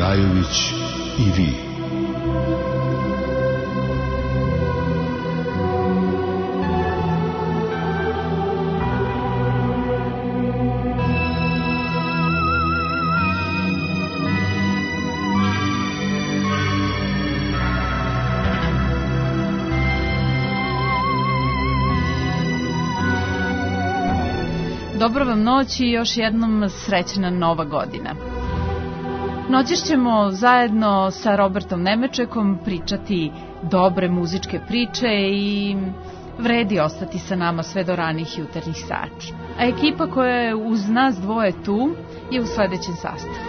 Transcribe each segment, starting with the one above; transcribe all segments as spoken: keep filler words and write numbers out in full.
Gajović i vi. Dobro vam noć i još jednom srećna nova godina. Noćas ćemo zajedno sa Robertom Nemečekom pričati dobre muzičke priče i vredi ostati sa nama sve do ranih jutarnjih sati. A ekipa koja je uz nas dvoje tu je u sledećem sastavu.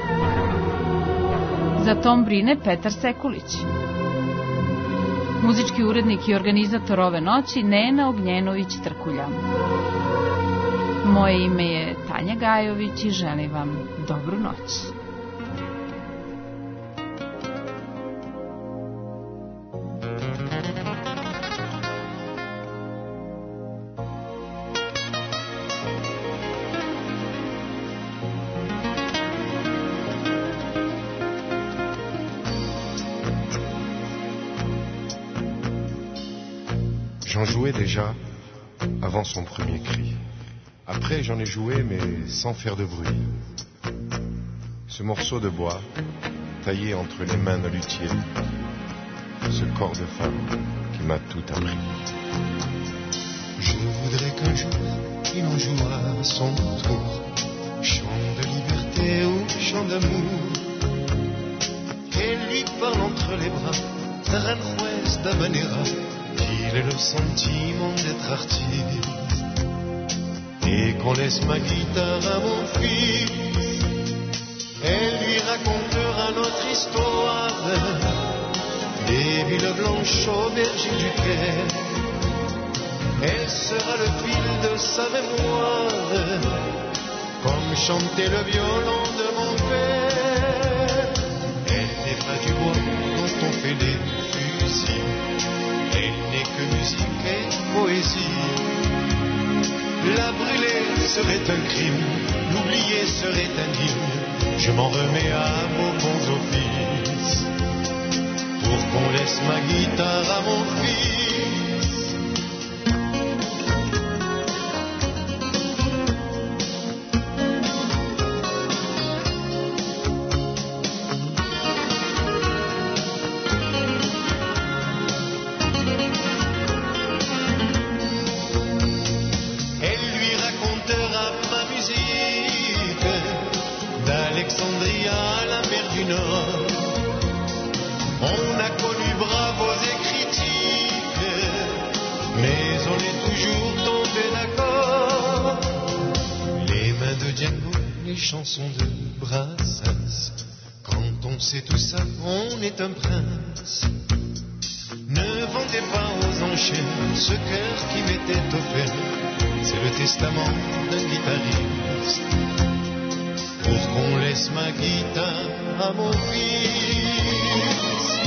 Za tom brine Petar Sekulić. Muzički urednik i organizator ove noći Nena Ognjenović-Trkulja. Moje ime je Tanja Gajović i želim vam dobru noć. J'en jouais déjà avant son premier cri. Après, j'en ai joué, mais sans faire de bruit. Ce morceau de bois, taillé entre les mains d'un luthier, ce corps de femme qui m'a tout appris. Je voudrais qu'un jour, il en joue à son tour, chant de liberté ou chant d'amour, qu'elle lui parle entre les bras, Aranjuez d'Habanera, qu'il ait le sentiment d'être artiste. Et qu'on laisse ma guitare à mon fils, elle lui racontera notre histoire, des villes blanches au berger du Caire. Elle sera le fil de sa mémoire, comme chantait le violon de mon père. Elle n'est pas du bois dont on fait les fusils, elle n'est que musique et poésie. La brûler serait un crime, l'oublier serait indigne. Je m'en remets à vos bons offices, pour qu'on laisse ma guitare à mon fils. Chanson de Brassens. Quand on sait tout ça, on est un prince. Ne vendez pas aux enchères ce cœur qui m'était offert. C'est le testament d'un guitariste, pour qu'on laisse ma guitare à mon fils.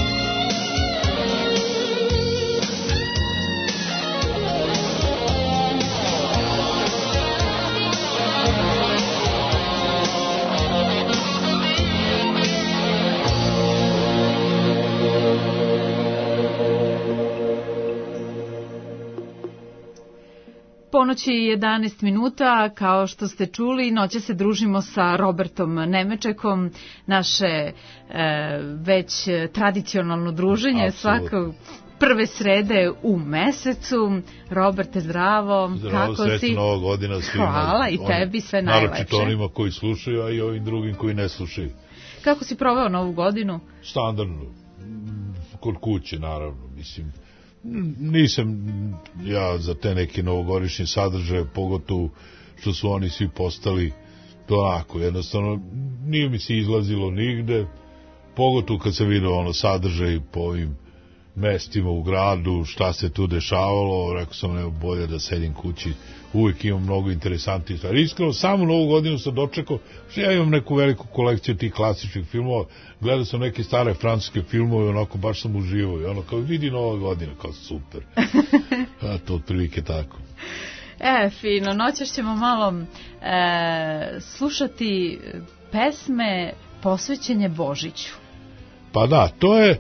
Ponoć je jedanaest minuta, kao što ste čuli, noće se družimo sa Robertom Nemečekom, naše e, već tradicionalno druženje, svakog prve srede u mesecu. Roberte, zdravo. Zdravo, srećna nova godina svima. Hvala i tebi, sve najlepše. Naročito onima koji slušaju, a i ovim drugim koji ne slušaju. Kako si proveo novu godinu? Standardno, kod kuće naravno, mislim. Nisam ja za te neke novogodišnje sadržaje, pogotovo što su oni svi postali to onako, jednostavno nije mi se izlazilo nigde, pogotovo kad sam vidio ono sadržaj po ovim mestima u gradu, šta se tu dešavalo, rekao sam ne bolje da sedim kući, uvijek imam mnogo interesantnih stvari. Iskreno, samu novu godinu sam dočekao, što ja imam neku veliku kolekciju tih klasičnih filmova, gledao sam neke stare francuske filmove, onako baš sam uživao i ono kao vidi nova godina, kao super. A to otprilike tako. E, fino, noćas ćemo malo e, slušati pesme posvećenje Božiću. Pa da, to je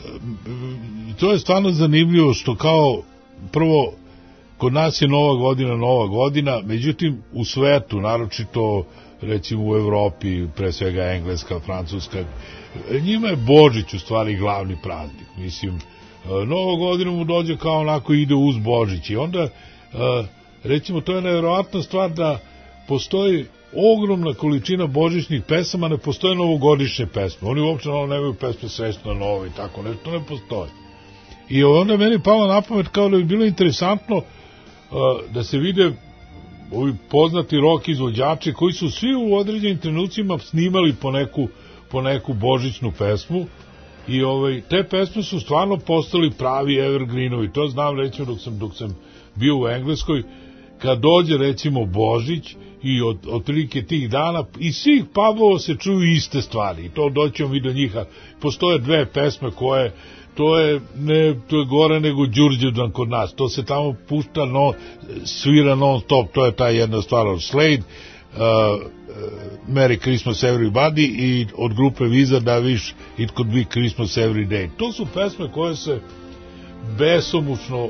to je stvarno zanimljivo što kao prvo kod nas je Nova godina Nova godina, međutim u svetu, naročito recimo u Evropi, pre svega Engleska, Francuska, njima je Božić u stvari glavni praznik. Mislim, Nova godina mu dođe kao onako ide uz Božić i onda recimo to je nevjerovatna stvar da postoji ogromna količina božićnih pesama, ne postoje novogodišnje pesme. Oni uopće nemaju pesme Srećna nova i tako nešto, to ne postoji. I onda meni palo na pamet kao da bi bilo interesantno uh, da se vide ovi poznati rock izvođači koji su svi u određenim trenucima snimali po neku, po neku božićnu pesmu i ovaj, te pesme su stvarno postali pravi evergreenovi. To znam recimo dok sam, dok sam bio u Engleskoj, kad dođe recimo Božić i od, od prilike tih dana iz svih pubova se čuju iste stvari i to doćemo mi do njiha. Postoje dve pesme koje to je, ne, to je gore nego Đurđevdan kod nas, to se tamo pušta, no, svira non stop, to je ta jedna stvar od Slade, uh, Merry Christmas Everybody i od grupe Wizard I Wish It Could Be Christmas Every Day. To su pesme koje se besomučno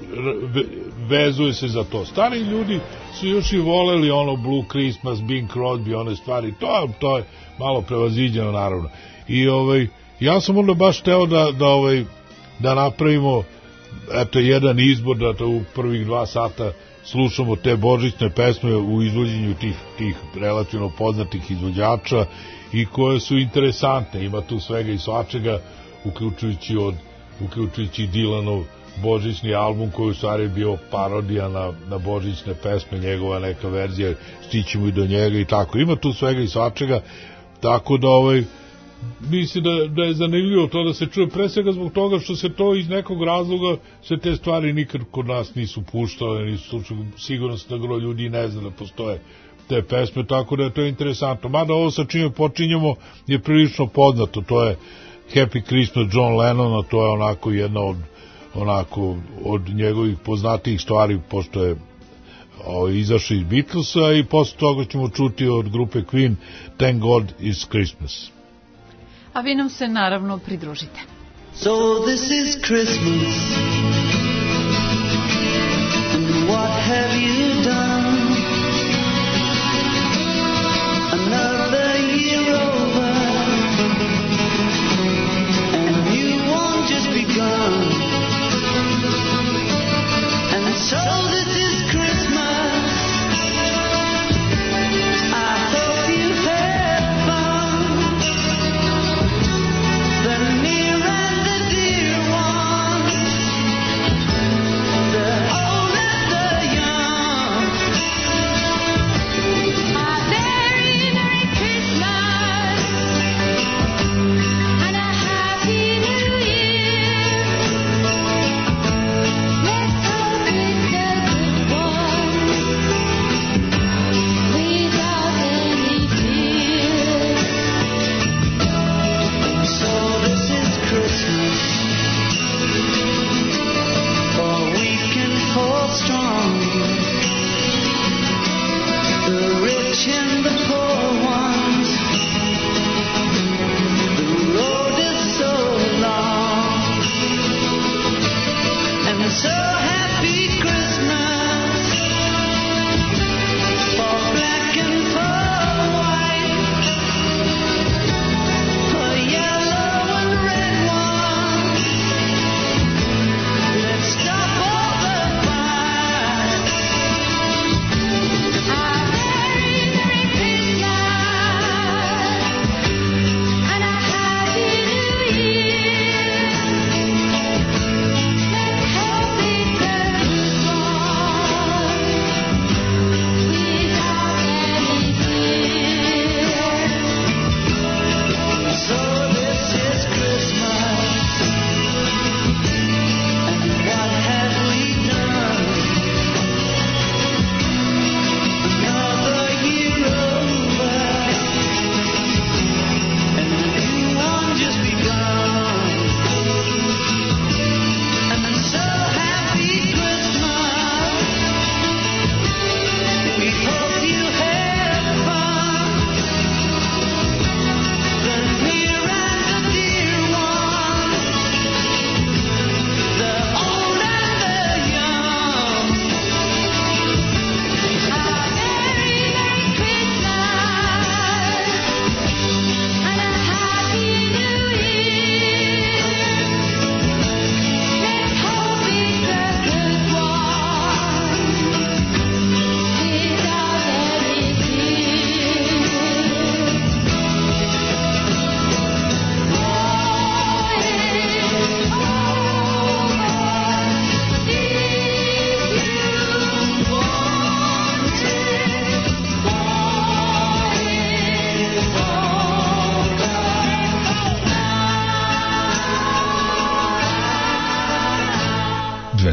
vezuje se za to. Stari ljudi su još i voleli ono Blue Christmas, Bing Crosby, one stvari, to, to je malo prevaziđeno naravno. I ovaj, ja sam onda baš teo da, da, ovaj, da napravimo eto jedan izbor, da to u prvih dva sata slušamo te božićne pesme u izvođenju tih, tih relativno poznatih izvođača i koje su interesantne. Ima tu svega i svačega, uključujući od uključujući Dylanov božićni album koji u stvari bio parodija na, na božićne pesme, njegova neka verzija, stićemo i do njega i tako. Ima tu svega i svačega, tako da ovaj, mislim da, da je zanimljivo to da se čuje, pre svega zbog toga što se to iz nekog razloga se te stvari nikad kod nas nisu puštale, nisu slučali, sigurno se da gro ljudi ne zna da postoje te pesme, tako da je to interesantno. Mada ovo sa čime počinjemo je prilično poznato, to je Happy Christmas John Lennon, to je onako jedna od onako od njegovih poznatijih stvari, pošto je o, izašao iz Beatlesa i posle toga ćemo čuti od grupe Queen Thank God It's Christmas. A vi nam se naravno pridružite. So this is Christmas and what have you done? Another year over and you won't just begun. And so this is Christmas. I hope you've had fun. The near and the dear ones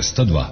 dvesta dva.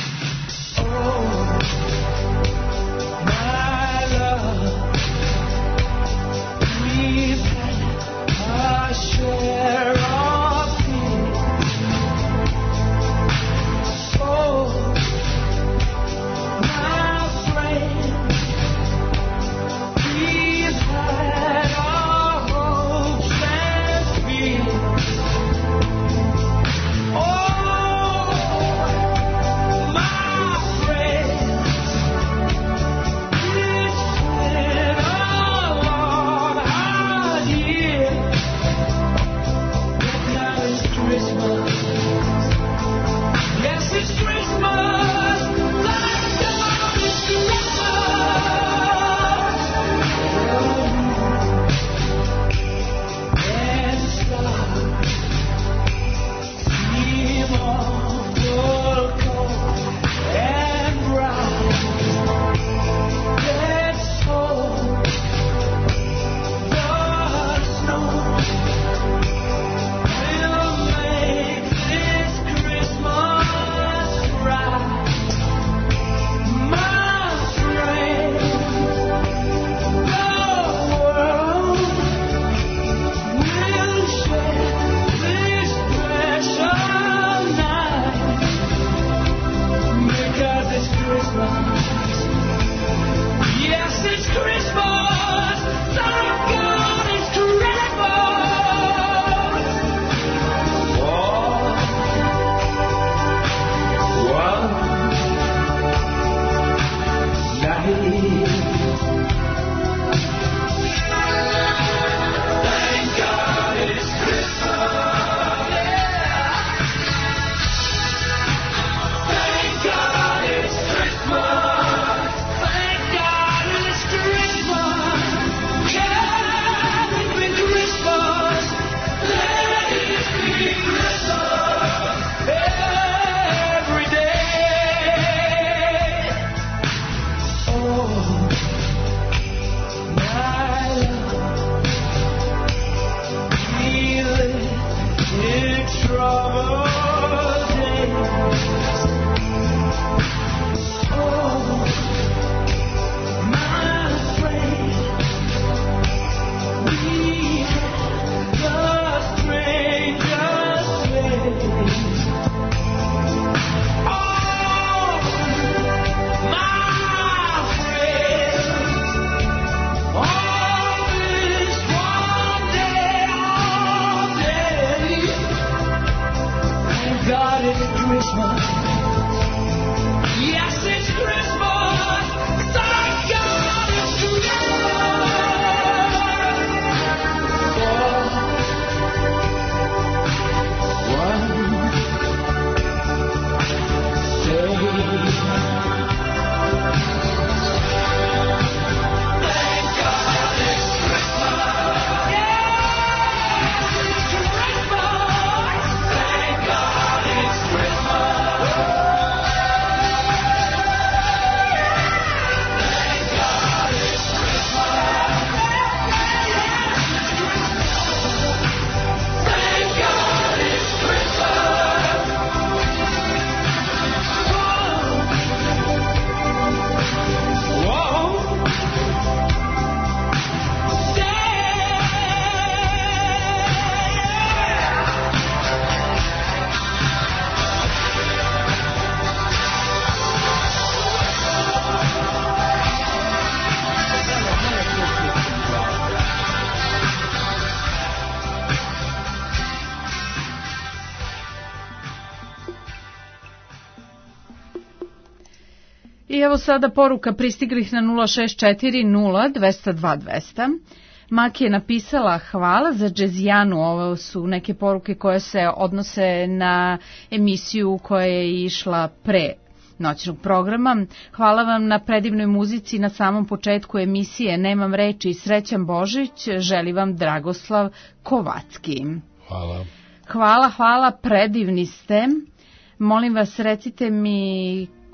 I evo sada poruka pristiglih na nula šest četiri nula dvesta dva dvesta. Maki je napisala hvala za džezijanu, ovo su neke poruke koje se odnose na emisiju koja je išla pre noćnog programa. Hvala vam na predivnoj muzici na samom početku emisije, nemam reči, srećan Božić, želi vam Dragoslav Kovacki. Hvala. Hvala, hvala, predivni ste. Molim vas, recite mi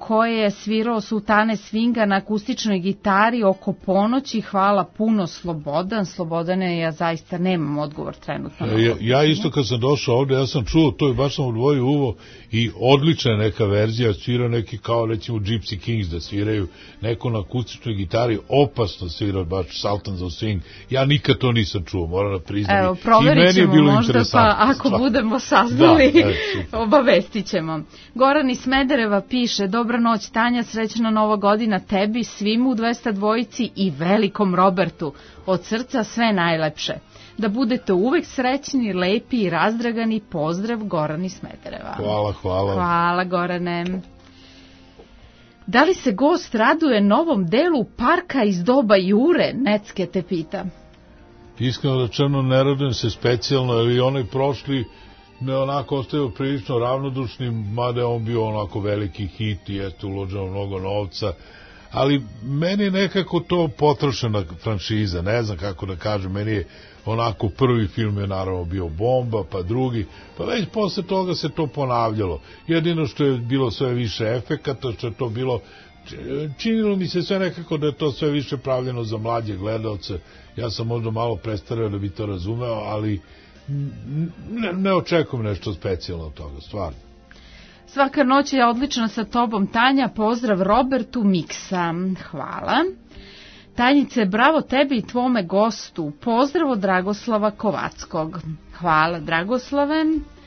koji je svirao Sultane Svinga na akustičnoj gitari oko ponoći. Hvala puno, Slobodan. Slobodane, ja zaista nemam odgovor trenutno. Ja, ja isto kad sam došao ovde, ja sam čuo to i baš sam odvojio uvo i odlična neka verzija, svirao neki kao recimo Gypsy Kings da sviraju neko na akustičnoj gitari, opasno svirao baš Sultans of Swing. Ja nikad to nisam čuo, moram da priznam. Evo, proverit ćemo možda, pa ako stvar. budemo saznali, da, e, obavestit ćemo. Goran iz Smedereva piše: dobra noć Tanja, srećna nova godina tebi, svim u dvesta dvojici i velikom Robertu. Od srca sve najlepše. Da budete uvek srećni, lepi i razdragani. Pozdrav, Goran iz Smedereva. Hvala, hvala. Hvala, Gorane. Da li se gost raduje novom delu parka iz doba Jure? Necke te pita. Iskreno rečeno, ne radujem se specijalno, jer i onaj prošli me onako ostavio prilično ravnodušnim, mada je on bio onako veliki hit i jeste uloženo mnogo novca, ali meni je nekako to potrošena franšiza, ne znam kako da kažem, meni je onako prvi film je naravno bio bomba, pa drugi, pa već posle toga se to ponavljalo. Jedino što je bilo sve više efekata, što je to bilo, činilo mi se sve nekako da je to sve više pravljeno za mlađe gledalce. Ja sam možda malo prestareo da bi to razumeo, ali ne, ne očekujem nešto specijalno od toga, stvarno. Svaka noć je odlična sa tobom, Tanja. Pozdrav Robertu Miksa. Hvala. Tanjice, bravo tebi i tvome gostu. Pozdrav od Dragoslava Kovackog. Hvala, Dragoslave.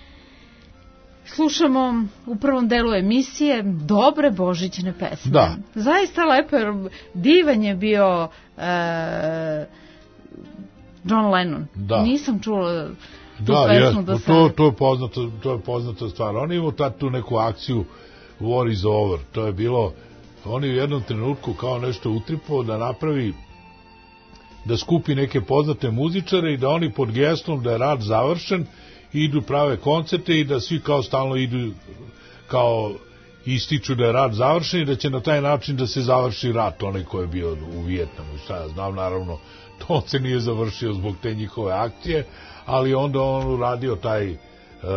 Slušamo u prvom delu emisije dobre božićne pesme. Da. Zaista lepo, jer divan je bio e, John Lennon. Da. Nisam čula tu da, pesmu je, do sada. To, to, je poznato, to je poznata stvar. Oni imaju tad tu neku akciju War is over. To je bilo, oni u jednom trenutku kao nešto utripao da napravi, da skupi neke poznate muzičare i da oni pod geslom da je rad završen idu prave koncerte i da svi kao stalno idu kao ističu da je rat završen i da će na taj način da se završi rat, onaj ko je bio u Vijetnamu. Šta ja znam, naravno to se nije završio zbog te njihove akcije, ali onda on uradio taj uh,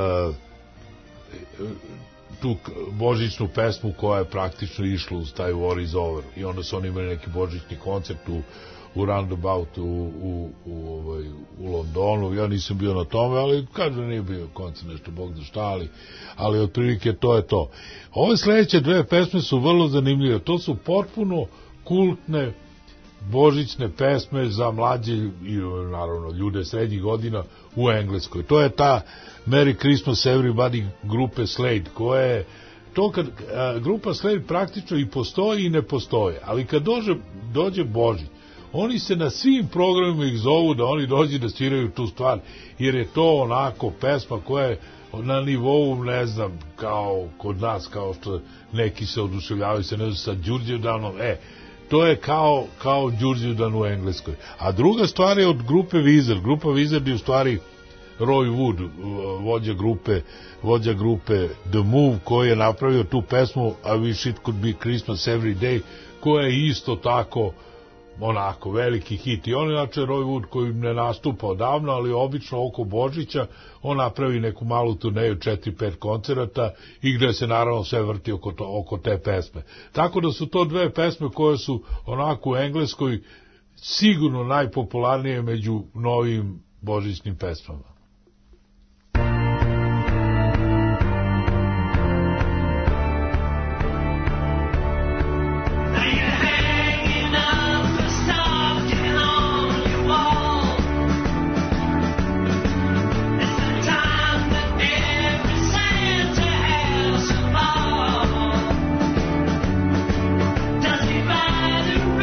tu božićnu pesmu koja je praktično išla uz taj War is over i onda su oni imali neki božićni koncert u u Roundabout u, u, u, ovaj, u Londonu. Ja nisam bio na tome, ali kažem, nije bio koncert, nešto bog da šta, ali, ali otprilike to je to. Ove sledeće dve pesme su vrlo zanimljive. To su potpuno kultne božićne pesme za mlađe i naravno ljude srednjih godina u Engleskoj. To je ta Merry Christmas Everybody grupe Slade, koja je to kad a, grupa Slade praktično i postoji i ne postoje, ali kad dođe, dođe Božić, oni se na svim programima ih zovu da oni dođu da sviraju tu stvar, jer je to onako pesma koja je na nivou, ne znam, kao kod nas, kao što neki se oduševljavaju se, ne znam, sa Đurđevdanom, e, to je kao, kao Đurđevdan u Engleskoj. A druga stvar je od grupe Wizard. Grupa Wizard je u stvari Roy Wood, vođa grupe, vođa grupe The Move, koji je napravio tu pesmu I Wish It Could Be Christmas Every Day, koja je isto tako onako veliki hit. I on inače Roy Wood koji ne nastupa odavno, ali obično oko Božića on napravi neku malu turneju, četiri pet koncerata i gde se naravno sve vrti oko, to, oko te pesme. Tako da su to dve pesme koje su onako u Engleskoj sigurno najpopularnije među novim božićnim pesmama.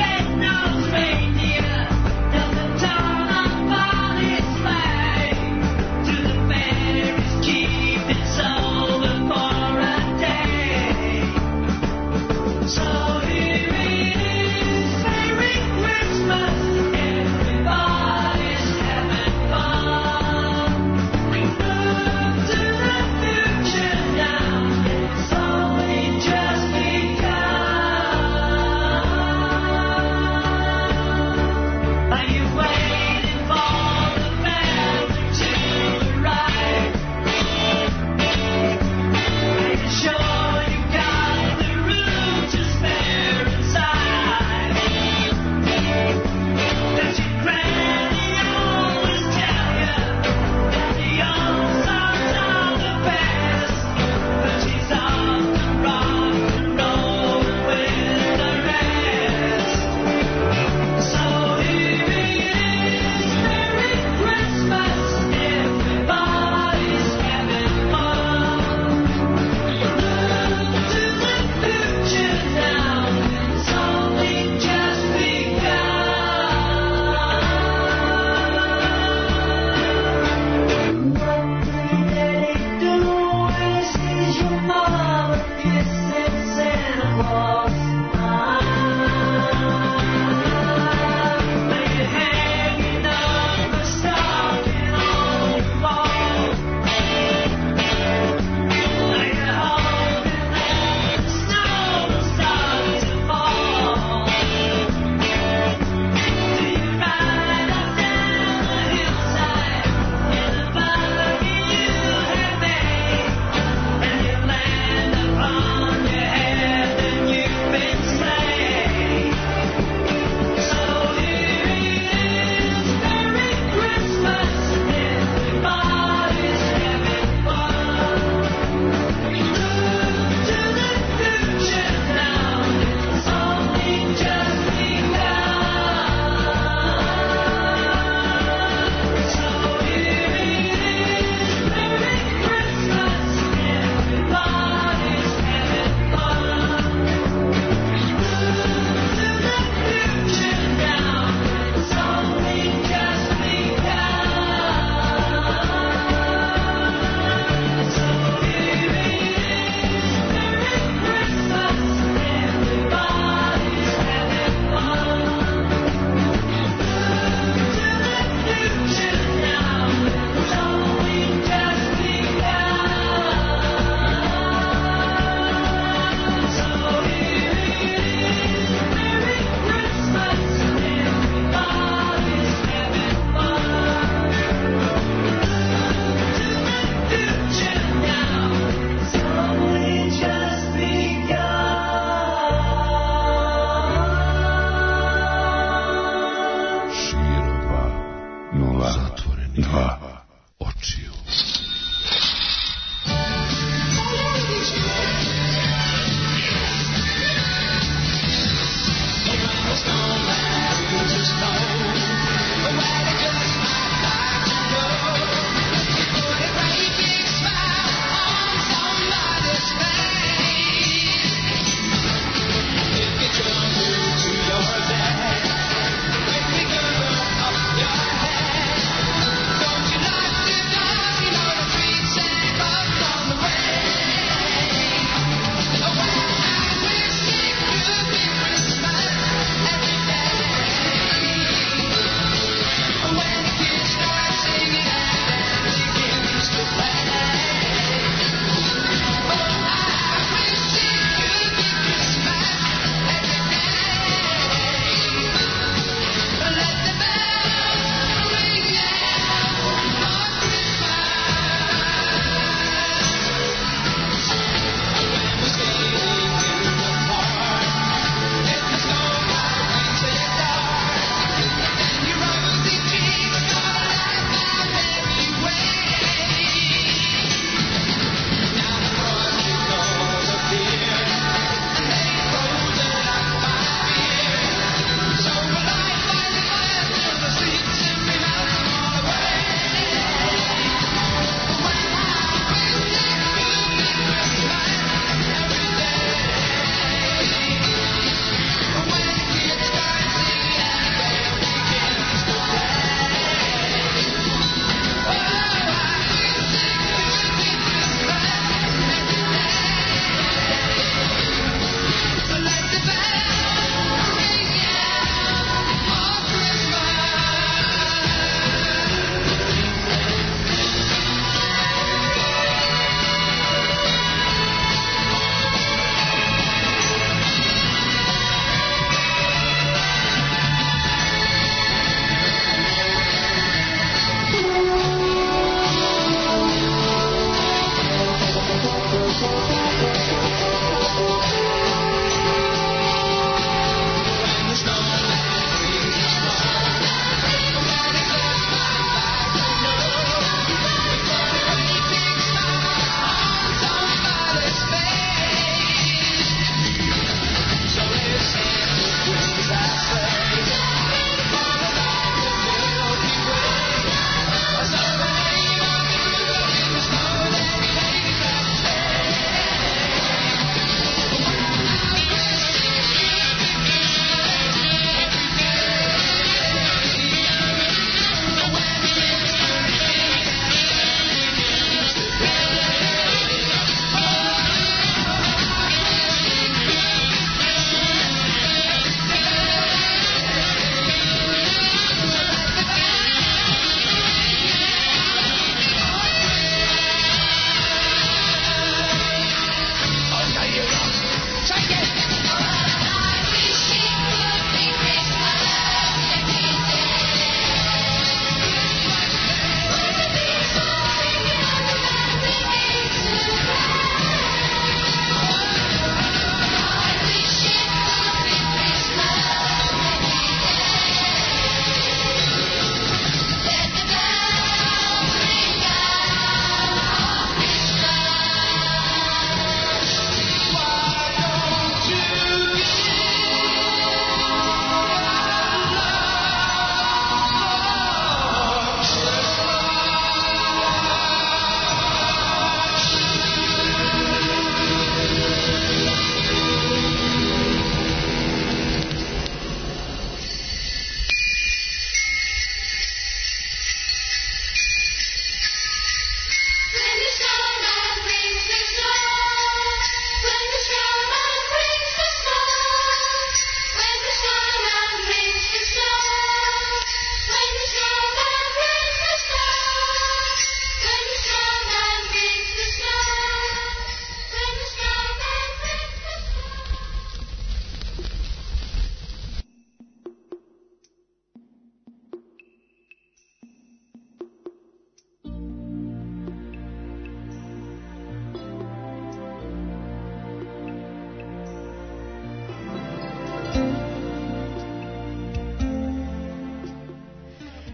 Does it turn up on its way?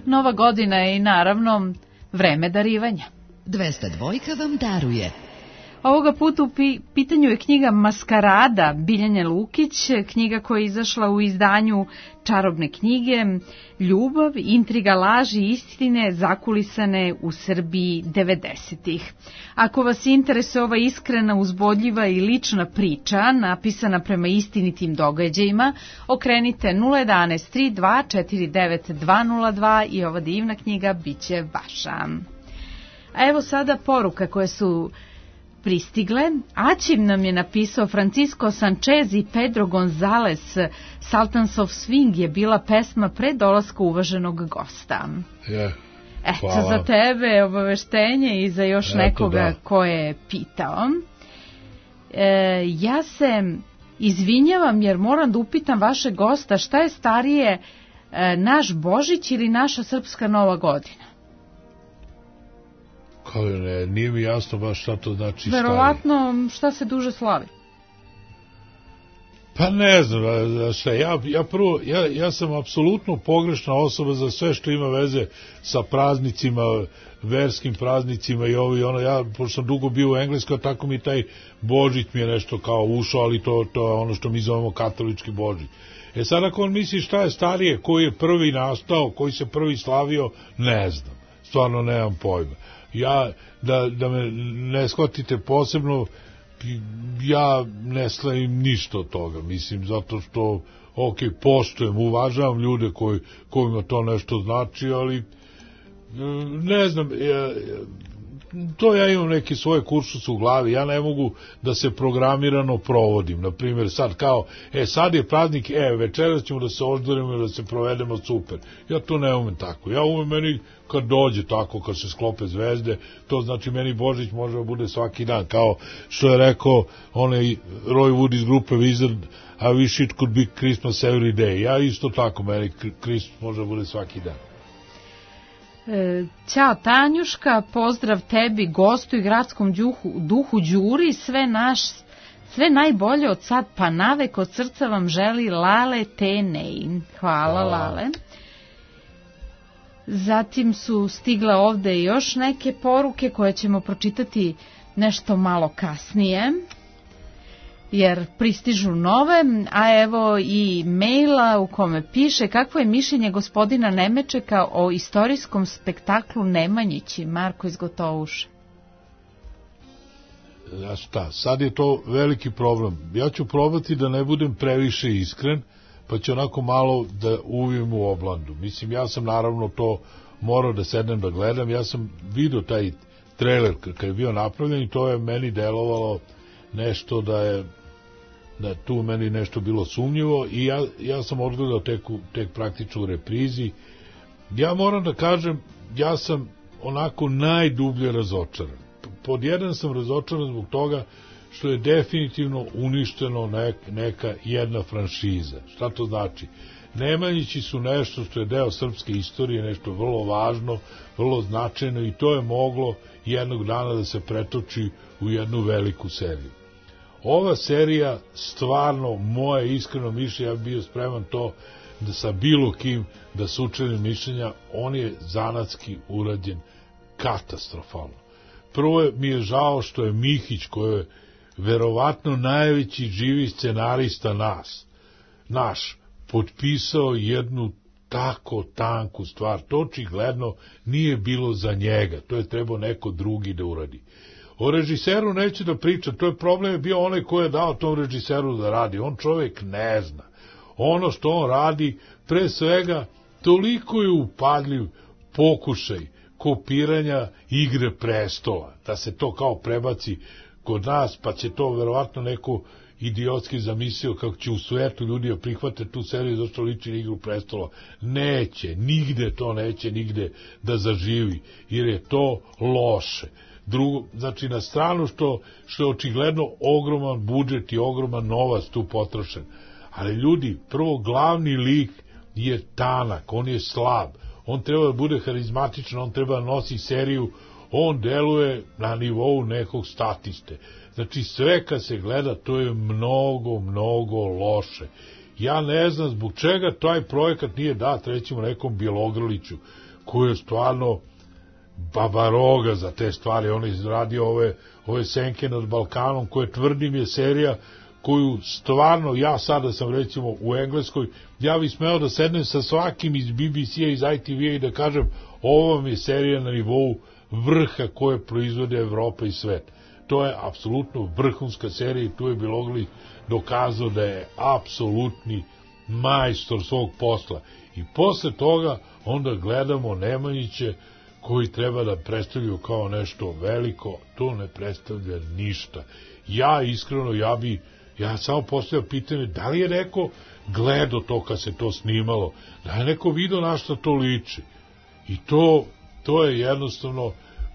Nova godina je i naravno vreme darivanja. dvesta dvojka vam daruje. Ovoga puta u pi- pitanju je knjiga Maskarada Biljane Lukić, knjiga koja je izašla u izdanju Čarobne knjige, ljubav, intriga, laži i istine zakulisane u Srbiji devedesetih. Ako vas interesuje ova iskrena, uzbudljiva i lična priča, napisana prema istinitim događajima, okrenite nula jedanaest tri dva četiri devet dva nula dva i ova divna knjiga bit će vaša. A evo sada poruka koje su pristigle. Aćim nam je napisao Francisco Sanchez i Pedro Gonzalez. Sultans of Swing je bila pesma pre dolaska uvaženog gosta. Je, Eto, za tebe obaveštenje i za još Eto, nekoga da. ko je pitao. E, ja se izvinjavam jer moram da upitam vaše gosta šta je starije, e, naš Božić ili naša srpska Nova godina? Kao ne, nije mi jasno baš šta to znači. Verovatno šta se duže slavi. Pa ne znam, šta, ja, ja prvo, ja, ja sam apsolutno pogrešna osoba za sve što ima veze sa praznicima, verskim praznicima i ovo i ono, ja, pošto sam dugo bio u Engleskoj, tako mi taj Božić mi je nešto kao ušao, ali to, to je ono što mi zovemo katolički Božić. E sad ako on misli šta je starije, koji je prvi nastao, koji se prvi slavio, ne znam, stvarno nemam pojma. Ja, da, da me ne shvatite posebno, ja ne slavim ništa od toga, mislim, zato što, ok, poštujem, uvažavam ljude koji, kojima to nešto znači, ali ne znam, ja, to ja imam neke svoje kuršuse u glavi, ja ne mogu da se programirano provodim, na primjer sad kao, e sad je praznik, e večeras ćemo da se oždorimo i da se provedemo super, ja to ne umem tako, ja umem meni kad dođe tako, kad se sklope zvezde, to znači meni Božić može da bude svaki dan, kao što je rekao onaj Roy Wood iz grupe Wizard, I wish it could be Christmas every day, ja isto tako, meni Christmas može da bude svaki dan. E, Ćao Tanjuška, pozdrav tebi, gostu i gradskom duhu, duhu Đuri, sve naš, sve najbolje od sad pa navek, od srca vam želi Lale Tenej. Hvala, Hvala. Lale. Zatim su stigle ovde još neke poruke koje ćemo pročitati nešto malo kasnije, jer pristižu nove, a evo i maila u kome piše kakvo je mišljenje gospodina Nemečeka o istorijskom spektaklu Nemanjići, Marko iz Gotovuša. Ja šta, sad je to veliki problem. Ja ću probati da ne budem previše iskren, pa ću onako malo da uvijem u oblandu. Mislim, ja sam naravno to morao da sednem da gledam, ja sam vidio taj trailer kad je bio napravljen i to je meni delovalo nešto da je da je tu meni nešto bilo sumnjivo i ja, ja sam odgledao tek, tek praktično u reprizi. Ja moram da kažem, ja sam onako najdublje razočaran. Pod jedan sam razočaran zbog toga što je definitivno uništeno nek, neka jedna franšiza. Šta to znači? Nemanjići su nešto što je deo srpske istorije, nešto vrlo važno, vrlo značajno i to je moglo jednog dana da se pretoči u jednu veliku seriju. Ova serija, stvarno, moje iskreno mišljenje, ja bih bio spreman to da sa bilo kim da sučelim mišljenja, on je zanatski urađen katastrofalno. Prvo je, mi je žao što je Mihić, koji je verovatno najveći živi scenarista nas, naš, potpisao jednu tako tanku stvar. To očigledno nije bilo za njega, to je trebao neko drugi da uradi. O režiseru neću da pričam, to je problem je bio onaj ko je dao tom režiseru da radi, on čovjek ne zna. Ono što on radi, pre svega, toliko je upadljiv pokušaj kopiranja Igre prestola, da se to kao prebaci kod nas, pa će to verovatno neko idiotski zamislio kako će u svetu ljudi prihvate tu seriju zašto liči na Igru prestola. Neće, nigde to neće, nigde da zaživi, jer je to loše. Drugo, znači na stranu što, što je očigledno ogroman budžet i ogroman novac tu potrošen. Ali ljudi, prvo glavni lik je tanak, on je slab, on treba da bude harizmatičan, on treba da nosi seriju, on deluje na nivou nekog statiste. Znači sve kad se gleda to je mnogo, mnogo loše. Ja ne znam zbog čega taj projekat nije dat recimo nekom Bjelogrliću, koji je stvarno babaroga za te stvari. On je izradio ove, ove Senke nad Balkanom, koje tvrdim je serija koju stvarno, ja sada sam recimo u Engleskoj, ja bih smeo da sednem sa svakim iz B B C-a, iz I T V-a i da kažem, ovo vam je serija na nivou vrha koje proizvode Evropa i svet. To je apsolutno vrhunska serija i tu je Bilogli dokazao da je apsolutni majstor svog posla. I posle toga onda gledamo Nemanjiće koji treba da predstavljaju kao nešto veliko, to ne predstavlja ništa. Ja iskreno, ja bi, ja samo postavio pitanje, da li je neko gledao to kad se to snimalo, da je neko vidio na što to liči. I to, to je jednostavno,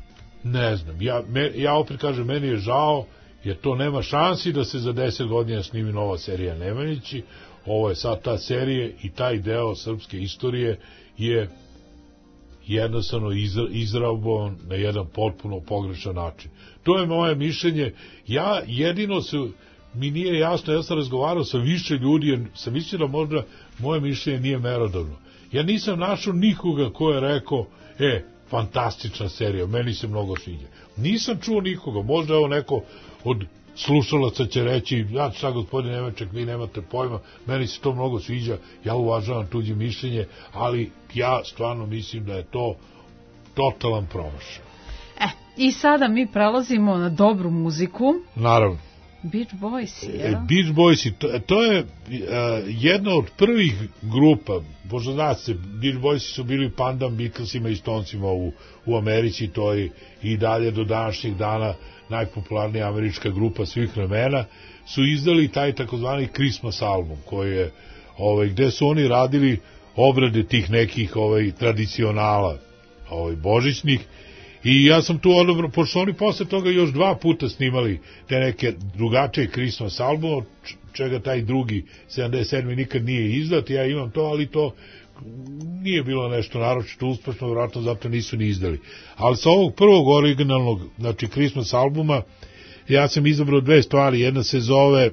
ne znam, ja, me, ja opet kažem, meni je žao, jer to nema šansi da se za deset godina snimi nova serija Nemanjići. Ovo je sad ta serija i taj deo srpske istorije je jednostavno izrabovan na jedan potpuno pogrešan način. To je moje mišljenje. Ja jedino se, mi nije jasno, ja sam razgovarao sa više ljudi, jer sam mislio da možda moje mišljenje nije merodavno. Ja nisam našao nikoga ko je rekao, e, fantastična serija, meni se mnogo sviđa. Nisam čuo nikoga, možda evo neko od slušalaca će reći, ja šta gospodin Nemeček, vi nemate pojma, meni se to mnogo sviđa, ja uvažavam tuđe mišljenje, ali ja stvarno mislim da je to totalan promašaj. E, i sada mi prelazimo na dobru muziku. Naravno. Beach Boys, je? E, Beach Boys, to, to je uh, jedna od prvih grupa, možda znate se, Beach Boys su bili pandam Beatlesima i Stonesima u, u Americi, to je i dalje do današnjeg dana najpopularnija američka grupa svih vremena, su izdali taj takozvani Christmas album, koji je, ovaj, gde su oni radili obrade tih nekih ovaj, tradicionala ovaj, božićnih. I ja sam tu odobro, pošto oni posle toga još dva puta snimali te neke drugačije Christmas album, čega taj drugi sedamdeset sedmi nikad nije izdat, ja imam to, ali to nije bilo nešto naročito uspešno, vjerojatno zato nisu ni izdali. Ali sa ovog prvog originalnog, znači Christmas albuma, ja sam izabrao dve stvari. Jedna se zove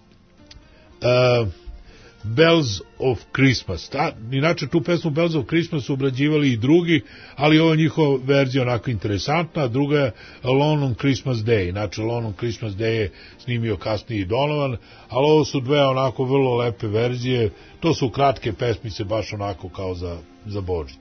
uh, Bells of Christmas. Ta, inače tu pesmu Bells of Christmas su obrađivali i drugi, ali ovo je njihova verzija onako interesantna, a druga je Alone on Christmas Day. Znači Alone on Christmas Day je snimio kasnije i Donovan, ali ovo su dve onako vrlo lepe verzije, to su kratke pesmice baš onako kao za, za Božić.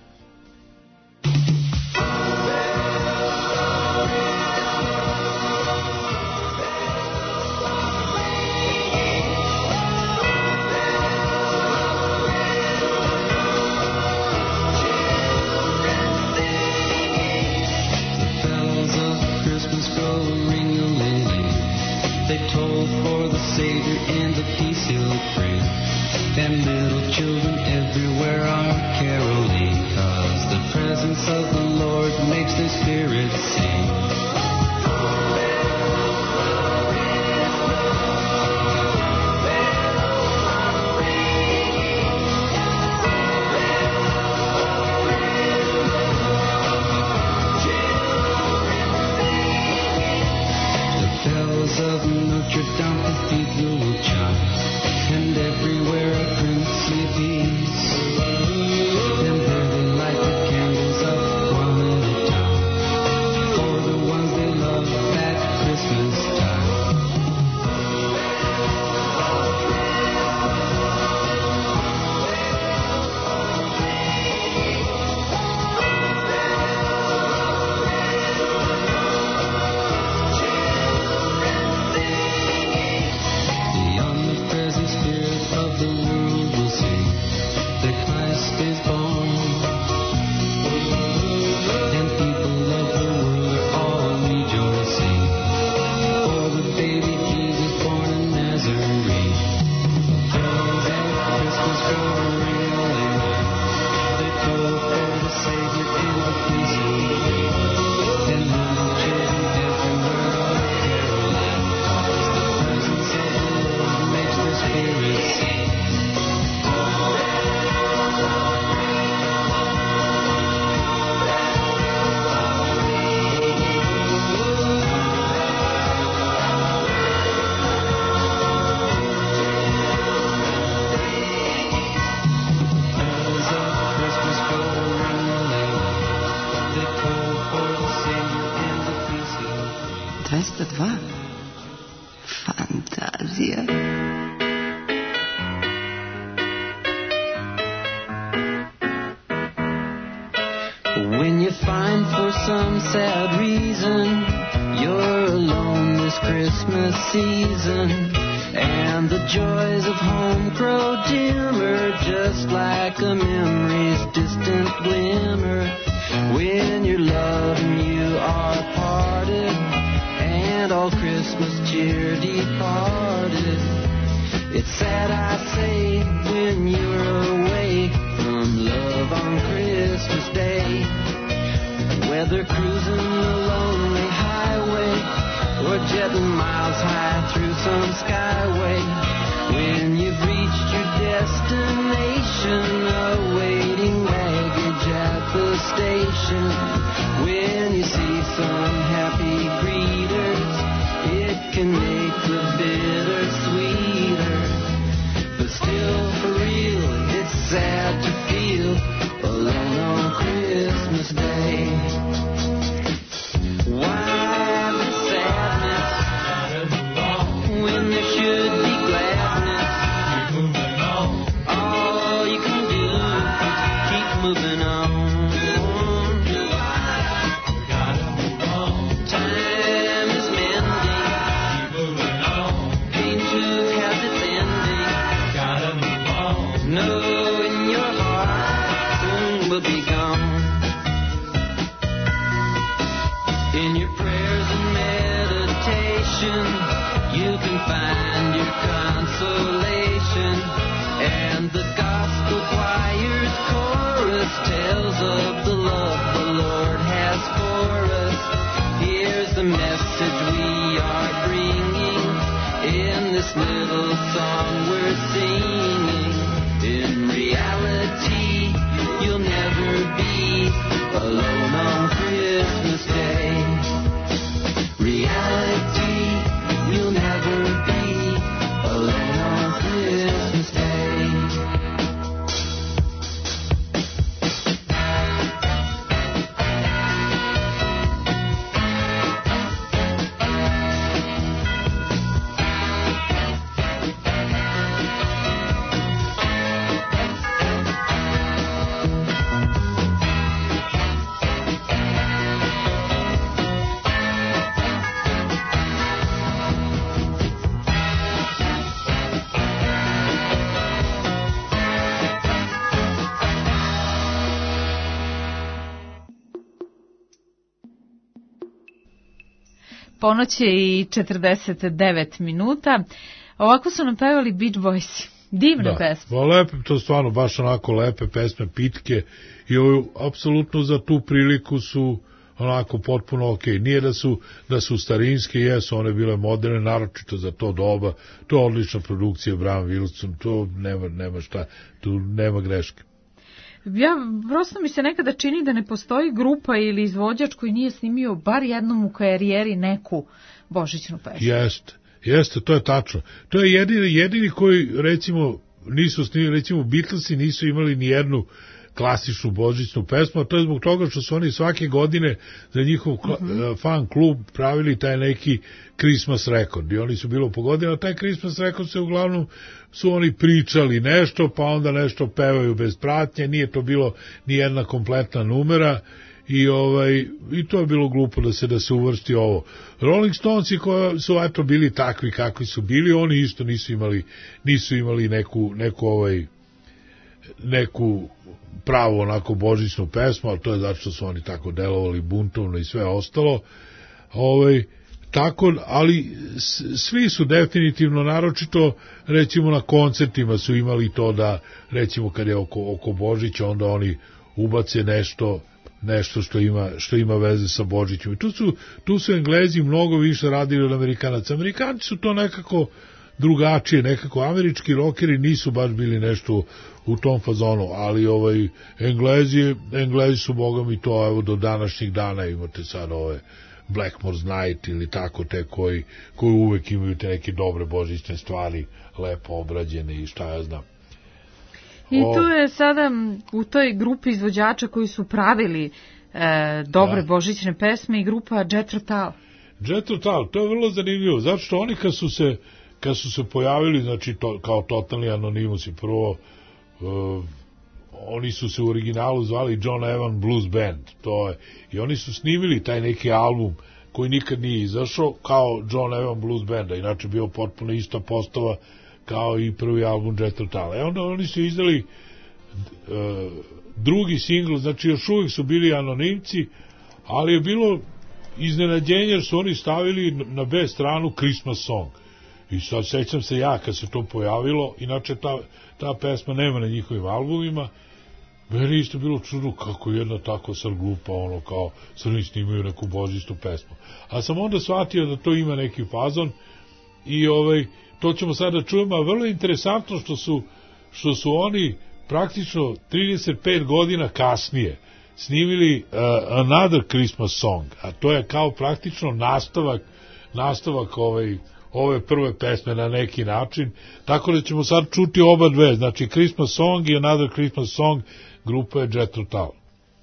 And little children everywhere are caroling, 'cause the presence of the Lord makes their spirits sing. The bells of Notre Dame Cathedral will chime, and everywhere a princely peace. And there they light the candles up one at a time, for the ones they love at Christmas time. Spirit sing. dvesta dva. Fantazija. When you find for some sad reason you're alone this Christmas season, and the joys of home grow dimmer, just like a memory's distant glimmer. When your love and you are parted, and all Christmas cheer departed. It's sad, I say, when you're away from love on Christmas Day. Whether cruising a lonely highway or jetting miles high through some skyway, when you've reached your destination, awaiting baggage at the station, when you see some happy greeters, it can make the bitter sweeter. But still, for real, it's sad to feel alone on Christmas Day. Why the sadness when there should be gladness? Keep moving on. All you can do is keep moving on. Gotta move on. Time is mending. Keep moving on. Pain too has its ending. Gotta move on. Know in your heart soon will be gone. In your prayers and meditation, you can find your consolation. And the gospel choir's chorus tells of the love the Lord has for us. Here's the message we are bringing in this little song we're singing. In reality, you'll never be alone on Christmas Day. Reality, you'll never be alone on Christmas Day. Ponoć je i četrdeset devet minuta. Ovako su nam pevali Beach Boysi. Divne da, pesme. Da, lepe, to stvarno baš onako lepe pesme, pitke, i ovo, apsolutno za tu priliku su onako potpuno okej. Okay. Nije da su, da su starinske, jesu one bile moderne, naročito za to doba. To je odlična produkcija, Brian Wilson, to nema, nema šta, tu nema greške. Ja, prosto mi se nekada čini da ne postoji grupa ili izvođač koji nije snimio bar jednom u karijeri neku božićnu pesmu. Jeste, jeste, to je tačno. To je jedini, jedini koji, recimo, nisu snimili, recimo, Beatlesi nisu imali ni jednu klasičnu božićnu pesmu, a to je zbog toga što su oni svake godine za njihov uh-huh. fan klub pravili taj neki Christmas record i oni su bilo po godinu, a taj Christmas record se uglavnom su oni pričali nešto, pa onda nešto pevaju bez pratnje, nije to bilo ni jedna kompletna numera i ovaj i to je bilo glupo da se da se uvrsti ovo. Rolling Stonesi koji su eto bili takvi kakvi su bili, oni isto nisu imali nisu imali neku neku ovaj neku pravu onako božićnu pesmu, ali to je zato što su oni tako delovali buntovno i sve ostalo. Ovaj tako, ali svi su definitivno, naročito recimo na koncertima su imali to da recimo kad je oko, oko Božića onda oni ubace nešto nešto što ima, što ima veze sa Božićem. I tu su, tu su Englezi mnogo više radili od Amerikanaca. Amerikanci su to nekako drugačije, nekako američki rokeri nisu baš bili nešto u tom fazonu, ali ovaj Englezi, Englezi su bogom i to evo do današnjih dana imate sad ove Blackmore's Night ili tako te koji, koji uvek imaju te neke dobre božićne stvari, lepo obrađene i šta ja znam. I tu je sada u toj grupi izvođača koji su pravili e, dobre da. božićne pesme i grupa Jethro Tull. Jethro Tull, to je vrlo zanimljivo, zato što oni kad su se, kad su se pojavili, znači to, kao totalni anonimusi, prvo, uh, oni su se u originalu zvali John Evan Blues Band, to je, i oni su snimili taj neki album koji nikad nije izašao, kao John Evan Blues Band, a inače bio potpuno ista postava kao i prvi album Jethro Tull. E onda oni su izdali uh, drugi singl, znači još uvijek su bili anonimci, ali je bilo iznenađenje jer su oni stavili na B stranu Christmas Song. I sad sećam se ja kad se to pojavilo, inače ta, ta pesma nema na njihovim albumima, meni isto bilo čudno kako jedna tako srglupa, ono kao Srbi snimaju neku božićnu pesmu. A sam onda shvatio da to ima neki fazon i ovaj, to ćemo sada čujemo, a vrlo interesantno što su, što su oni praktično trideset pet godina kasnije snimili uh, Another Christmas Song, a to je kao praktično nastavak, nastavak ovaj, ove prve pesme na neki način, tako da ćemo sad čuti oba dve, znači Christmas Song i Another Christmas Song, grupa je Jethro Tull.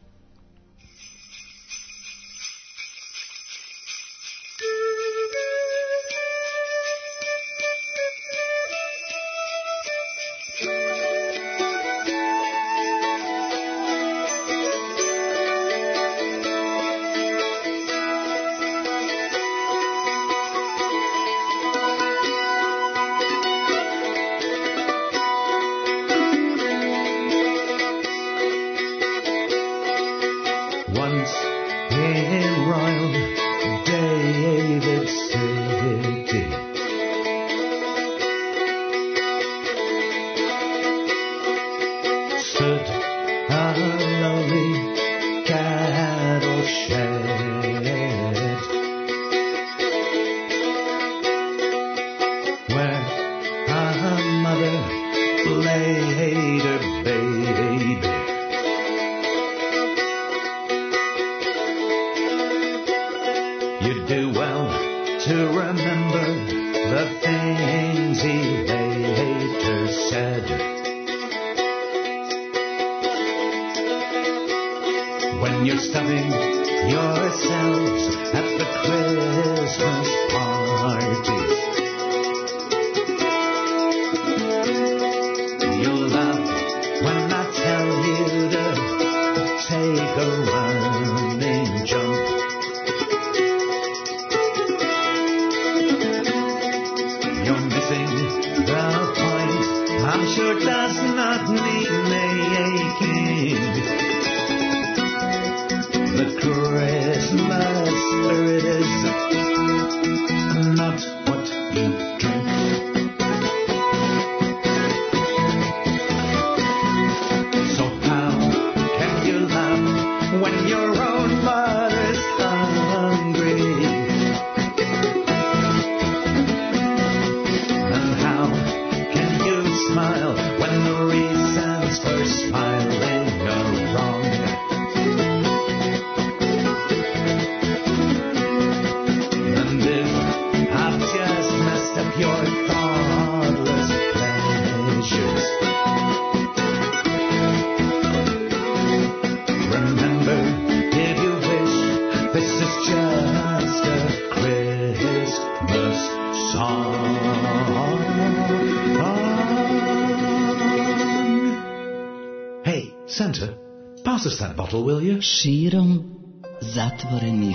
Širom zatvorenih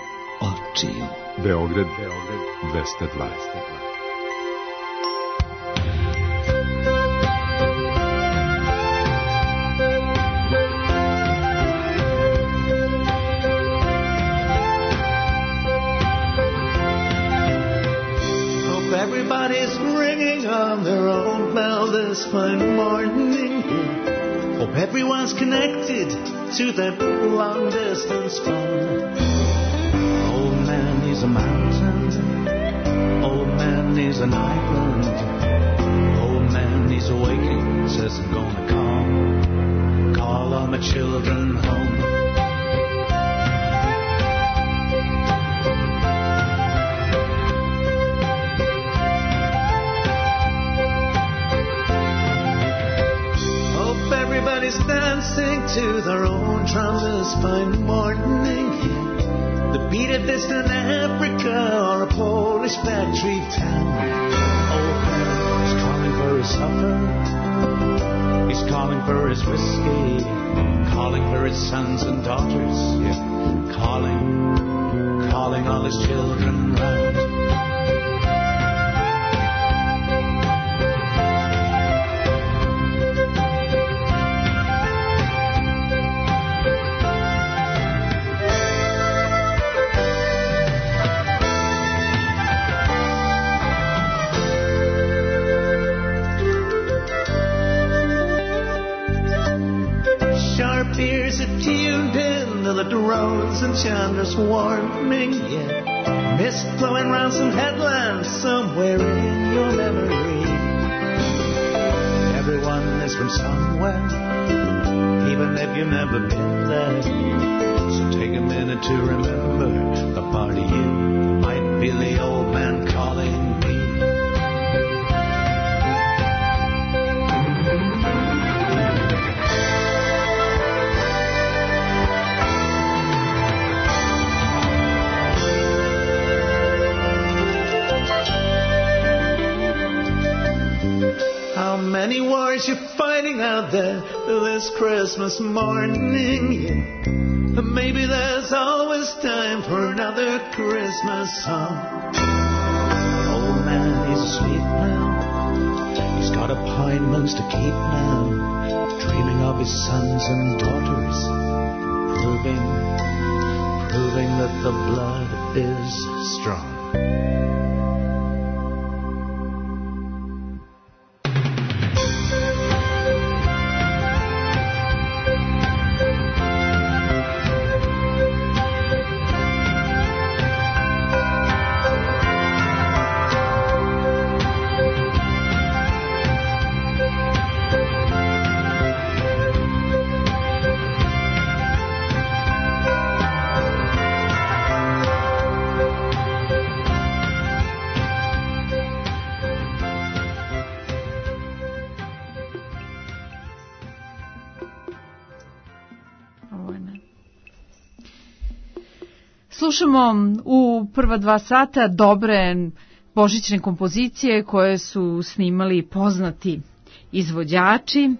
očiju. Beograd, Beograd dvesta dvadeset dva. Hope everybody's ringing on their own bell this fine morning. Hope everyone's connected to that long distance phone. Old man is a mountain, old man is an island. Old man is awaking, says I'm gonna call, call all my children home. Everybody's dancing to their own drum this fine morning. the beat of distant Africa or a Polish factory town. Old man is calling for his supper. He's calling for his whiskey, calling for his sons and daughters, yeah. calling, calling all his children round. Ears are tuned in to the drones and Chandra's warming, yeah. Mist blowing round some headlands somewhere in your memory. Everyone is from somewhere, even if you've never been there. So take a minute to remember a part of you might be the old man calling me. Many wars you're fighting out there this Christmas morning, yeah. Maybe there's always time for another Christmas song. Old man, he's asleep now. He's got appointments to keep now, dreaming of his sons and daughters, proving, proving that the blood is strong. Slušamo u prva dva sata dobre božićne kompozicije koje su snimali poznati izvođači,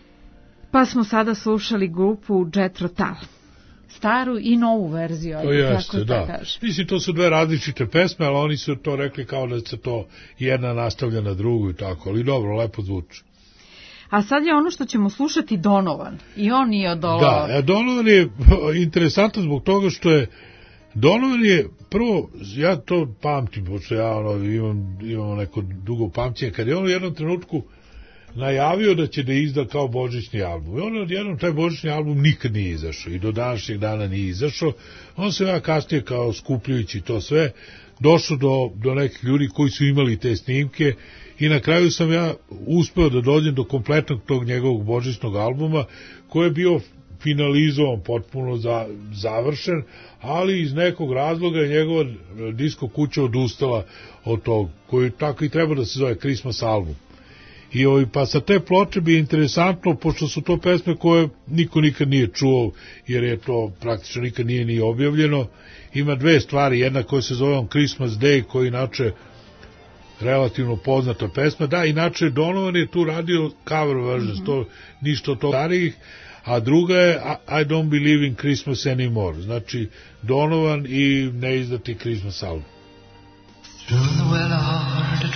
pa smo sada slušali grupu Jethro Tull. Staru i novu verziju. To jeste, da. Mislim, to su dve različite pesme, ali oni su to rekli kao da se to jedna nastavlja na drugu i tako, ali dobro, lepo zvuči. A sad je ono što ćemo slušati Donovan. I on nije od ovo... Da, Donovan je interesantan zbog toga što je Donovan je, prvo, ja to pamtim, pošto ja ono, imam, imam neko dugo pamćenje, kad je on u jednom trenutku najavio da će da izda kao božićni album. I on odjednom taj božićni album nikad nije izašao i do današnjeg dana nije izašao. On se ja kasnije kao skupljujući to sve došao do, do nekih ljudi koji su imali te snimke i na kraju sam ja uspeo da dođem do kompletnog tog njegovog božićnog albuma koji je bio finalizovan, potpuno za, završen, ali iz nekog razloga je njegova disko kuća odustala od tog, koji tako i treba da se zove Christmas album. I ovaj, pa sa te ploče bi je interesantno, pošto su to pesme koje niko nikad nije čuo, jer je to praktično nikad nije ni objavljeno. Ima dve stvari, jedna koja se zove on Christmas Day, koji inače relativno poznata pesma. Da, inače Donovan je tu radio cover versions, mm-hmm. to ništa od toga starijih, a druga je I Don't Believe in Christmas Anymore, znači Donovan i neizdati Christmas album. Through the well-hearted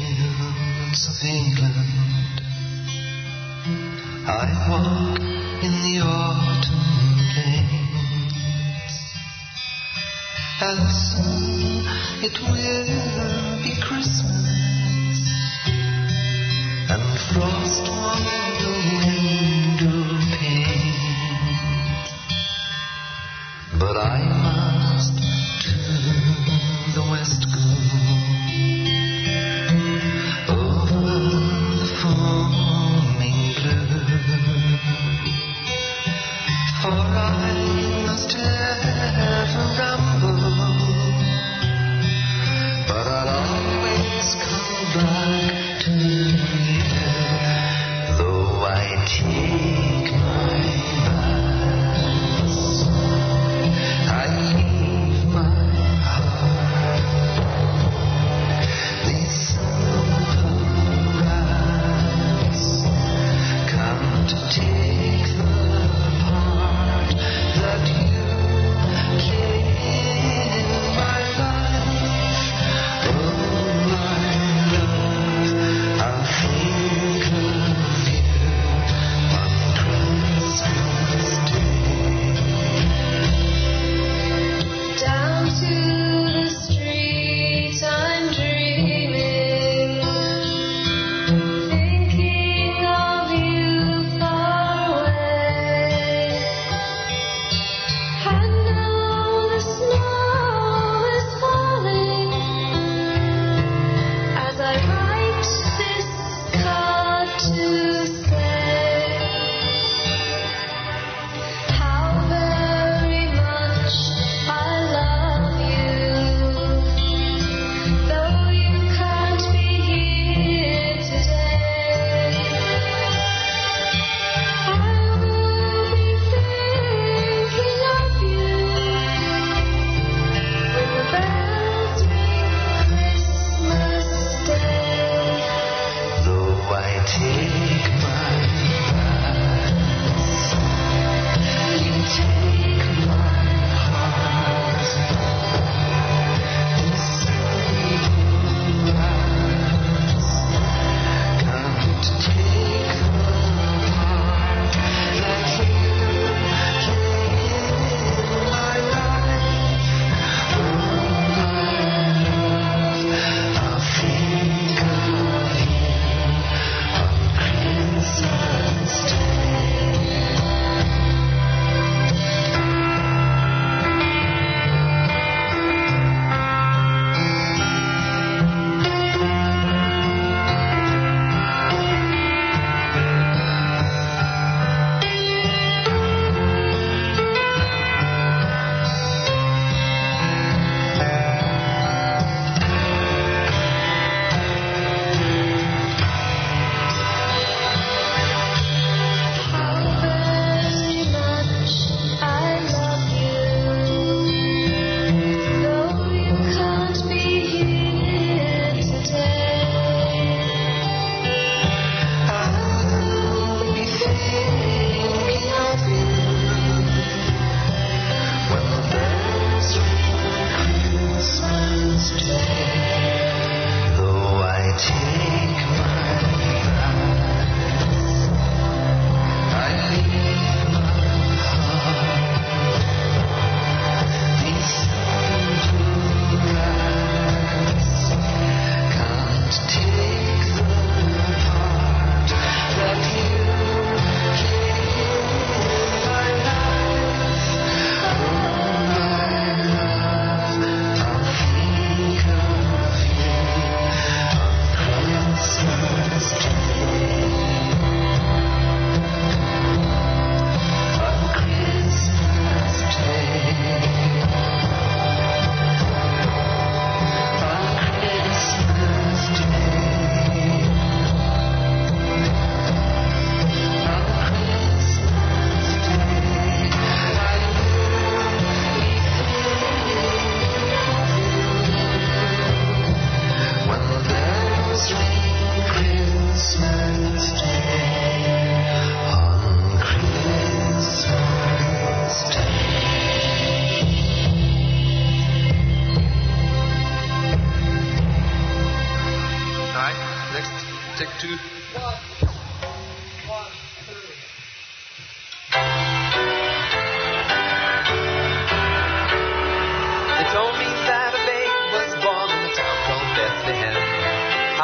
fields of England I walk in the autumn lanes, and soon it will be Christmas, and frost on the window pane, but I must to the west go. For I must have a ramble, but I'll always come back to you, though I take my baths, I leave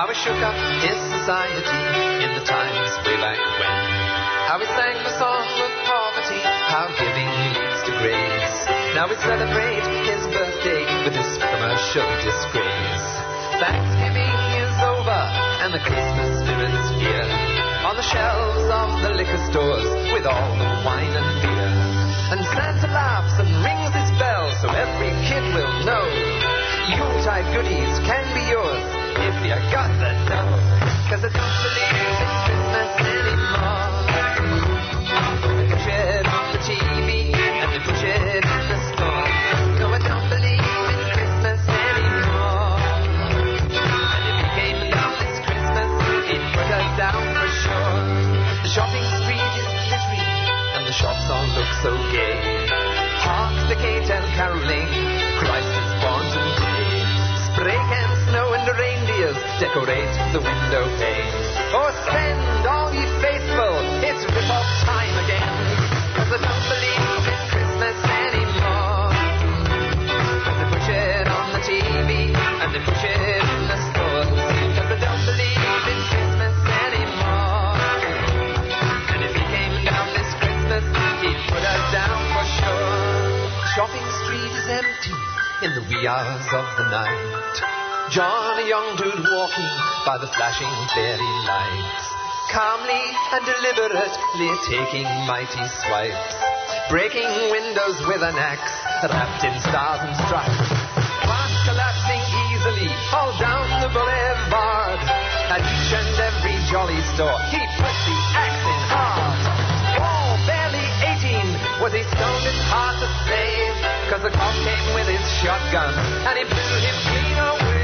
How he shook up his society in the times way back when. How he sang the song of poverty, how giving leads to grace. Now we celebrate his birthday with this commercial disgrace. Thanksgiving is over and the Christmas spirit's here. On the shelves of the liquor stores with all the wine and beer. And Santa laughs and rings his bell so every kid will know Yuletide goodies can be yours if you got the dough. Cause I don't believe in Christmas anymore. They push it on the T V and they push it in the store. No, I don't believe in Christmas anymore. And if he came down this Christmas, he'd put us down for sure. The shopping street is glittery and the shops all look so gay. Hark the K-tel caroling, Christ is born today. Spray cans, snow and reindeers decorate the window pane. Oh, spend all ye faithful, it's rip-off time again. Cause I don't believe in Christmas anymore. But they push it on the T V and they push it in the stores. Cause I don't believe in Christmas anymore. And if he came down this Christmas, he'd put us down for sure. Shopping street is empty in the wee hours of the night. John, a young dude walking by the flashing fairy lights, calmly and deliberately taking mighty swipes, breaking windows with an axe wrapped in stars and stripes. Glass collapsing easily all down the boulevard. At each and every jolly store he put the axe in hard. Oh, barely eighteen was he stoned in heart to save, cause the cop came with his shotgun and he blew him clean away.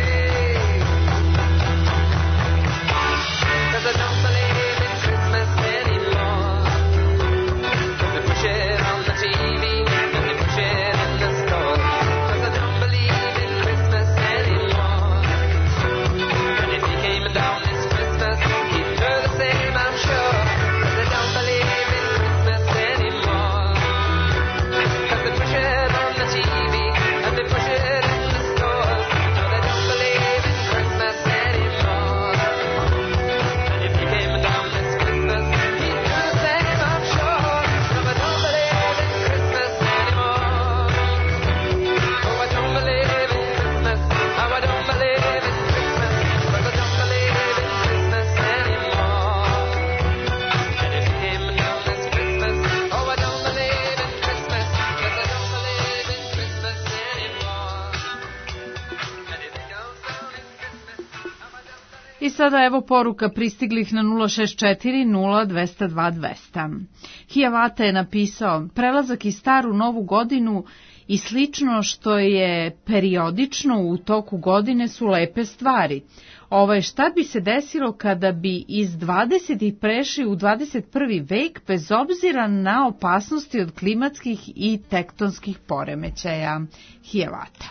Cause I don't believe in Christmas anymore. They push it on the T V and they push it in the store. Cause I don't believe in Christmas anymore. And if he came down this Christmas, he'd do the same, I'm sure. Cause I don't believe in Christmas anymore. Cause they push it on the T V and they push it in the stores. No, they don't believe in Christmas anymore. And if he came down this Christmas, he'd do the same, I'm sure. No, I don't believe in Christmas anymore. Oh, I don't believe in Christmas. Oh, I don't believe in Christmas. Cause I don't believe in Christmas anymore. And if he came down this Christmas, oh, I don't believe in Christmas. Cause I don't believe in Christmas anymore. And if he goes down in Christmas, oh, I don't believe. I sada evo poruka pristiglih na nula šest četiri nula dva nula dva dva nula nula. Hijavata je napisao prelazak iz staru novu godinu i slično što je periodično u toku godine su lepe stvari. Ovo je šta bi se desilo kada bi iz dvadesetih prešli u dvadeset prvi vek bez obzira na opasnosti od klimatskih i tektonskih poremećaja. Hijavata.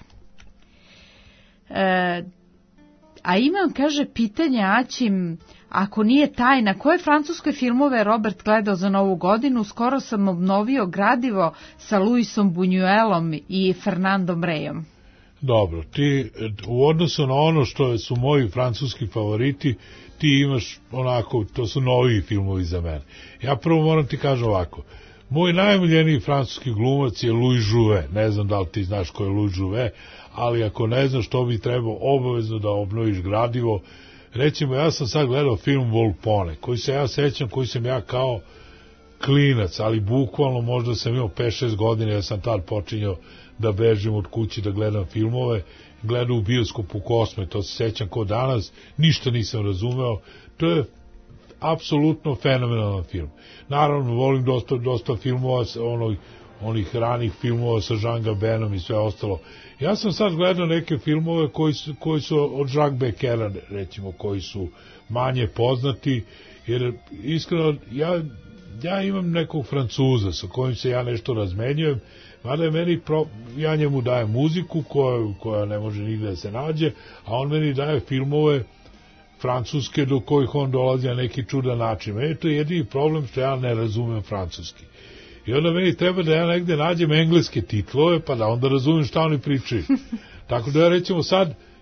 E, A imam, kaže, pitanje Aćim, ako nije tajna, koje francuske filmove Robert gledao za novu godinu? Skoro sam obnovio gradivo sa Luisom Buñuelom i Fernandom Reyom. Dobro, ti u odnosu na ono što su moji francuski favoriti, ti imaš onako, to su novi filmovi za mene. Ja prvo moram ti kažem ovako, moj najomiljeniji francuski glumac je Louis Jouvet, ne znam da li ti znaš ko je Louis Jouvet, ali ako ne znaš što bi trebao obavezno da obnoviš gradivo, recimo ja sam sad gledao film Volpone, koji se ja sećam, koji sam ja kao klinac, ali bukvalno možda sam imao pet šest godina, ja sam tad počinjao da bežim od kući da gledam filmove, gledao u bioskopu Kosme, to se sećam ko danas, ništa nisam razumeo, to je apsolutno fenomenalan film. Naravno, volim dosta, dosta filmova, onih, onih ranih filmova sa Jean Gabenom i sve ostalo. Ja sam sad gledao neke filmove koji su, koji su od Jacques Beckera, recimo, koji su manje poznati, jer iskreno, ja, ja imam nekog Francuza sa kojim se ja nešto razmenjujem, mada je meni, pro, ja njemu dajem muziku koja, koja ne može nigde da se nađe, a on meni daje filmove francuske do kojih on dolazi na neki čudan način. Meni to je jedini problem što ja ne razumem francuski. I onda meni treba da ja negde nađem engleske titlove, pa da onda razumem šta oni pričaju. Tako da ja recimo sad,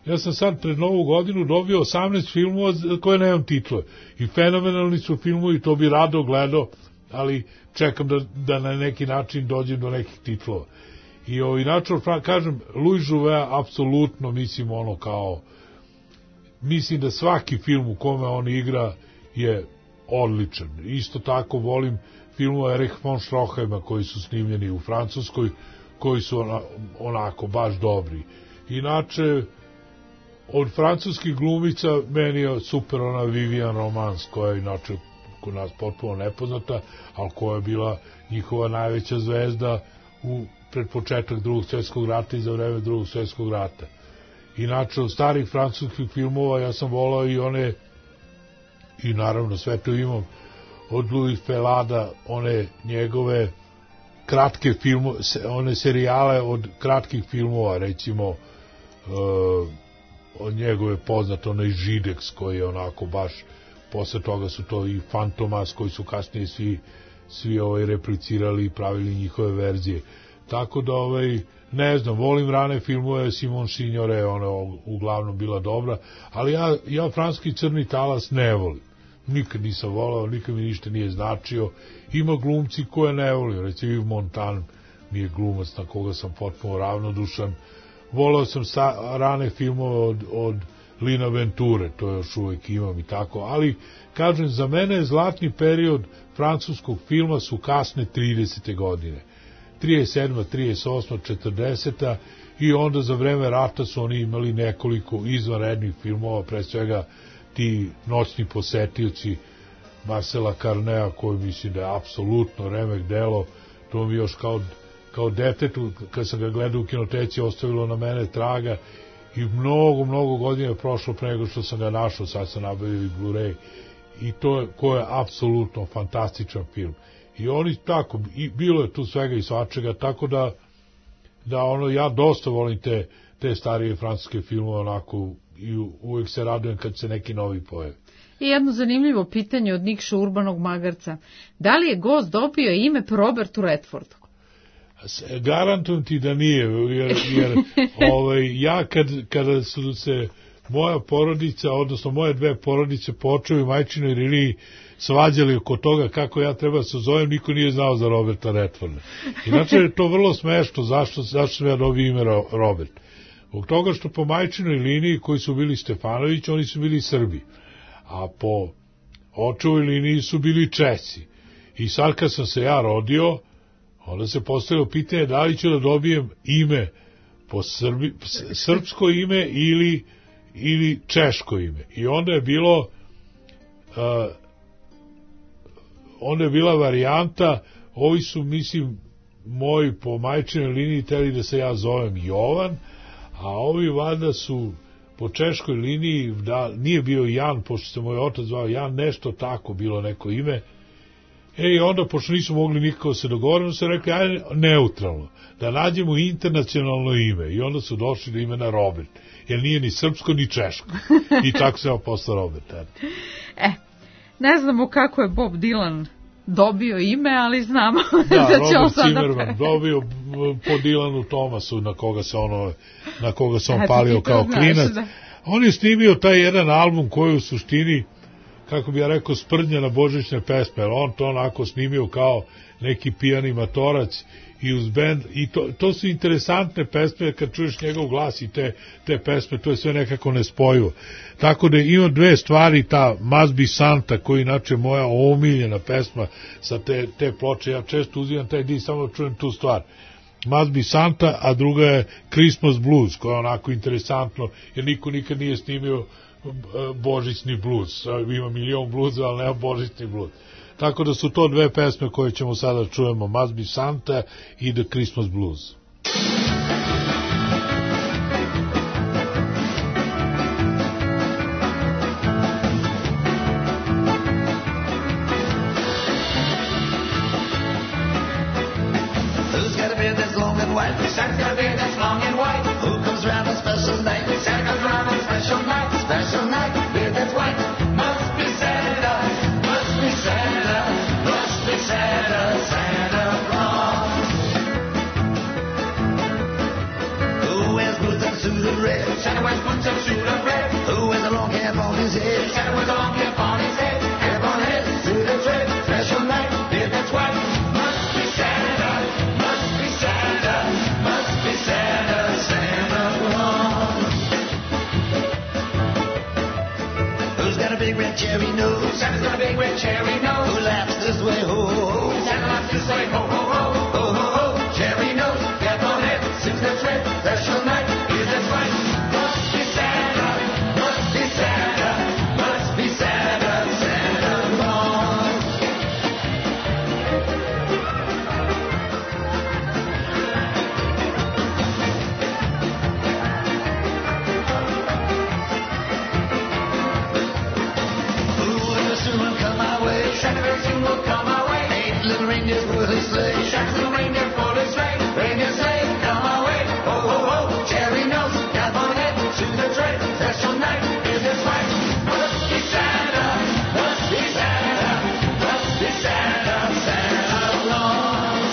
ja sam sad pred Novu godinu dobio osamnaest filmova koje nemam titlove. I fenomenalni su filmovi, to bi rado gledao, ali čekam da, da na neki način dođem do nekih titlova. I o, inače, kažem, Louis Jouvet, apsolutno, mislim, ono kao, mislim da svaki film u kome on igra je odličan. Isto tako volim filmove Erich von Stroheima koji su snimljeni u Francuskoj, koji su ona, onako baš dobri. Inače, od francuskih glumica meni je super ona Vivian Romance, koja je inače kod nas potpuno nepoznata, ali koja je bila njihova najveća zvezda u pred početak drugog svjetskog rata i za vreme drugog svjetskog rata. Inače, od starih francuskih filmova ja sam volao i one, i naravno sve to imam, od Louis Felada, one njegove kratke filmove, one serijale od kratkih filmova, recimo, uh, od njegove poznate, onaj Židex, koji je onako baš, posle toga su to i Fantomas, koji su kasnije svi, svi ovaj replicirali i pravili njihove verzije. Tako da, ovaj, ne znam, volim rane filmove, Simon Signore, ona je uglavnom bila dobra, ali ja, ja franski crni talas ne volim. Nikad nisam volao, nikad mi ništa nije značio. Ima glumci koje ne volim, recimo Yves Montand mi je glumac na koga sam potpuno ravnodušan. Volao sam sa, rane filmove od, od Lina Venture, to još uvijek imam i tako, ali kažem, za mene je zlatni period francuskog filma su kasne tridesete godine. trideset sedma, trideset osma, četrdeseta i onda za vreme rata su oni imali nekoliko izvanrednih filmova, pre svega ti Noćni posetioci Marcela Carnea, koji mislim da je apsolutno remek delo, to mi još kao, kao detetu, kad sam ga gledao u kinoteci, ostavilo na mene traga i mnogo, mnogo godina je prošlo pre nego što sam ga našao, sad sam nabavio i Blu-ray i to je, ko je apsolutno fantastičan film. I oni tako, i bilo je tu svega i svačega, tako da, da ono, ja dosta volim te, te starije francuske filmove, onako, i uvijek se radujem kad se neki novi pojavi. I jedno zanimljivo pitanje od Nikša Urbanog Magarca. Da li je gost dobio ime po Robertu Redfordu? Garantujem ti da nije, jer, jer ovaj, ja kad, kada su se moja porodica, odnosno moje dve porodice po očevoj majčinoj liniji svađali oko toga kako ja treba se zovem, niko nije znao za Roberta Redforda. Inače je to vrlo smešno, zašto, zašto sam ja dobio ime Robert. Zbog toga što po majčinoj liniji koji su bili Stefanović, oni su bili Srbi, a po očevoj liniji su bili Česi. I sad kad sam se ja rodio, onda se postavilo pitanje da li ću da dobijem ime po Srbi, srpsko ime ili, ili češko ime. I onda je bilo uh, onda je bila varijanta, ovi su, mislim, moji po majčinoj liniji teli da se ja zovem Jovan, a ovi valjda su po češkoj liniji, da nije bio Jan, pošto se moj otac zvao Jan, nešto tako bilo neko ime. E, i onda, pošto nisu mogli nikako se dogovoriti, su rekli, ajde, neutralno, da nađemo internacionalno ime. I onda su došli do imena Robert, jer nije ni srpsko, ni češko. I tako se ja postao Robert. E, ne znamo kako je Bob Dylan dobio ime, ali znamo da, da će Robert on sada... Zimmerman dobio po Dylanu Thomasu, na koga se ono, na koga se on palio kao znaš, klinac. da. On je snimio taj jedan album koji u suštini, kako bi ja rekao, sprdnja na božićne pesme, ali on to onako snimio kao neki pijani matorac i uz bend, i to, to su interesantne pesme, kad čuješ njegov glas i te, te pesme, to je sve nekako nespojivo. Tako da ima dve stvari, ta Must Be Santa, koja je inače moja omiljena pesma sa te, te ploče, ja često uzimam taj di, samo čujem tu stvar. Must Be Santa, a druga je Christmas Blues, koja je onako interesantno, jer niko nikad nije snimio božićni blues. Ima milion bluza, ali nema božićni blues. Tako da su to dve pesme koje ćemo sada čujemo, Must Be Santa i The Christmas Blues. Who's got a beard that's long and white? Santa's got a beard that's long and white. Who comes round on special night? Santa comes round on special night. Special night, beard that's white. Must be Santa, must be Santa, must be Santa, Santa Claus. Who wears boots and suit of red? Santa wears boots and Cherry nose. Who laughs this way, ho, ho, ho. Santa laughs this way, ho, ho, ho. Ho, ho, ho. Cherry nose, cap on head, suits that's red. Special night, is it right? Must be Santa, must be Santa, must be Santa, Santa Claus. Santa very soon will come our way. Eight little reindeers pull his sleigh. Shark's little reindeer pull his sleigh. Reindeer sleigh, come our way. Ho, ho, ho. Cherry nose, cap on head, to the tray. Special night, is this right? Must be Santa, must be Santa, must be Santa, Santa Claus.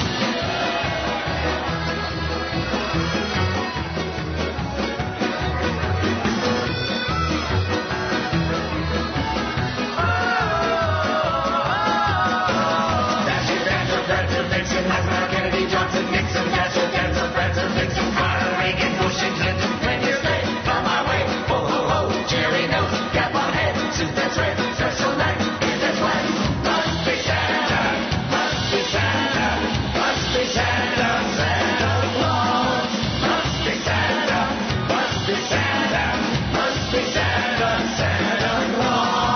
Nixon, Eisenhower, Kennedy, Johnson, Nixon, Dasher, Dancer, Prancer, Vixen, Carter, Reagan, Bush, and Clinton. Reindeer sleigh, come our way. Ho, ho, ho. Cherry nose, cap on head, suit that's red. Special night, is this right? Must be Santa, must be Santa, must be Santa, Santa Claus. Must be Santa, must be Santa, must be Santa, Santa Claus.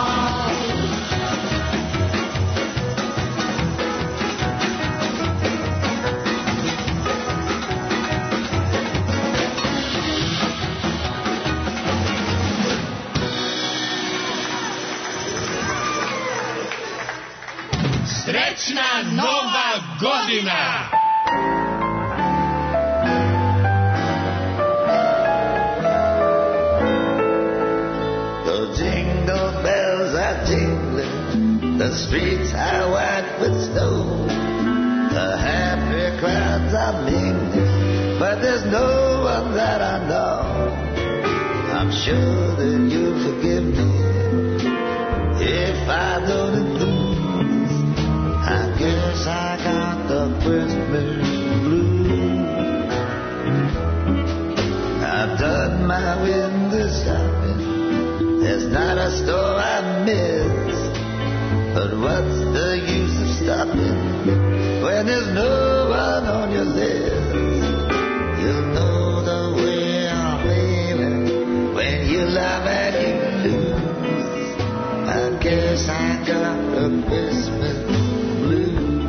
Srećna Nova Godina! The jingle bells are jingling, the streets are white with snow. The happy crowds are mingling, but there's no one that I know. I'm sure that you'll forgive me if I know the blues. I guess I got the Christmas blues. I've done my window shopping, there's not a store I miss. But what's the use of stopping when there's no one on your list? You'll know the way I'm feeling when you love and you lose. I guess I got the Christmas blues.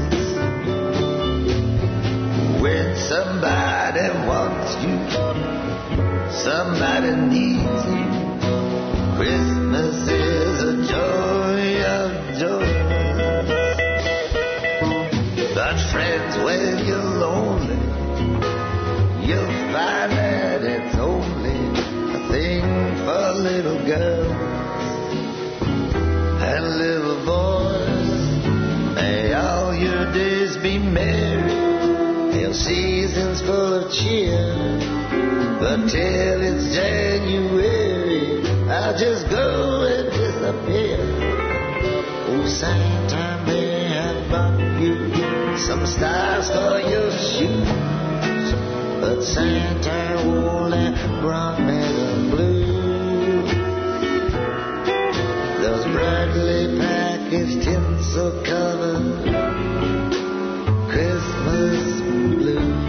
When somebody wants you, somebody needs you, Christmas is a joy of joys. But friends, when you're lonely, you'll find that it's only a thing for little girls and little boys. May all your days be merry, your seasons full of cheer. But till it's January, I'll just go and disappear. Oh, Santa may have brought you some stars for your shoes, but Santa only brought me the blues. Those brightly packaged tinsel covered Christmas blues.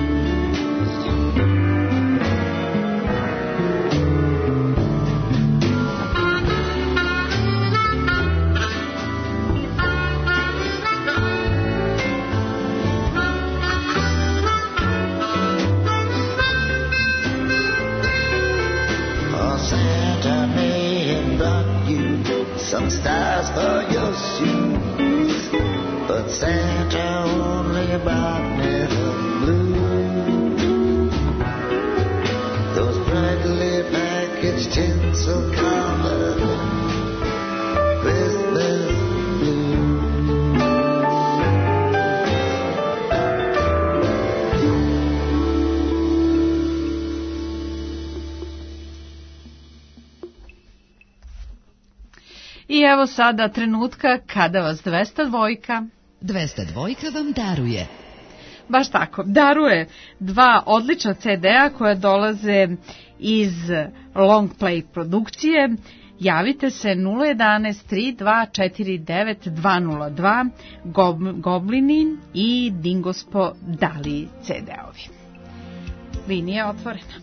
Some stars for your shoes, but Santa only brought me the blues. Those brightly packaged tinsel covered Christmas blues. I evo sada trenutka kada vas dvesta dvojka dvesta dvojka vam daruje. Baš tako, daruje dva odlična ce de a koja dolaze iz long play produkcije. Javite se nula jedanaest tri dva četiri devet dva nula dva, Gob, Goblini i Dingospo Dali ce de-ovi. Linija je otvorena.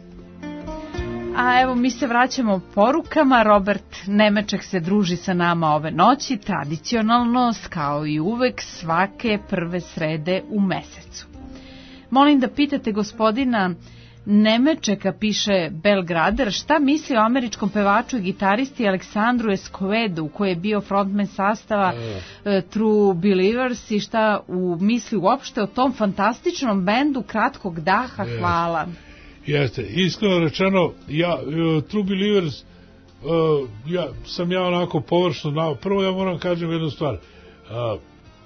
A evo mi se vraćamo porukama. Robert Nemeček se druži sa nama ove noći, tradicionalno, kao i uvek, svake prve srede u mesecu. Molim da pitate gospodina Nemečeka, piše Belgrader, šta misli o američkom pevaču i gitaristi Aleksandru Escovedu, koji je bio frontman sastava e. True Believers, i šta u misli uopšte o tom fantastičnom bendu kratkog daha. Jeste. Hvala. Jeste, iskreno rečeno, ja, uh, True Believers, uh, ja, sam ja onako površno znao. Prvo ja moram kažem jednu stvar. Uh,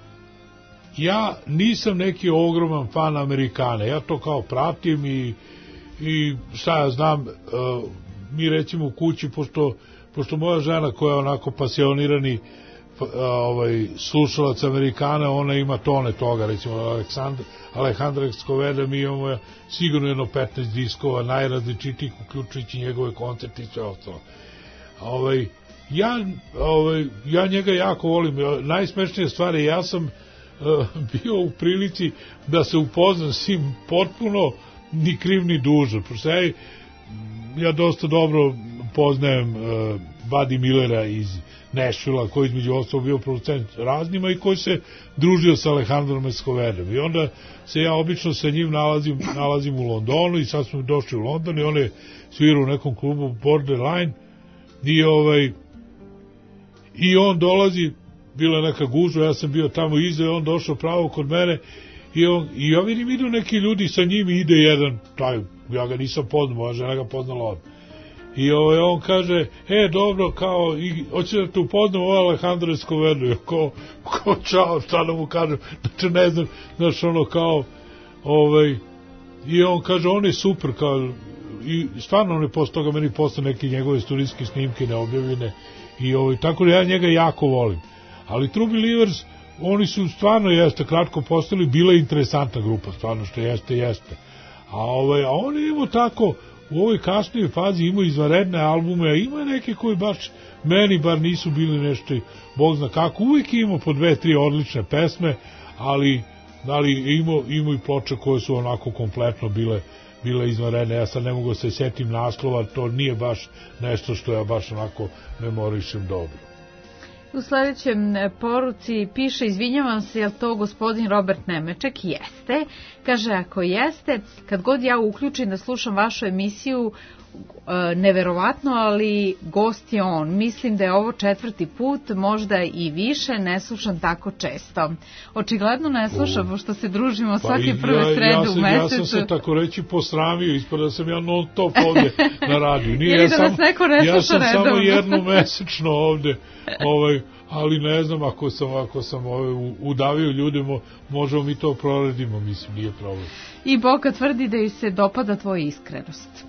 ja nisam neki ogroman fan Amerikane, ja to kao pratim i i šta ja znam, uh, mi recimo u kući, pošto, pošto moja žena koja je onako pasionirani uh, ovaj, slušalac Amerikana, ona ima tone toga, recimo Aleksandra, Alejandra Escoveda, mi imamo sigurno jedno petnaest diskova, najrazličitijih, uključujući njegove koncerte i sve ostalo. Ovaj, ja, ovaj, ja njega jako volim, najsmešnije stvari, ja sam uh, bio u prilici da se upoznam s njim potpuno ni kriv ni dužan, pošto ja, ja dosta dobro poznajem uh, Buddy Millera iz Nashvilla, koji između ostalog bio producent raznima i koji se družio sa Alejandrom Escovedom. I onda se ja obično sa njim nalazim, nalazim u Londonu i sad smo došli u London i on je svirao u nekom klubu Borderline i, ovaj, i on dolazi, bila je neka gužva, ja sam bio tamo iza i on došao pravo kod mene. I, on, i ja vidim, idu neki ljudi sa njim i ide jedan, taj, ja ga nisam poznao, moja žena ga poznala on. I ovaj, on kaže, e, dobro, kao, i, hoće da te upoznam, ovo je Alejandro Escovedo. I ko, ko, čao, šta da mu kažem, znači ne znam, znaš, ono, kao, ovaj, i on kaže, on je super, kao, i stvarno on je posle toga meni posle neke njegove studijske snimke neobjavljene, i ovaj, tako da ja njega jako volim. Ali True Believers, oni su stvarno, jeste, kratko postali, bila interesantna grupa, stvarno, što jeste, jeste. A, ovaj, a oni imaju tako, u ovoj kasnijoj fazi imaju izvanredne albume, a ima neke koji baš, meni bar nisu bili nešto, Bog zna kako, uvijek imamo po dve, tri odlične pesme, ali, ali imaju, imaju i ploče koje su onako kompletno bile, bile izvanredne. Ja sad ne mogu se setim naslova, to nije baš nešto što ja baš onako memorišem dobro. U sledećem poruci piše, izvinjavam se, je li to gospodin Robert Nemeček? Jeste. Kaže, ako jeste, kad god ja uključim da slušam vašu emisiju, neverovatno, ali gost je on. Mislim da je ovo četvrti put, možda i više, ne slušam tako često. Očigledno ne slušam, pošto se družimo svake pa prve ja, srede ja sam, u mesecu. Ja sam se tako reći posramio, ispada da sam ja non top ovde na radiju. Nije, Ili ja da sam, nas neko ne sluša ja sam redovno. samo jedno mesečno ovde, ovaj, ali ne znam, ako sam, ako sam ovaj, udavio ljude, mo, možemo mi to proradimo, mislim, nije problem. I Boka tvrdi da joj se dopada tvoja iskrenost.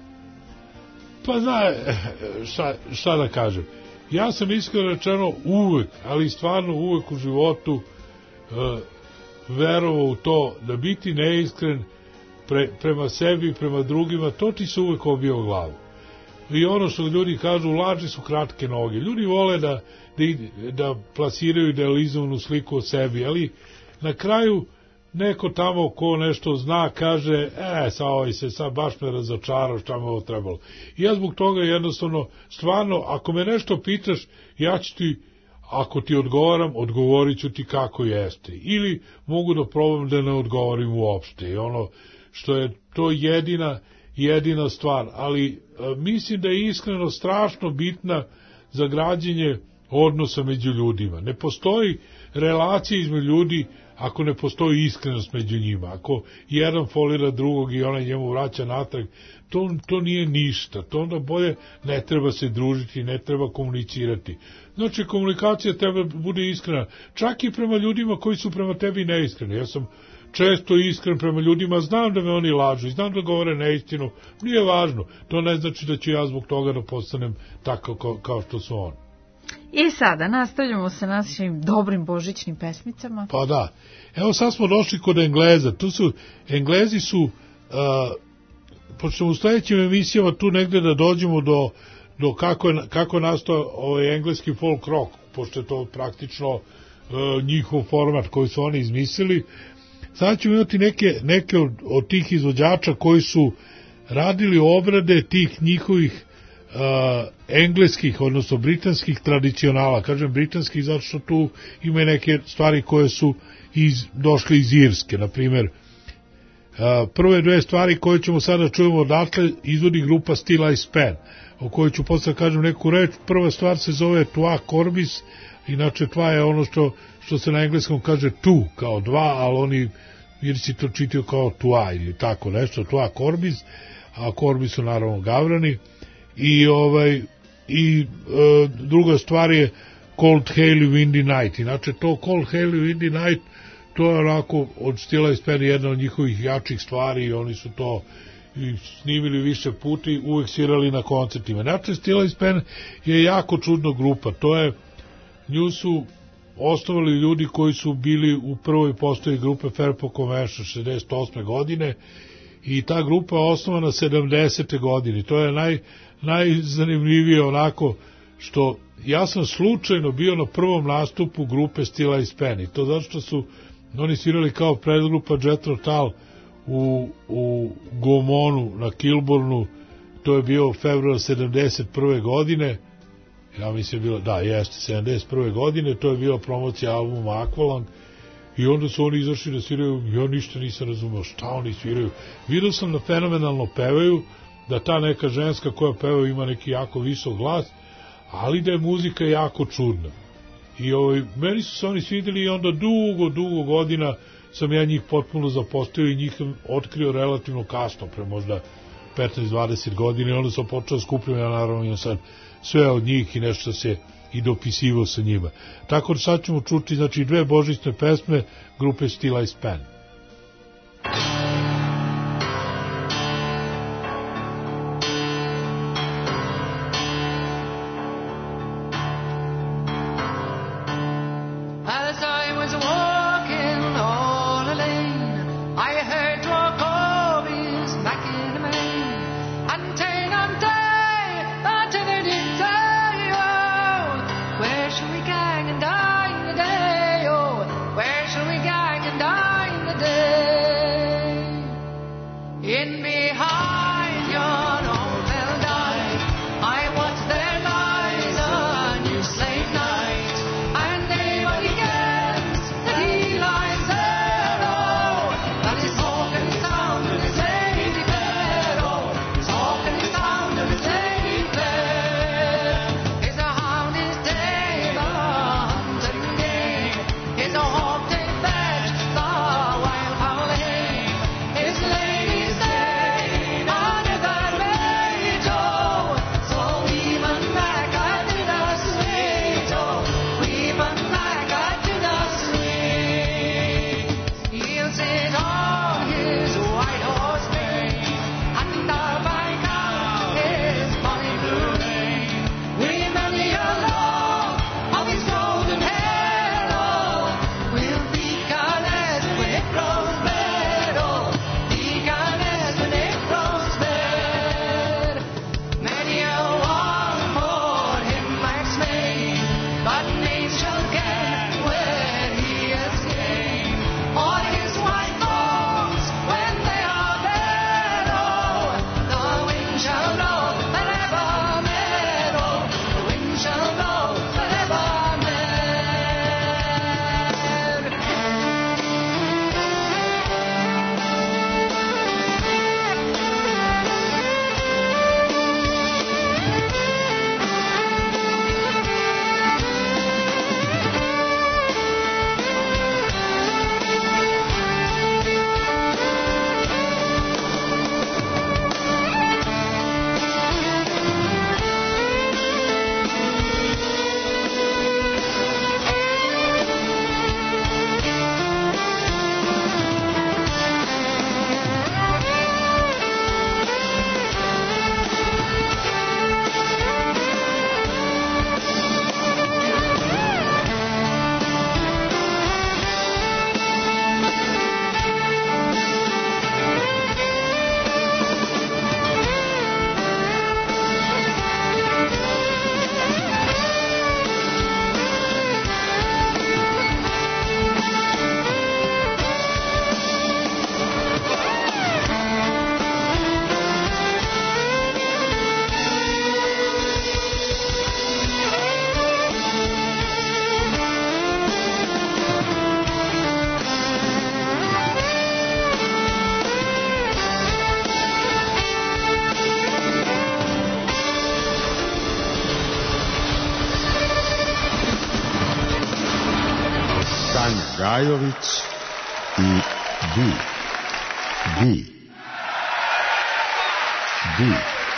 Pa zna, šta, šta da kažem, ja sam iskreno rečeno uvek, ali stvarno uvek u životu uh, verovao u to da biti neiskren pre, prema sebi i prema drugima, to ti se uvek obija u glavu. I ono što ljudi kažu, laži su kratke noge. Ljudi vole da, da, da plasiraju idealizovanu sliku o sebi, ali na kraju neko tamo ko nešto zna kaže, e, sa ovaj se sad baš me razočarao, šta me ovo trebalo. I ja zbog toga jednostavno, stvarno, ako me nešto pitaš, ja ću ti, ako ti odgovaram, odgovorit ću ti kako jeste. Ili mogu da probam da ne odgovorim uopšte. I ono što je to jedina, jedina stvar. Ali a, mislim da je iskreno strašno bitna za građenje odnosa među ljudima. Ne postoji relacija između ljudi ako ne postoji iskrenost među njima, ako jedan folira drugog i onaj njemu vraća natrag, to, to nije ništa, to onda bolje ne treba se družiti, ne treba komunicirati. Znači, komunikacija treba bude iskrena, čak i prema ljudima koji su prema tebi neiskreni. Ja sam često iskren prema ljudima, znam da me oni lažu, znam da govore neistinu, nije važno, to ne znači da ću ja zbog toga da postanem tako kao, kao što su oni. I sada nastavljamo sa našim dobrim božićnim pesmicama. Pa da. Evo sad smo došli kod Engleza. Tu su, Englezi su, uh, počnemo u sledećim emisijama tu negde da dođemo do, do kako je, kako je nastao ovaj engleski folk rock, pošto je to praktično uh, njihov format koji su oni izmislili. Sad ćemo imati neke, neke od, od tih izvođača koji su radili obrade tih njihovih uh, engleskih, odnosno britanskih tradicionala. Kažem britanskih zato što tu ima neke stvari koje su iz, došle iz Irske. Na primjer, uh, prve dve stvari koje ćemo sada čujemo odatle izvodi grupa Still I Span, o kojoj ću posle kažem neku reč. Prva stvar se zove Trois Corbis, inače tva je ono što, što se na engleskom kaže tu, kao dva, ali oni Irci to čitaju kao tua ili tako nešto, Trois Corbis, a Corbis su naravno gavrani. I, ovaj, i e, druga stvar je Cold Hail Windy Night. Inače to Cold Hail Windy Night, to je onako od Still I Span jedna od njihovih jačih stvari i oni su to i snimili više puta, uvek svirali na koncertima. Inače Still I Span je jako čudna grupa, to je, nju su osnovali ljudi koji su bili u prvoj postoji grupe Fairport Convention šezdeset osme godine i ta grupa je osnovana sedamdesete godine. To je naj, najzanimljivije onako što ja sam slučajno bio na prvom nastupu grupe Still I Span i to zato što su oni svirali kao predgrupa Jethro Tull u, u Gomonu na Kilburnu, to je bio februar sedamdeset prve godine, ja mislim bilo, da, jeste, sedamdeset prve godine, to je bila promocija albuma Aqualung i onda su oni izašli da sviraju, ja ništa nisam razumeo šta oni sviraju. Vidio sam da fenomenalno pevaju, da ta neka ženska koja peva ima neki jako visok glas, ali da je muzika jako čudna. I ovaj, meni su se oni svidjeli i onda dugo, dugo godina sam ja njih potpuno zapostavio i njih otkrio relativno kasno, pre možda petnaest dvadeset godina i onda sam počeo skupljati, ja naravno imam sad sve od njih i nešto se i dopisivao sa njima. Tako da sad ćemo čuti znači dve božićne pesme grupe Still I Span. His lady say Zajović i Di. Di. Di.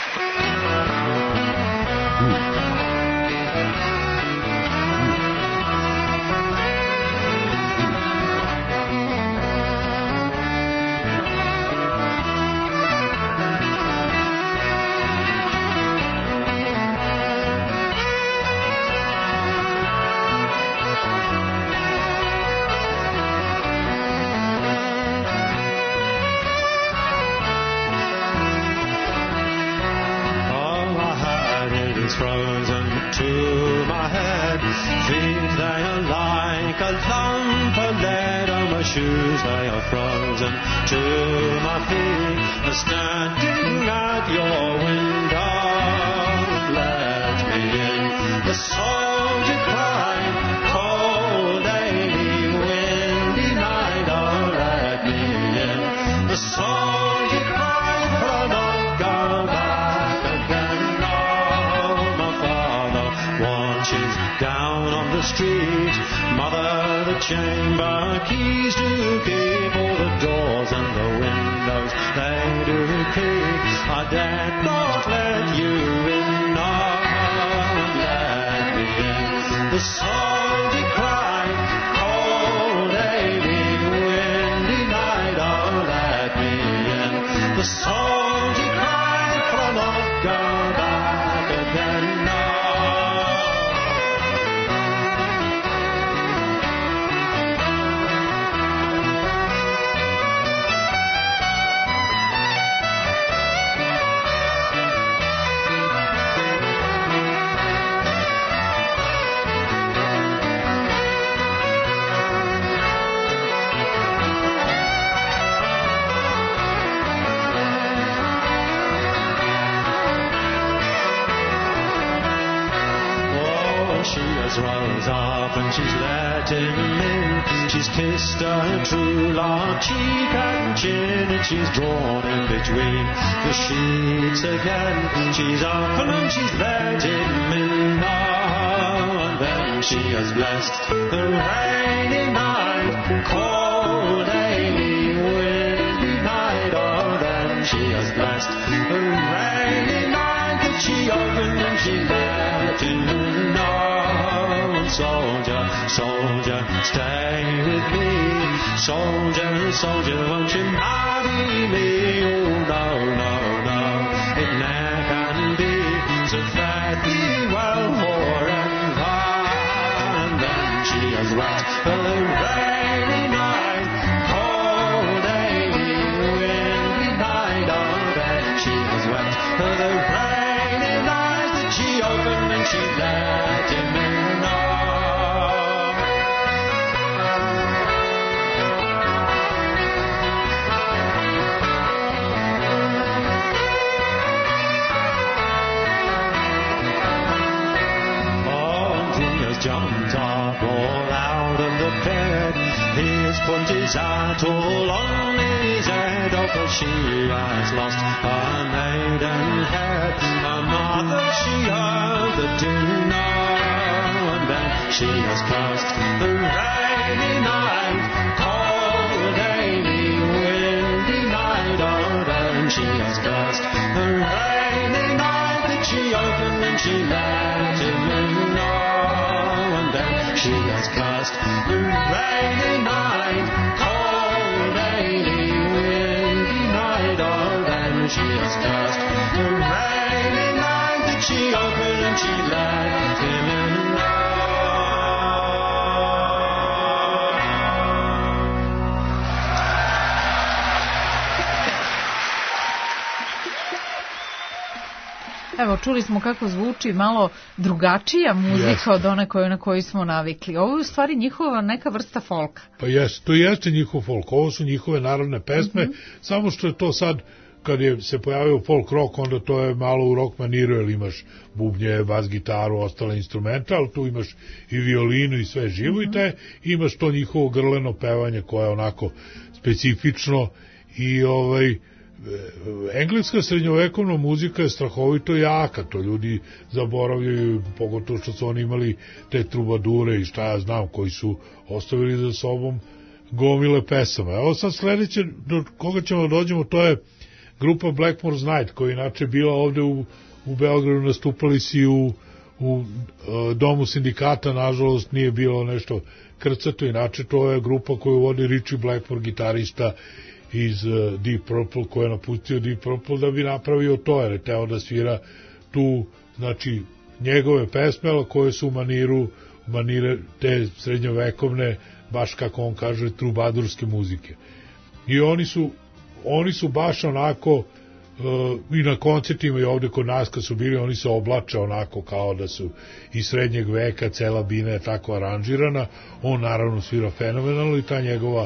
Shoes they are frozen to my feet, are standing at your window. Let me in. The soldier cried, cold, rainy, windy night. Oh, let me in. The soldier cried, but I'll not go back again. No, my father watches down on the street. Mother, the chamber keys do keep all the doors and the windows, they do keep. I dare not let you in, no, let me in. The soldier cried, cold, rainy, windy night. Oh, let me in. The soldier cried, for I'll not go back again, no. Rose up and she's let him in. She's kissed her true love cheek and chin, and she's drawn in between the sheets again. She's up and she's let him in now, and then she has blessed the rainy night, cold, rainy, windy night. Oh, then she has blessed the rainy night that she opened and she let him in now. Soldier, soldier, stay with me. Soldier, soldier, won't you marry me? Oh, no, no, no, it never can be. So fare thee well forever. And then she has wept for the rainy night, cold, rainy, windy night. Oh, then she has wept for the rainy night that she opened and she let him in. Jumped up all out of the bed. He's put his hat all on his head. Oh, for she has lost her maidenhead. Her mother, she heard the din now, and then she has cast the rainy night, cold, rainy, windy night. Oh, then she has cast the rainy night that she opened and she let him in. She has cast the rainy night, cold, rainy, windy night. Oh, then she has cast the rainy night that she opened and she let him in. Evo, čuli smo kako zvuči malo drugačija muzika jeste. Od one koju, na koju smo navikli. Ovo je u stvari njihova neka vrsta folka. Pa jeste, to jeste njihov folk, ovo su njihove narodne pesme, mm-hmm. samo što je to sad, kad je se pojavio folk rock, onda to je malo u rock maniru, jer imaš bubnje, bas gitaru, ostale instrumente, ali tu imaš i violinu i sve živo mm-hmm. i te, imaš to njihovo grleno pevanje koje je onako specifično i ovaj engleska srednjovekovna muzika je strahovito jaka, to ljudi zaboravljaju, pogotovo što su oni imali te trubadure i šta ja znam, koji su ostavili za sobom gomile pesama. Evo sad sledeće, do koga ćemo dođemo, to je grupa Blackmore's Night, koja je inače bila ovde u, u Beogradu, nastupali si u, u uh, domu sindikata, nažalost nije bilo nešto krcato, inače to je grupa koju vodi Richie Blackmore, gitarista iz uh, Deep Purple, koji je napustio Deep Purple da bi napravio to, jer je teo da svira tu, znači, njegove pesme, ali koje su u maniru, manire te srednjovekovne, baš kako on kaže, trubadurske muzike. I oni su, oni su baš onako, uh, i na koncertima i ovde kod nas kad su bili, oni se oblače onako kao da su iz srednjeg veka, cela bina je tako aranžirana, on naravno svira fenomenalno i ta njegova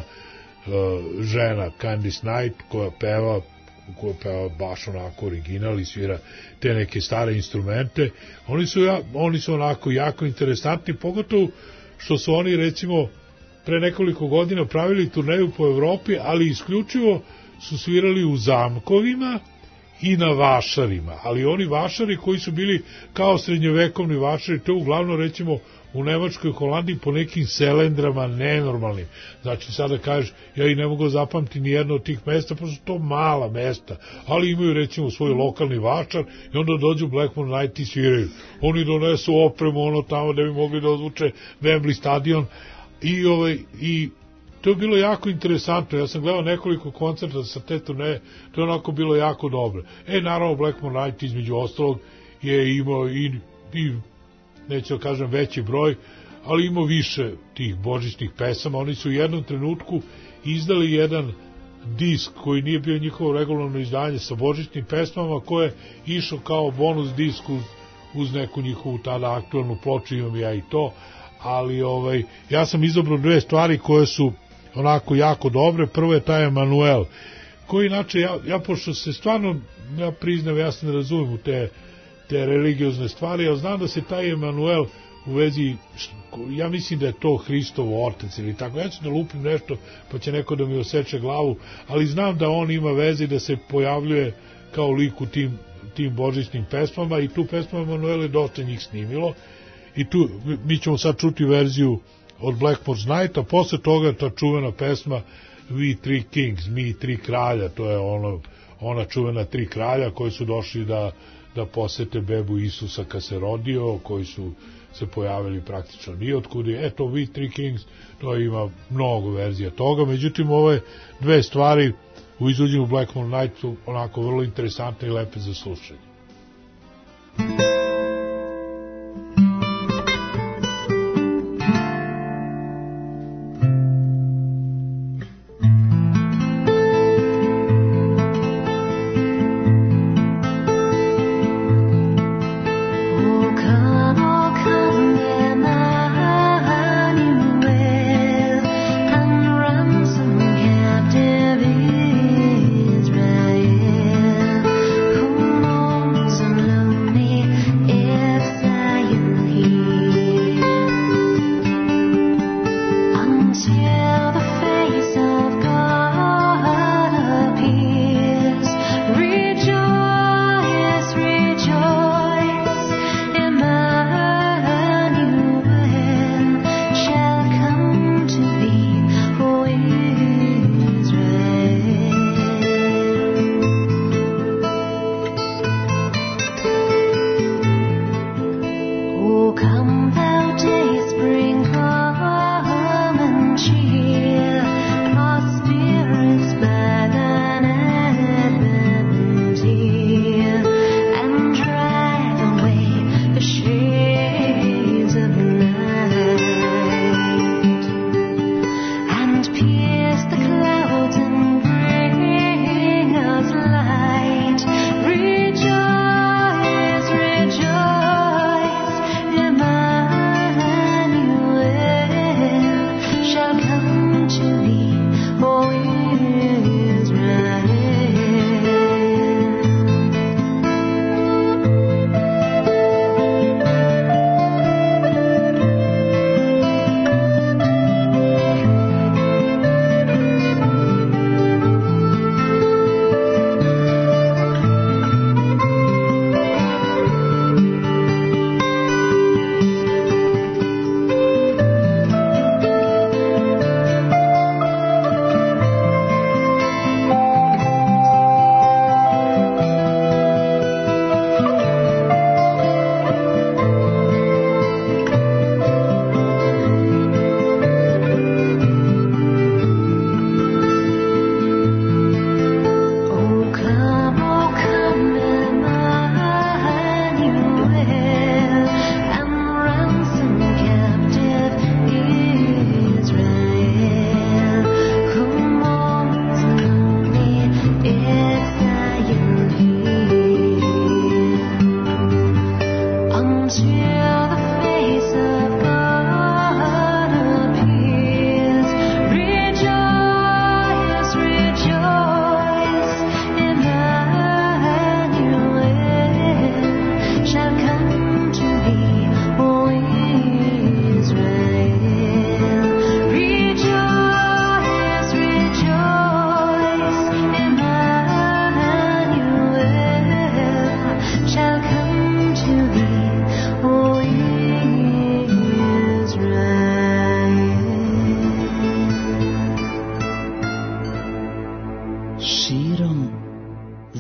uh, žena Candice Night koja peva, koja peva baš onako original i svira te neke stare instrumente, oni su, ja, oni su onako jako interesantni, pogotovo što su oni recimo pre nekoliko godina pravili turneju po Evropi, ali isključivo su svirali u zamkovima i na vašarima, ali oni vašari koji su bili kao srednjovekovni vašari, to uglavnom recimo u Nemačkoj i Holandiji po nekim selendrama nenormalnim. Znači sada kažeš, ja i ne mogu zapamtiti ni jedno od tih mesta, pa su to mala mesta, ali imaju recimo svoj lokalni vašar i onda dođu Blackmore Night i sviraju. Oni donesu opremu ono tamo da bi mogli da odvuče Wembley stadion i ovaj i to je bilo jako interesantno. Ja sam gledao nekoliko koncerta sa te turneje, to je onako bilo jako dobro. E, naravno, Blackmore Night između ostalog je imao i, i neću da kažem veći broj, ali imao više tih božićnih pesama. Oni su u jednom trenutku izdali jedan disk koji nije bio njihovo regularno izdanje sa božićnim pesmama, koje je išao kao bonus disk uz, uz neku njihovu tada aktualnu ploču, imam ja i to, ali ovaj, ja sam izabrao dve stvari koje su onako jako dobre. Prvo je taj Emanuel, koji inače, ja, ja pošto se stvarno, ja priznam, ja se ne razumem u te, te religiozne stvari, ali znam da se taj Emanuel u vezi, ja mislim da je to Hristovo otac ili tako, ja ću da lupim nešto pa će neko da mi oseče glavu, ali znam da on ima veze da se pojavljuje kao lik u tim, tim božićnim pesmama i tu pesmu Emanuel je dosta njih snimilo i tu mi ćemo sad čuti verziju od Blackmore's Night, a posle toga ta čuvena pesma We Three Kings, mi tri kralja, to je ono, ona čuvena tri kralja koji su došli da, da posete bebu Isusa kad se rodio, koji su se pojavili praktično nijotkud. Eto, We Three Kings, to ima mnogo verzija toga, međutim ove dve stvari u izvođenju Blackmore Night su onako vrlo interesantne i lepe za slušanje. Me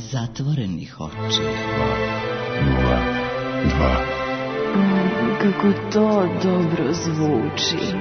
zatvorenih očiju. Nula, dva. Kako to dobro zvuči.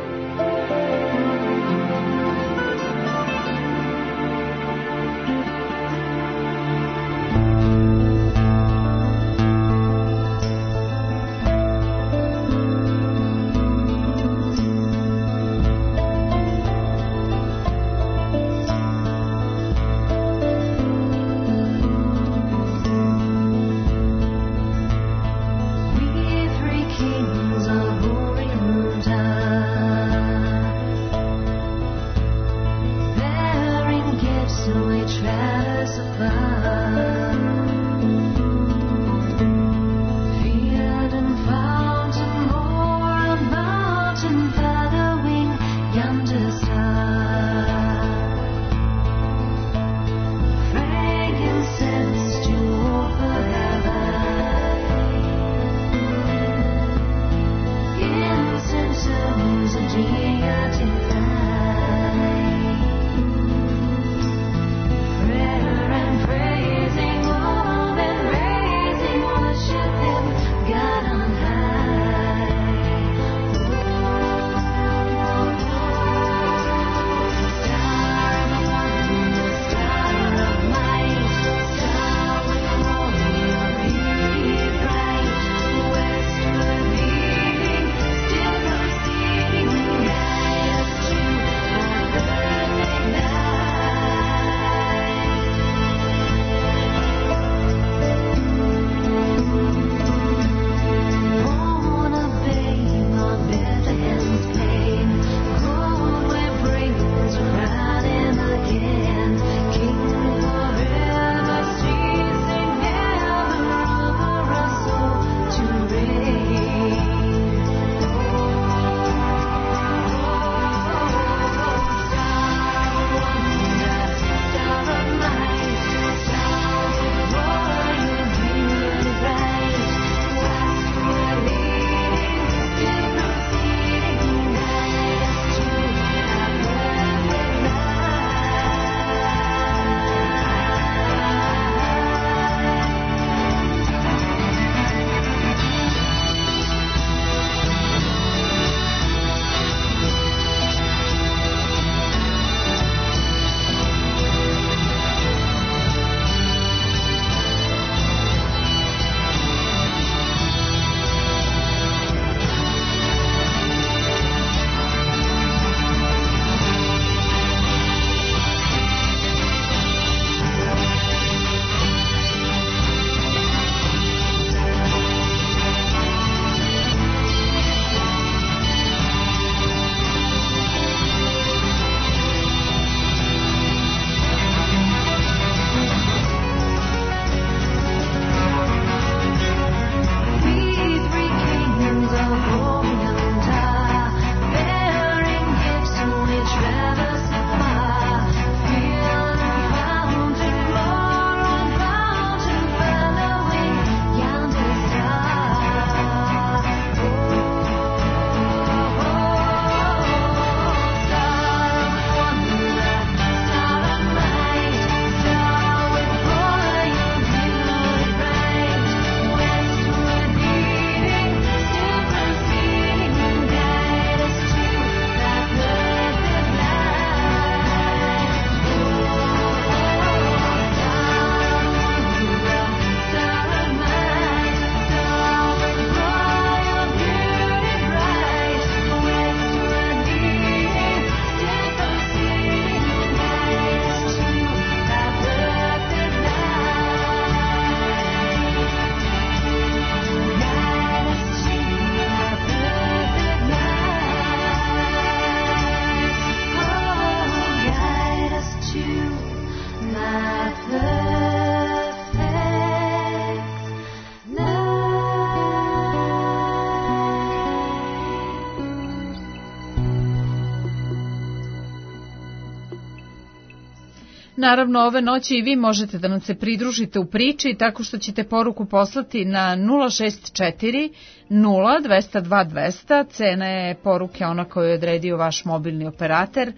Naravno, ove noći i vi možete da nam se pridružite u priči tako što ćete poruku poslati na nula šest četiri nula dva zero dva dva zero zero. Cena je poruke ona koju je odredio vaš mobilni operator.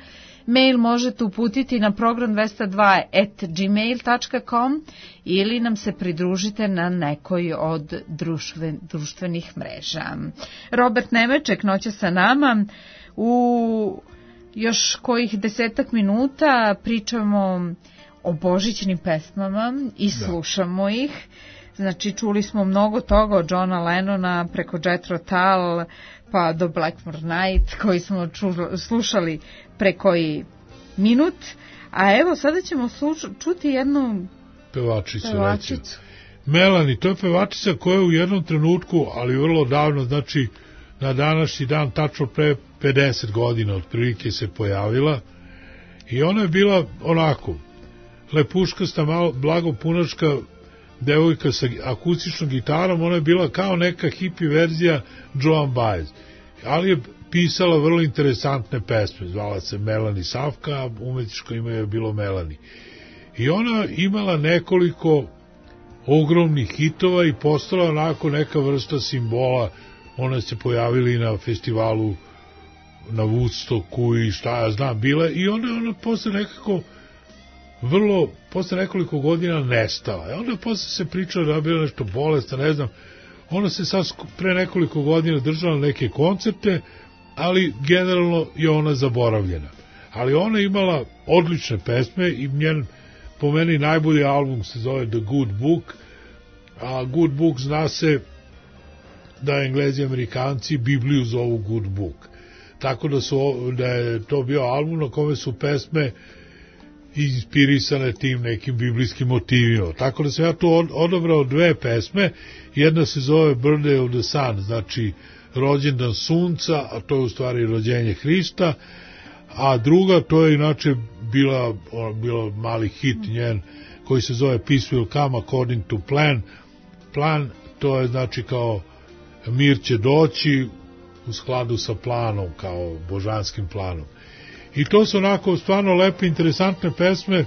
Mail možete uputiti na program dvesta dva at gmail dot com ili nam se pridružite na nekoj od društven, društvenih mreža. Robert Nemeček noće sa nama. U još kojih desetak minuta pričamo o božićnim pesmama i slušamo ih. Znači, čuli smo mnogo toga od Johna Lennona preko Jethro Tull pa do Blackmore Night koji smo ču, slušali pre koji minut. A evo, sada ćemo sluš, čuti jednu pevačicu. pevačicu. Melanie, to je pevačica koja je u jednom trenutku, ali vrlo davno, znači na današnji dan, tačno pre pedeset godina otprilike se pojavila i ona je bila onako lepuškasta, malo blagopunačka devojka sa akustičnom gitarom. Ona je bila kao neka hippie verzija Joan Baez, ali je pisala vrlo interesantne pesme. Zvala se Melanie Savka, a umetničko ime je bilo Melanie. I ona imala nekoliko ogromnih hitova i postala onako neka vrsta simbola. Ona se pojavili na festivalu na Woodstocku i šta ja znam bila, i onda je ona posle nekako vrlo, posle nekoliko godina nestala. I onda posle se pričala da je bila nešto bolesna, ne znam. Ona se sad pre nekoliko godina držala neke koncerte, ali generalno je ona zaboravljena. Ali ona je imala odlične pesme i njen, po meni, najbolji album se zove The Good Book, a Good Book zna se da Englezi i Amerikanci Bibliju zovu Good Book. Tako da, su, da je to bio album na kome su pesme inspirisane tim nekim biblijskim motivima. Tako da sam ja tu odabrao dve pesme. Jedna se zove Birthday of the Sun, znači rođendan sunca, a to je u stvari rođenje Hrista, a druga, to je inače bila, bila mali hit njen, koji se zove Peace Will Come According to Plan. Plan, to je znači kao mir će doći u skladu sa planom, kao božanskim planom. I to su onako stvarno lepe, interesantne pesme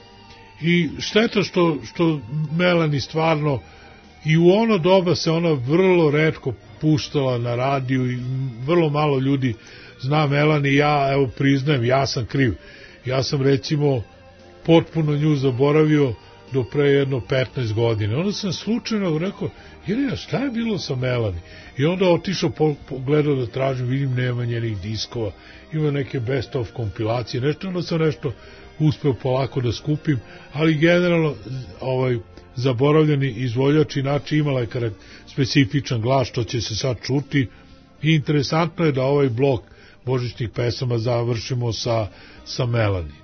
i šteta što, što Melanie stvarno, i u ono doba se ona vrlo retko puštala na radiju i vrlo malo ljudi zna Melanie. Ja, evo, priznajem, ja sam kriv. Ja sam recimo potpuno nju zaboravio do pre jedno petnaest godina. Onda sam slučajno rekao, jer šta je bilo sa Melanie? I onda otišao, pogledao da tražim, vidim, nema njenih diskova, ima neke best of kompilacije, nešto, onda sam nešto uspeo polako da skupim, ali generalno ovaj zaboravljeni izvođač, inače imala je specifičan glas, što će se sad čuti, i interesantno je da ovaj blok božićnih pesama završimo sa, sa Melanie.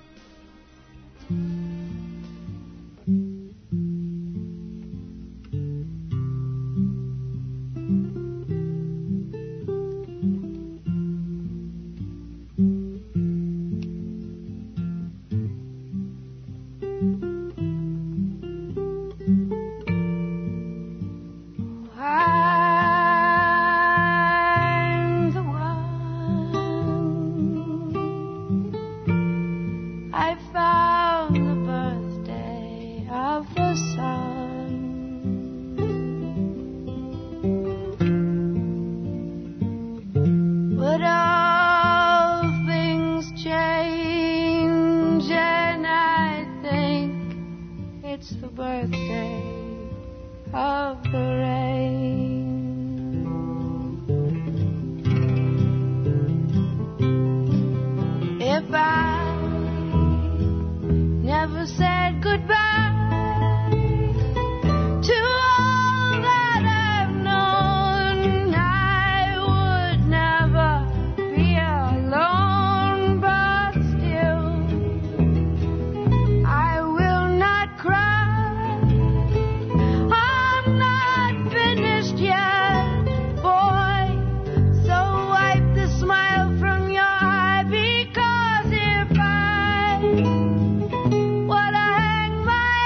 What I hang my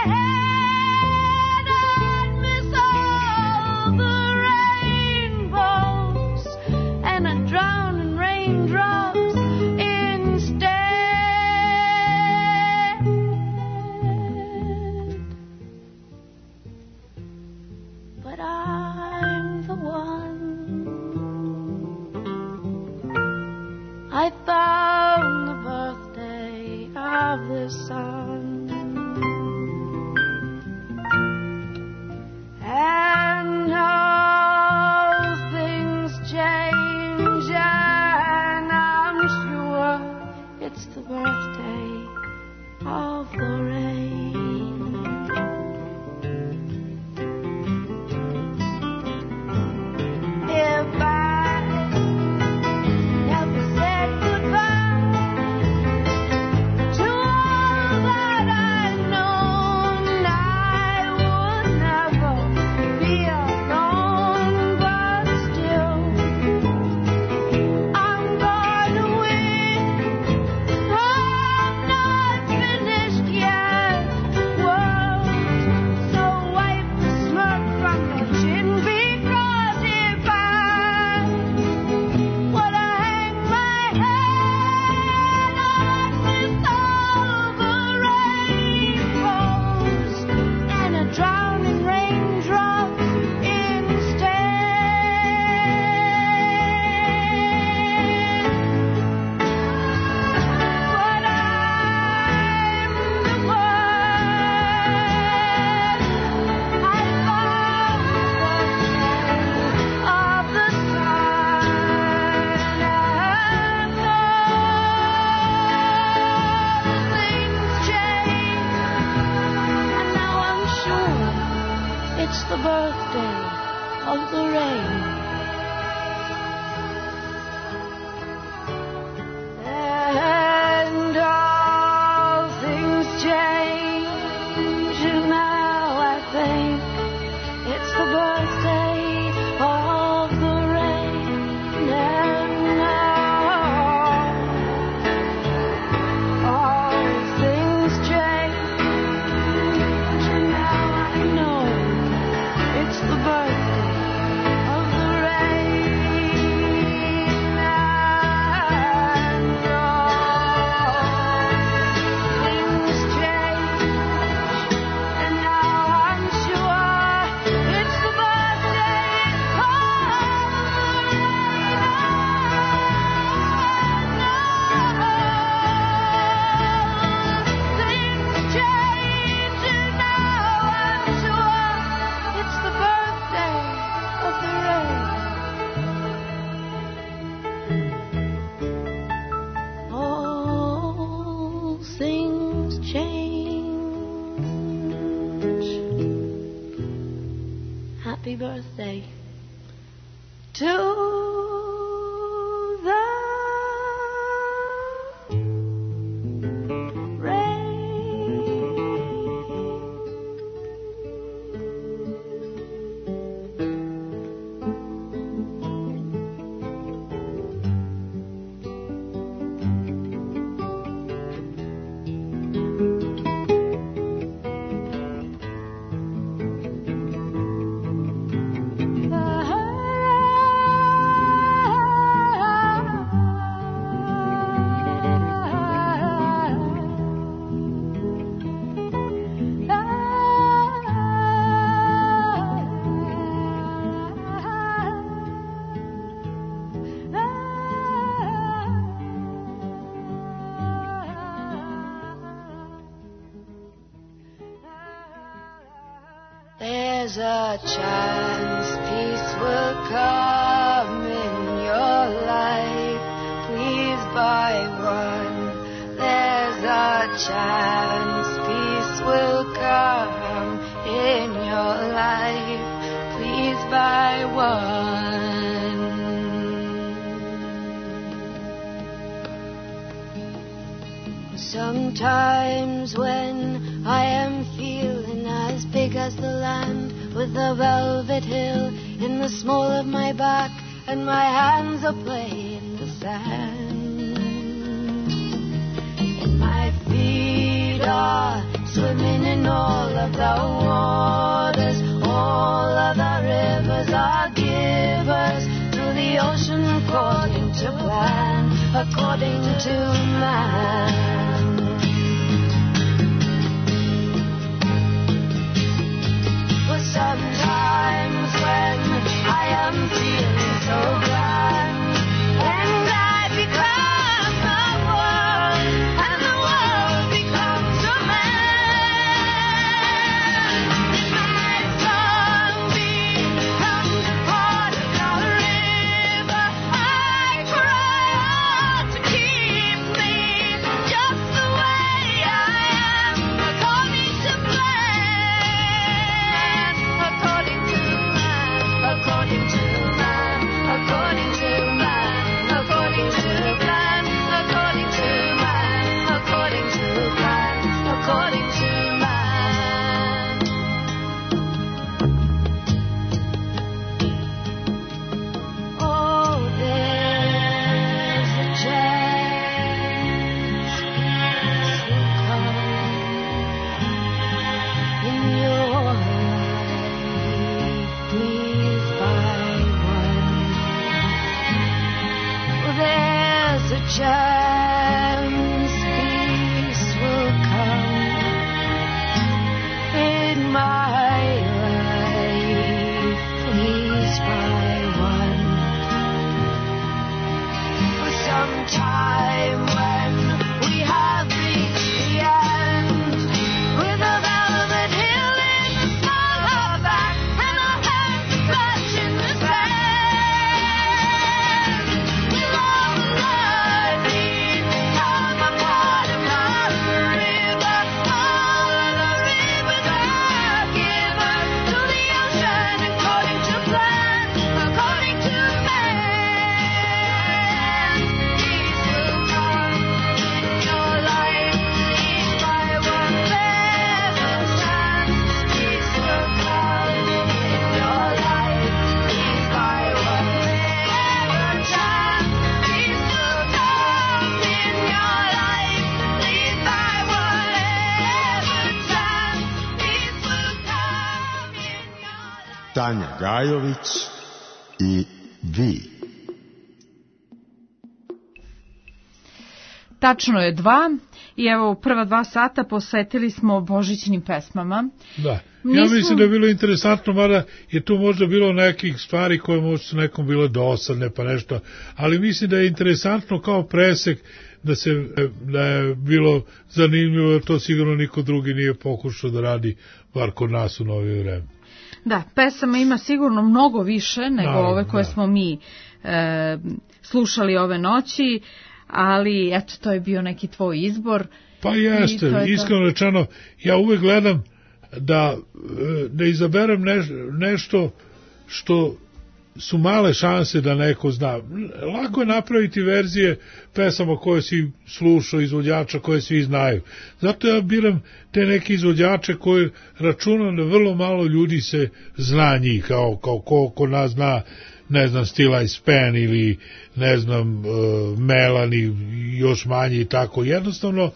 drowning raindrops instead. But I'm the one. I found the of the sun, and all things change, and now I'm sure it's the birthday of the rain. And all things change, and now I think it's the birthday of the rain. And now all things change, and now I know it's the birthday of the rain. And all things change, and now I'm sure it's the birthday of the rain. Things change, and now I'm sure it's the birthday of the rain. All things change. Happy birthday to the There's a chance peace will come in your life, please by one. There's a chance peace will come in your life, please by one. Sometimes when I am feeling as big as the land, with a velvet hill in the small of my back, and my hands are playing the sand, and my feet are swimming in all of the waters, all of the rivers are givers to the ocean according to plan, according to man. Sometimes when I am feeling so grand, and I become the world, and the world becomes a man, if my song becomes part of the river, I cry out to keep me just Tanja Gajović i vi. Tačno je dva i evo prva dva sata posvetili smo božićnim pesmama. Da, ja Nismo... mislim da je bilo interesantno, mada je tu možda bilo nekih stvari koje možda su nekom bile dosadne pa nešto, ali mislim da je interesantno kao presek da se da je bilo zanimljivo, jer to sigurno niko drugi nije pokušao da radi, bar kod nas u novije vreme. Da, pesama ima sigurno mnogo više nego Naravno, ove koje da. smo mi e, slušali ove noći, ali eto, to je bio neki tvoj izbor. Pa jeste, iskreno to... rečeno, ja uvek gledam da, da izaberem neš, nešto što su male šanse da neko zna. Lako je napraviti verzije pesama koje si slušao, izvođača koje svi znaju. Zato ja biram te neke izvođače koje računam da vrlo malo ljudi se zna njih, kao, kao ko, ko nas zna, ne znam, Still I Span ili ne znam, uh, Melanie, još manje i tako. Jednostavno,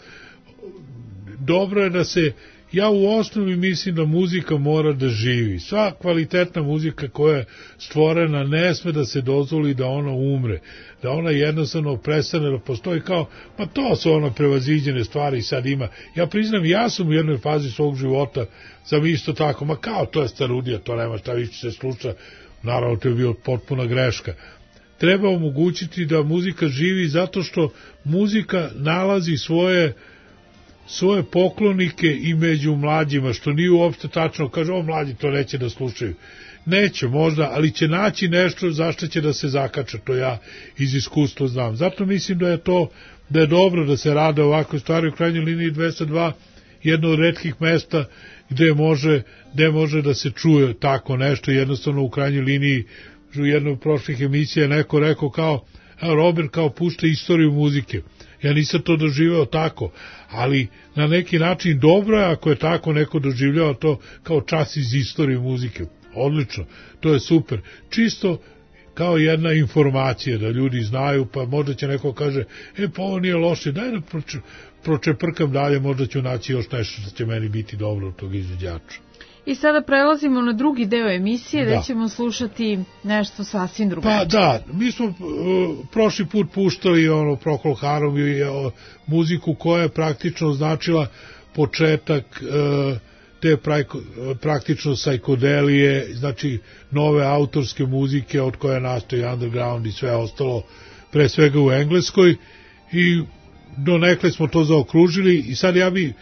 dobro je da se, ja u osnovi mislim da muzika mora da živi. Sva kvalitetna muzika koja je stvorena ne sme da se dozvoli da ona umre, da ona jednostavno prestane da postoji, kao, pa to su ono prevaziđene stvari sad ima. Ja priznam, ja sam u jednoj fazi svog života sam isto tako, ma kao to je starudija, to nema šta više se sluša, naravno to je bio potpuna greška. Treba omogućiti da muzika živi zato što muzika nalazi svoje svoje poklonike i među mlađima, što nije uopšte tačno, kaže, o, mlađi to neće da slušaju. Neće možda, ali će naći nešto zašto će da se zakače, to ja iz iskustva znam. Zato mislim da je to, da je dobro da se rade ovakve stvari. U krajnjoj liniji dvesta dva, jedno od retkih mesta gde može, gde može da se čuje tako nešto, jednostavno u krajnjoj liniji, u jednoj od prošlih emisija neko rekao kao, a Robert kao pušta istoriju muzike. Ja nisam to doživeo tako, ali na neki način dobro je ako je tako neko doživljava to kao čas iz istorije muzike. Odlično, to je super. Čisto kao jedna informacija da ljudi znaju, pa možda će neko kaže, e pa ovo nije loše, daj da proče, pročeprkam dalje, možda ću naći još nešto što će meni biti dobro od tog izvođača. I sada prelazimo na drugi deo emisije, da, da ćemo slušati nešto sasvim drugačije. Pa da, mi smo uh, prošli put puštali ono Procol Harum i uh, muziku koja je praktično značila početak uh, te prajko, praktično sajkodelije, znači nove autorske muzike od koje nastoji underground i sve ostalo, pre svega u Engleskoj, i donekle smo to zaokružili i sad ja bi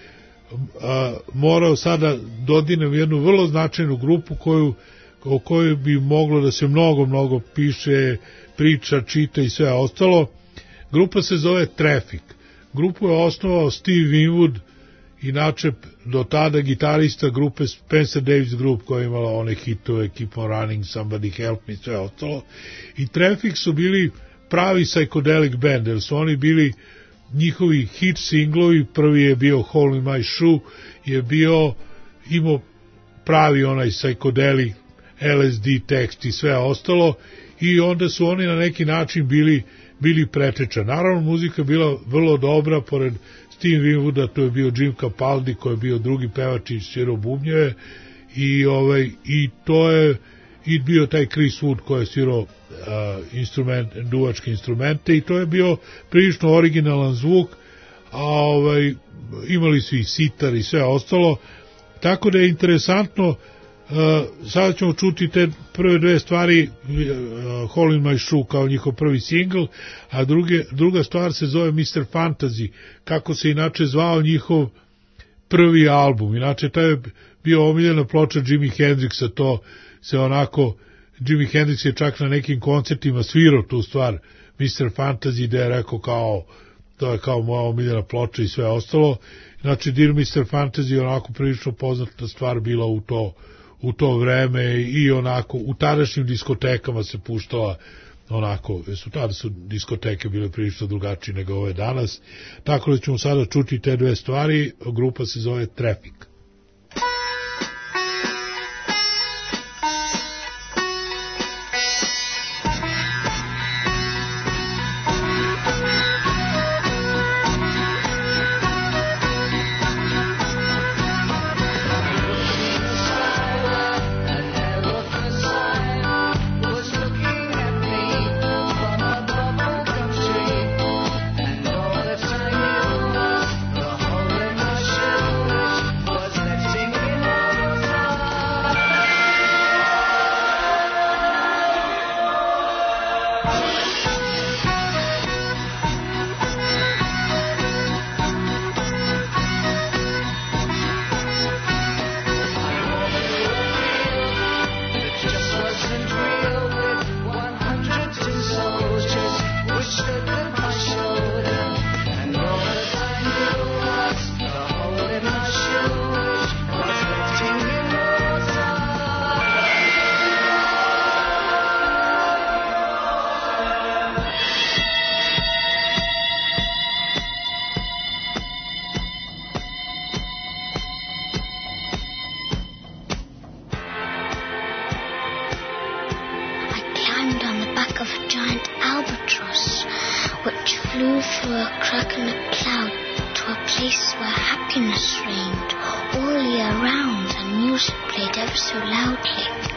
A, morao sada dodinem jednu vrlo značajnu grupu koju, o kojoj bi moglo da se mnogo, mnogo piše, priča, čita i sve ostalo. Grupa se zove Traffic. Grupu je osnovao Steve Winwood, inače do tada gitarista grupe Spencer Davis Group, koja je imala one hitove Keep on Running, Somebody Help Me i sve ostalo. I Traffic su bili pravi psychedelic band, jer su oni bili njihovi hit singlovi. Prvi je bio Hole in My Shoe, je bio, imao pravi onaj psychedelic L S D tekst i sve ostalo, i onda su oni na neki način bili, bili preteča. Naravno, muzika je bila vrlo dobra, pored Steve Winwooda, to je bio Jim Capaldi, koji je bio drugi pevač i svirao bubnjeve, i, ovaj, i to je i bio taj Chris Wood koji je svirao Uh, instrument, duvačke instrumente, i to je bio prilično originalan zvuk, a ovaj, imali su i sitar i sve ostalo, tako da je interesantno. Uh, sada ćemo čuti te prve dve stvari, uh, Hole in My Shoe kao njihov prvi singl, a druge, druga stvar se zove mister Fantasy, kako se inače zvao njihov prvi album. Inače to je bio omiljena ploča Jimi Hendrixa, to se onako, Jimi Hendrix je čak na nekim koncertima svirao tu stvar mister Fantasy, gde je rekao kao, to je kao moja omiljena ploča i sve ostalo. Znači, Dear mister Fantasy je onako prilično poznata stvar bila u to, u to vreme, i onako u tadašnjim diskotekama se puštala onako, su tada su diskoteke bile prilično drugačije nego ove danas, tako da ćemo sada čuti te dve stvari. Grupa se zove Traffic. I never giant albatross, which flew through a crack in the cloud to a place where happiness reigned all year round and music played ever so loudly.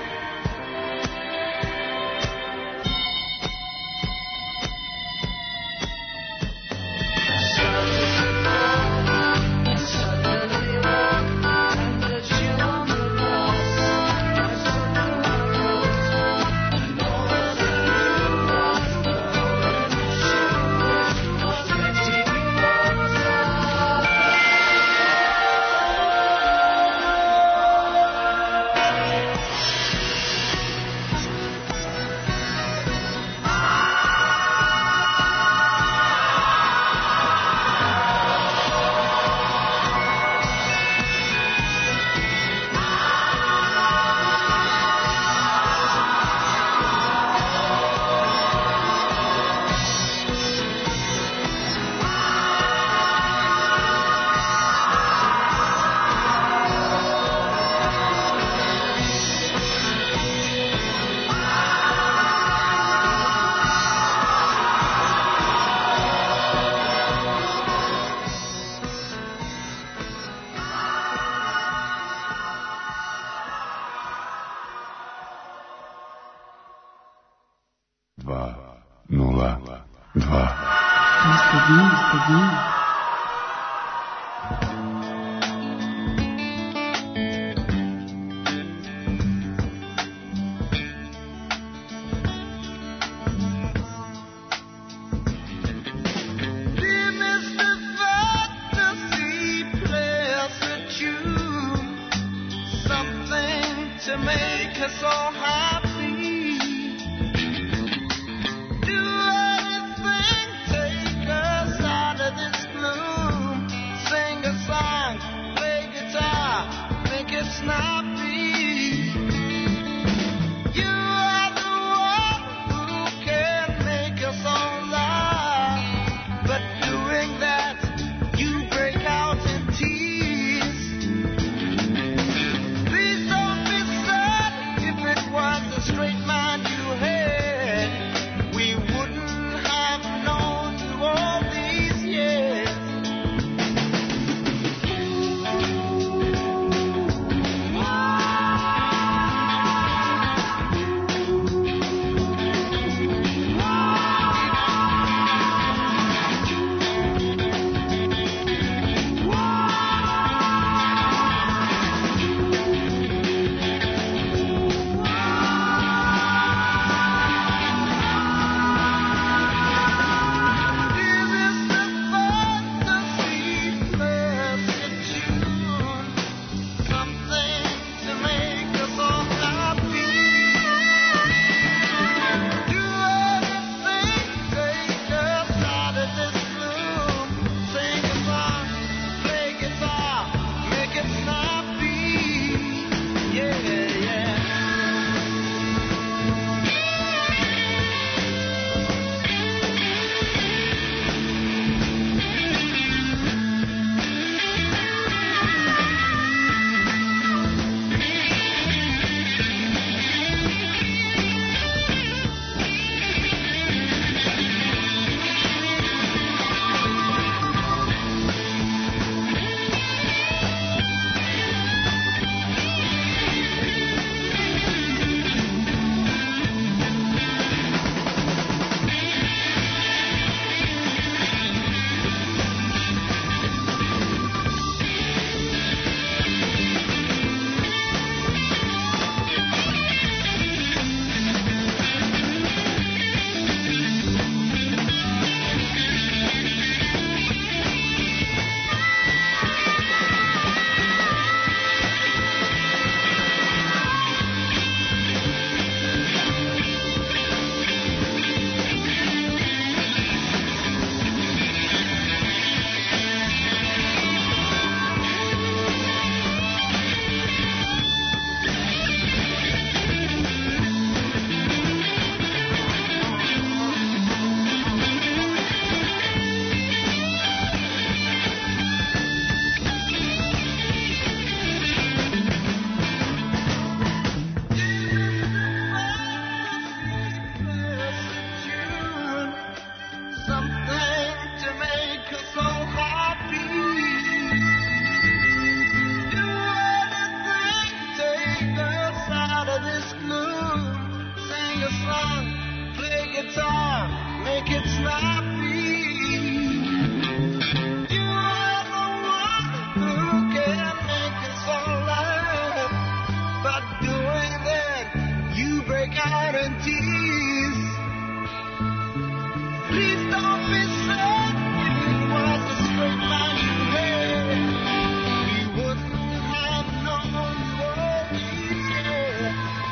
guarantees. Please don't be sad if it was a straight line you had. We wouldn't have known worries, yeah.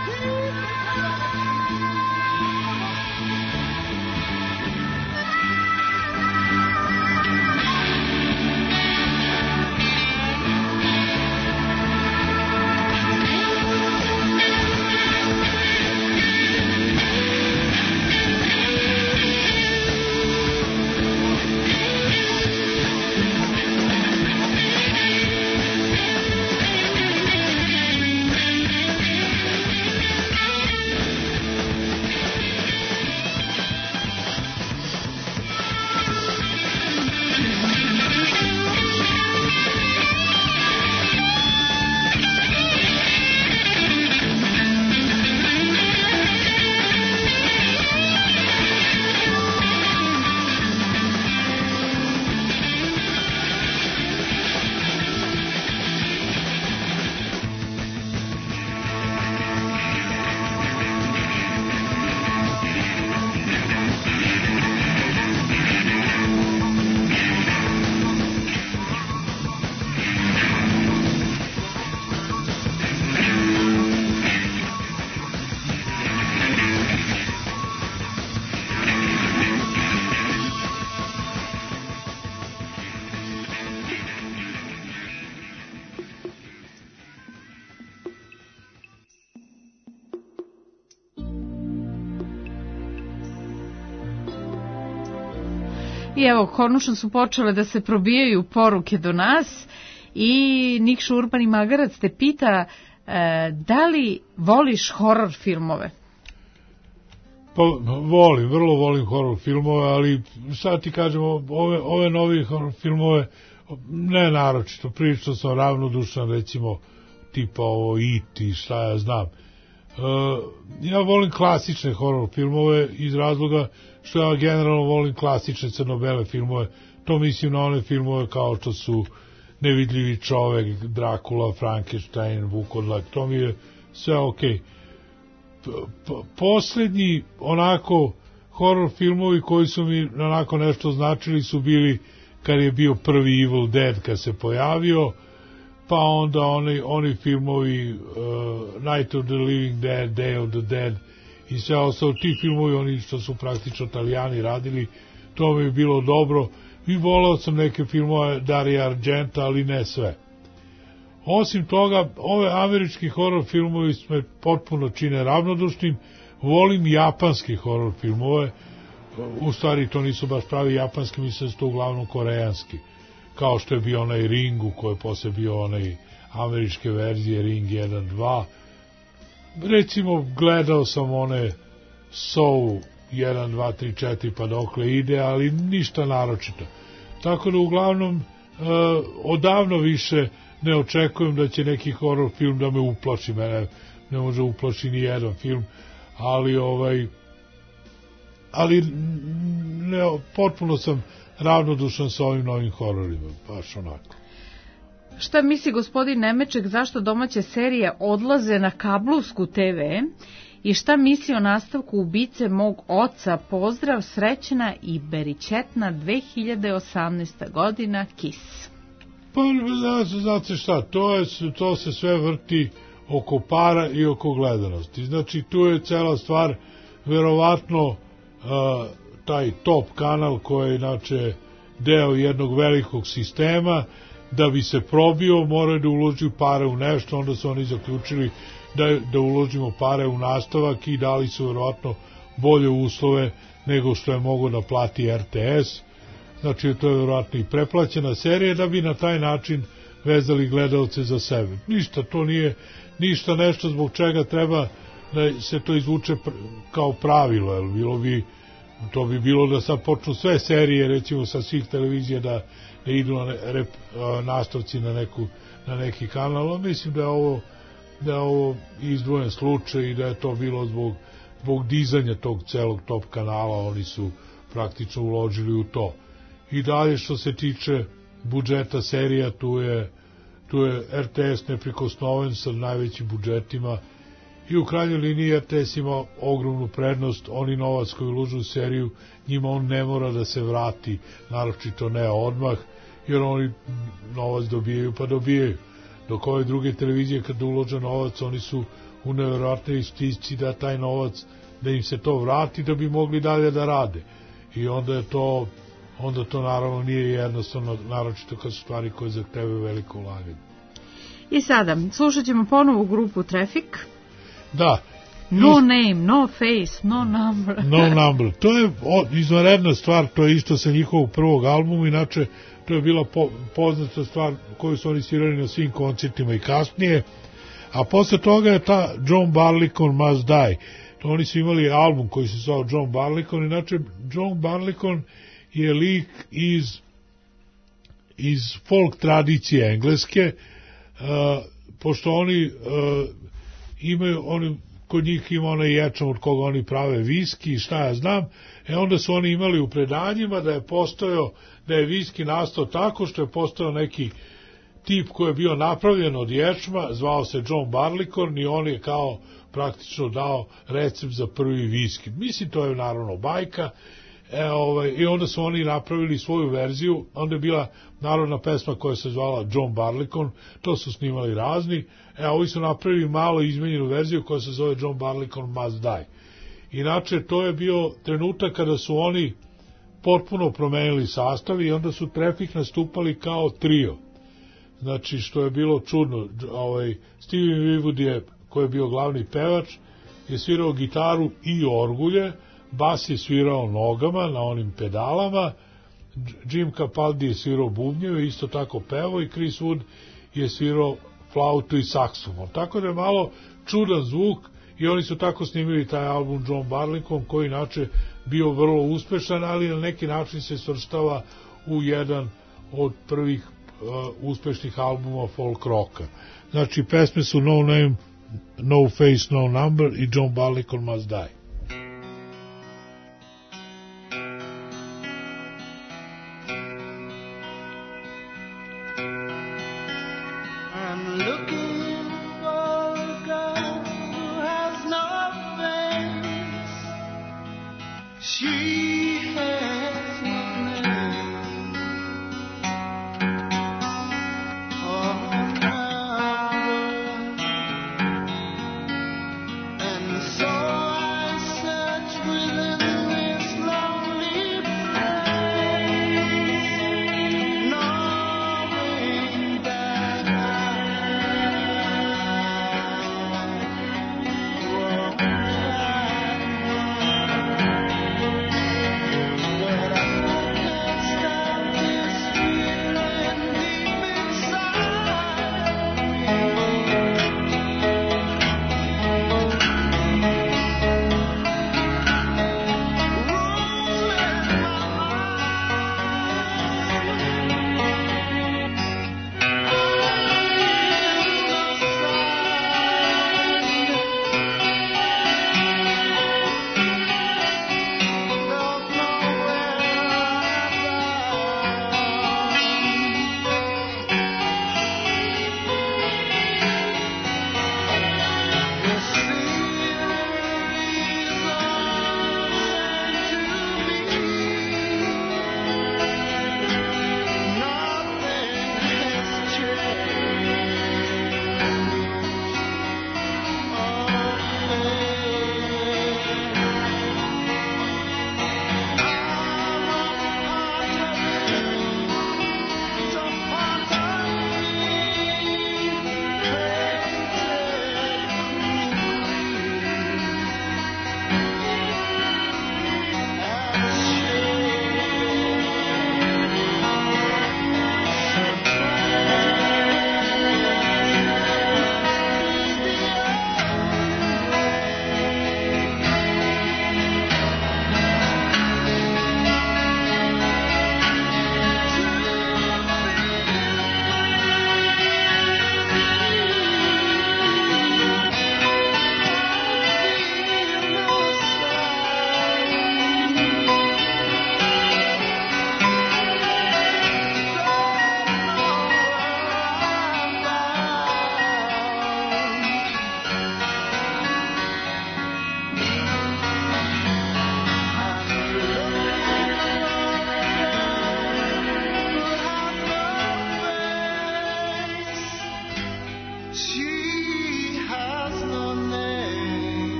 I evo, konačno su počele da se probijaju poruke do nas i Nikša Urbani Magarac te pita e, da li voliš horor filmove? Pa volim, vrlo volim horor filmove, ali sad ti kažem, ove, ove novi horor filmove ne naročito, prilično sam ravnodušan, recimo tipa ovo E T, šta ja znam. E, ja volim klasične horor filmove iz razloga što ja generalno volim klasične crno-bele filmove. To mislim na one filmove kao što su Nevidljivi čovek, Drakula, Frankenstein, Vukodlak, to mi je sve okej. Okay. Poslednji onako horor filmovi koji su mi onako nešto značili su bili kad je bio prvi Evil Dead kad se pojavio, pa onda oni, oni filmovi uh, Night of the Living Dead, Day of the Dead i sve ostalo, ti filmovi, oni što su praktično Italijani radili, to mi je bilo dobro. I volao sam neke filmove Dario Argenta, ali ne sve. Osim toga, ove američki horor filmovi me potpuno čine ravnodušnim. Volim japanski horor filmove, u stvari to nisu baš pravi japanski, mislim da su to uglavnom koreanski, kao što je bio onaj Ring, u kojoj posle bio onaj američke verzije Ring jedan dva. Recimo, gledao sam one Saw jedan, dva, tri, četiri pa dokle ide, ali ništa naročito. Tako da uglavnom e, odavno više ne očekujem da će neki horor film da me uplaši. Mene ne može uplaši ni jedan film, ali ovaj ali ne, potpuno sam ravnodušan sa ovim novim hororima, baš onako. Šta misli gospodin Nemeček, zašto domaće serije odlaze na kablovsku te ve i šta misli o nastavku Ubice mog oca? Pozdrav, srećna i beričetna dve hiljade osamnaesta godina, Kiss. Pa, znate šta, to, je, to se sve vrti oko para i oko gledanosti. Znači, tu je cela stvar, verovatno, uh, taj top kanal koji je, inače, deo jednog velikog sistema, da bi se probio, moraju da uloži pare u nešto, onda su oni zaključili da, da uložimo pare u nastavak i dali su verovatno bolje uslove nego što je mogo da plati er te es. Znači, to je verovatno i preplaćena serija da bi na taj način vezali gledalce za sebe. Ništa, to nije ništa nešto zbog čega treba da se to izvuče kao pravilo, jer bilo bi, to bi bilo da sad počnu sve serije, recimo sa svih televizija da, da idu na rep, nastavci na, neku, na neki kanal, a mislim da je ovo, da je ovo izdvojen slučaj i da je to bilo zbog, zbog dizanja tog celog top kanala, oni su praktično uložili u to. I dalje što se tiče budžeta serija, tu je, tu je er te es neprikosnoven sa najvećim budžetima i u krajnjoj liniji R T S ima ogromnu prednost, oni novac koji uložu u seriju, njima on ne mora da se vrati, naročito ne odmah, jer oni novac dobijaju pa dobijaju. Dok ove druge televizije kad ulože novac, oni su u nevjerojatnoj stisci da taj novac, da im se to vrati da bi mogli dalje da rade. I onda je to, onda to naravno nije jednostavno, naročito kad su stvari koje zahtevaju veliko ulaganje. I sada, slušat ćemo ponovu grupu Traffic. Da. No ist... name, no face, no number. No number. To je izvanredna stvar, to je isto sa njihovog prvog albuma, inače to je bila po, poznata stvar koju su oni svirali na svim koncertima i kasnije, a posle toga je ta John Barleycorn Must Die. To oni su imali album koji se zvao John Barleycorn, inače John Barleycorn je lik iz iz folk tradicije engleske, uh, pošto oni uh, imaju, oni, kod njih ima onaj ječam od koga oni prave viski i šta ja znam, e onda su oni imali u predanjima da je postojao, da je viski nastao tako što je postojao neki tip koji je bio napravljen od ječma, zvao se John Barleycorn i on je kao praktično dao recept za prvi viski. Mislim, to je naravno bajka, e, ovaj, i onda su oni napravili svoju verziju, onda je bila narodna pesma koja se zvala John Barleycorn, to su snimali razni, e, ovi su napravili malo izmenjenu verziju koja se zove John Barleycorn Must Die. Inače, to je bio trenutak kada su oni potpuno promenili sastav i onda su Traffic nastupali kao trio. Znači, što je bilo čudno, ovaj, Steven Winwood je, koji je bio glavni pevač, je svirao gitaru i orgulje, bas je svirao nogama na onim pedalama, Jim Capaldi je svirao bubnjeve, isto tako pevao, i Chris Wood je svirao flautu i saksofon. Tako da je malo čudan zvuk i oni su tako snimili taj album John Barleycorn, koji inače bio vrlo uspešan, ali na neki način se svrstava u jedan od prvih uh, uspešnih albuma folk rocka. Znači, pesme su No Name, No Face, No Number i John Barleycorn Must Die.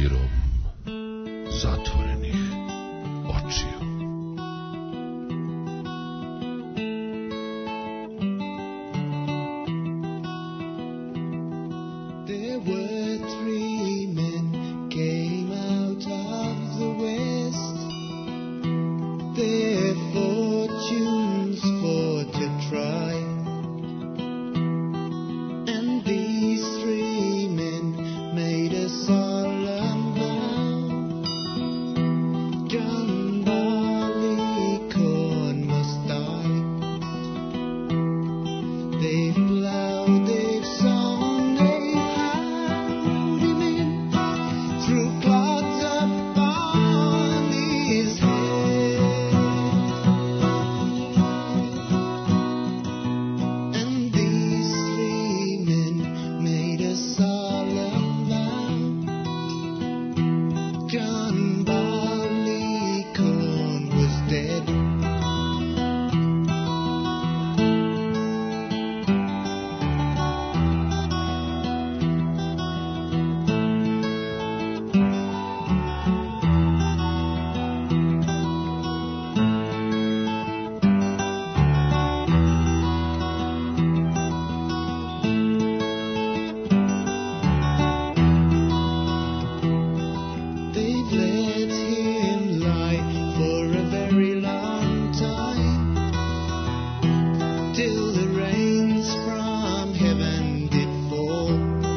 mirom zatvorenih očiju. There were three men came out of the west, their fortunes for to try. And these three men made a solemn vow. John Barleycorn must die. They've plowed, they've sown, they've harrowed him in through clods upon his head. And these three men made a solemn vow. John Barleycorn was dead. They've let him lie for a very long time, till the rains from heaven did fall.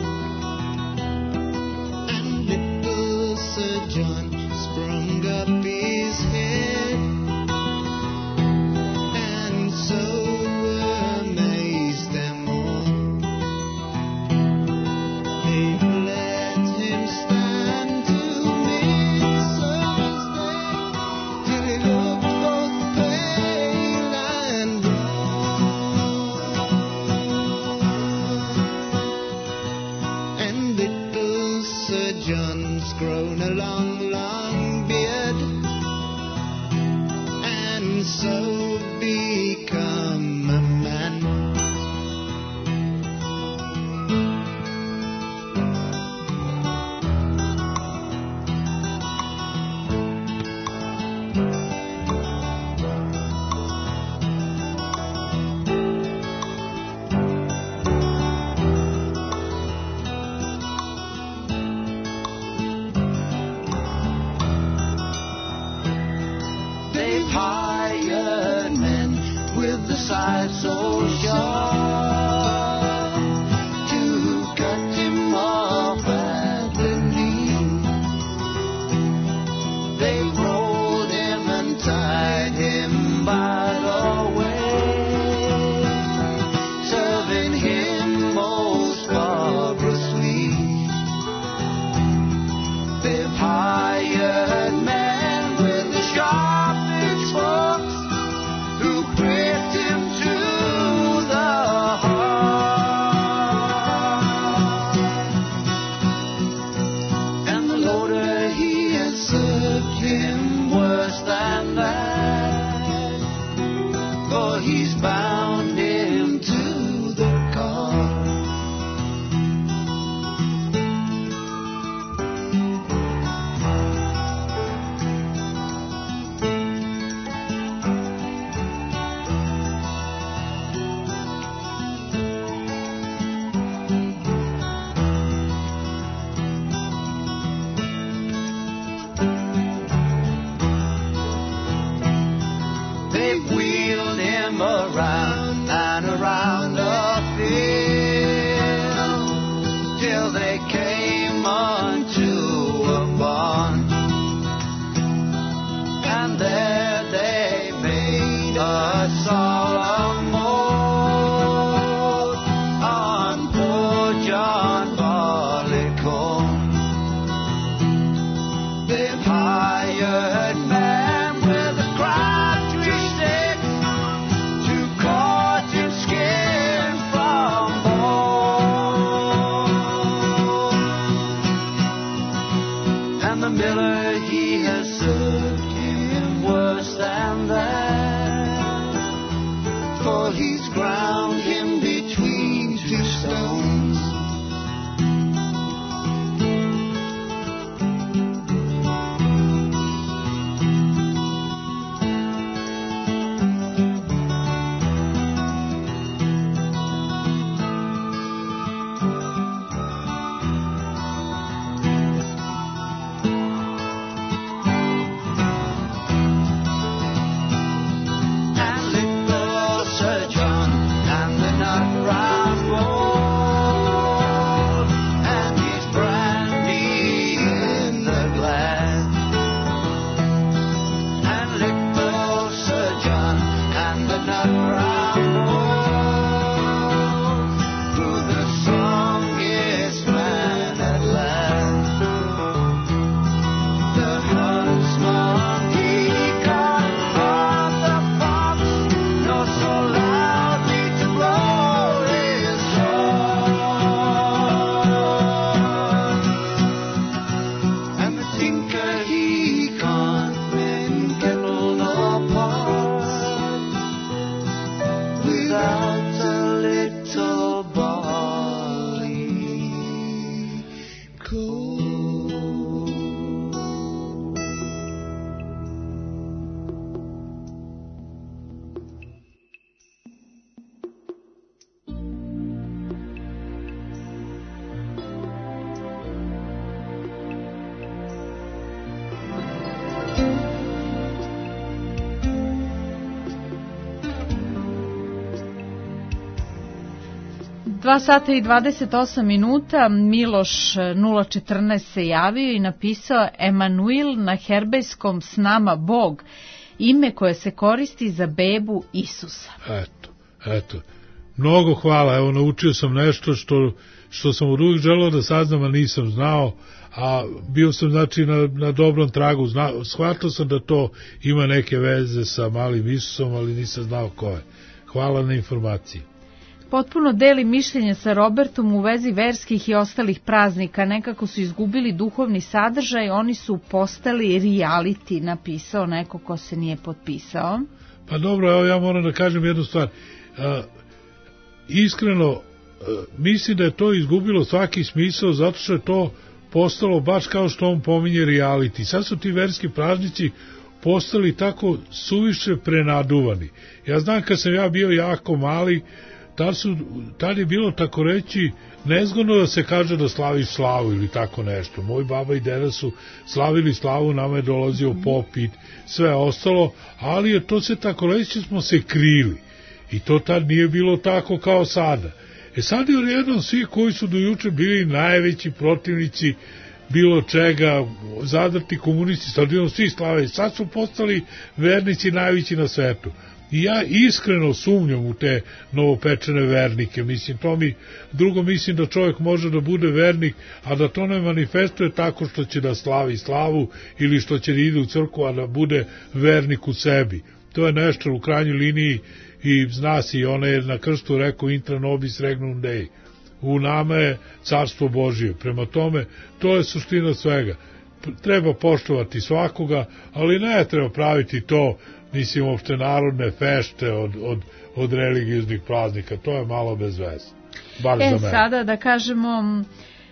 And little Sir John sprung up his head, and so amazed them all. They've let him stand to midsummer's day, till he looked both pale and wan. And little Sir John's grown a long, long beard, and so become a man. They've hired men with the side so sharp to cut him off at the knee. They've rolled him and tied him by the way, serving him most barbarously. They've hired men with the sharp pitchforks who pricked him to the heart. And the loader, he has served him worse than that, for he's bound him to the car. They've wheeled him around and around the field, till they came unto a barn. And there they made a solemn oath on poor John Barleycorn. They've hired men with a crabtree stick to cut him skin from bone. And the miller, he has served him worse than that, for he's ground him between two stones. Dva sata i dvadeset osam minuta, Miloš nula četrnaest se javio i napisao Emanuil na herbejskom s nama Bog, ime koje se koristi za bebu Isusa. Eto, eto. Mnogo hvala, evo naučio sam nešto što, što sam od uvijek želeo da saznam, a nisam znao, a bio sam znači na, na dobrom tragu, Zna, shvatio sam da to ima neke veze sa malim Isusom, ali nisam znao ko je. Hvala na informaciji. Potpuno deli mišljenje sa Robertom u vezi verskih i ostalih praznika. Nekako su izgubili duhovni sadržaj, oni su postali reality, napisao neko ko se nije potpisao. Pa dobro, evo ja moram da kažem jednu stvar. A, iskreno, a, mislim da je to izgubilo svaki smisao, zato što je to postalo baš kao što on pominje reality. Sad su ti verski praznici postali tako suviše prenaduvani. Ja znam kad sam ja bio jako mali, Tad, su, tad je bilo tako reći nezgodno da se kaže da slaviš slavu ili tako nešto. Moj baba i deda su slavili slavu, nama je dolazio pop i sve ostalo, ali je to se tako reći smo se krili. I to tad nije bilo tako kao sada. E sad je odjednom svi koji su do juče bili najveći protivnici bilo čega, zadrti komunisti, sad jednom svi slave, sad su postali vernici najveći na svetu. I ja iskreno sumnjam u te novopečene vernike, mislim, to mi, drugo mislim da čovjek može da bude vernik, a da to ne manifestuje tako što će da slavi slavu ili što će da ide u crkvu, a da bude vernik u sebi. To je nešto u krajnjoj liniji i zna se, i ona je na krstu rekao intra nobis regnum Dei. U nama je carstvo Božije. Prema tome, to je suština svega. Treba poštovati svakoga, ali ne treba praviti to, mislim, uopšte narodne fešte od, od, od religijskih praznika. To je malo bez veze. Bar e, za mene. Sada da kažemo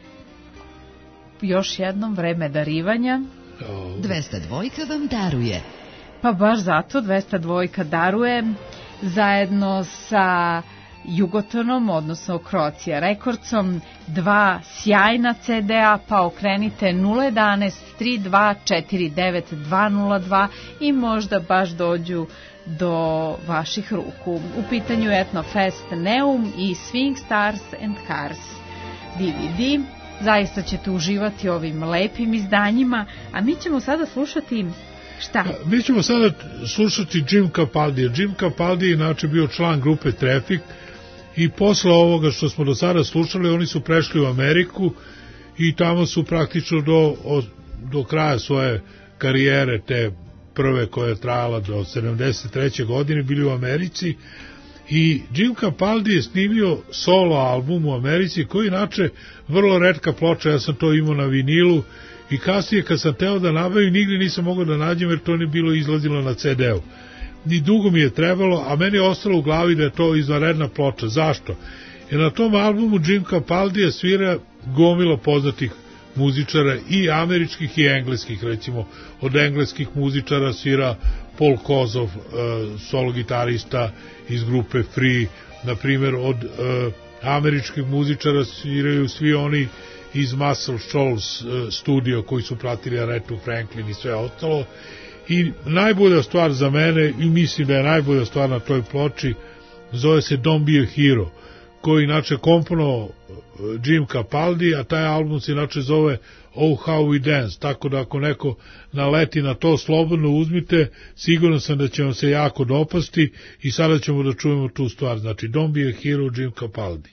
još jednom vreme darivanja. dvesta dvojka vam daruje. Pa baš zato dvesta dvojka daruje zajedno sa Jugotonom, odnosno Croatia Recordsom, dva sjajna ce de a, pa okrenite nula jedanaest tri dva četiri devet dva nula dva i možda baš dođu do vaših ruku. U pitanju Etnofest Neum i Swing Stars and Cars de ve de. Zaista ćete uživati ovim lepim izdanjima, a mi ćemo sada slušati šta? Mi ćemo sada slušati Jim Capaldi. Jim Capaldi je inače bio član grupe Traffic i posle ovoga što smo do sada slušali, oni su prešli u Ameriku i tamo su praktično do, do kraja svoje karijere, te prve koja je trajala do sedamdeset treće godine, bili u Americi. I Jim Capaldi je snimio solo album u Americi, koji inače vrlo retka ploča, ja sam to imao na vinilu i kasnije kad sam teo da nabavim, nigdje nisam mogao da nađem jer to ne bilo izlazilo na ce de u. Ni dugo mi je trebalo, a meni je ostalo u glavi da je to izvanredna ploča. Zašto? Jer na tom albumu Jim Capaldi svira gomila poznatih muzičara i američkih i engleskih, recimo od engleskih muzičara svira Paul Kozov, solo gitarista iz grupe Free, na primjer od američkih muzičara sviraju svi oni iz Muscle Shoals studio koji su pratili Arethu Franklin i sve ostalo. I najbolja stvar za mene, i mislim da je najbolja stvar na toj ploči, zove se Don't Be a Hero, koji inače komponovao Jim Capaldi, a taj album se inače zove Oh How We Dance, tako da ako neko naleti na to, slobodno uzmite, siguran sam da će vam se jako dopasti i sada ćemo da čujemo tu stvar, znači Don't Be a Hero, Jim Capaldi.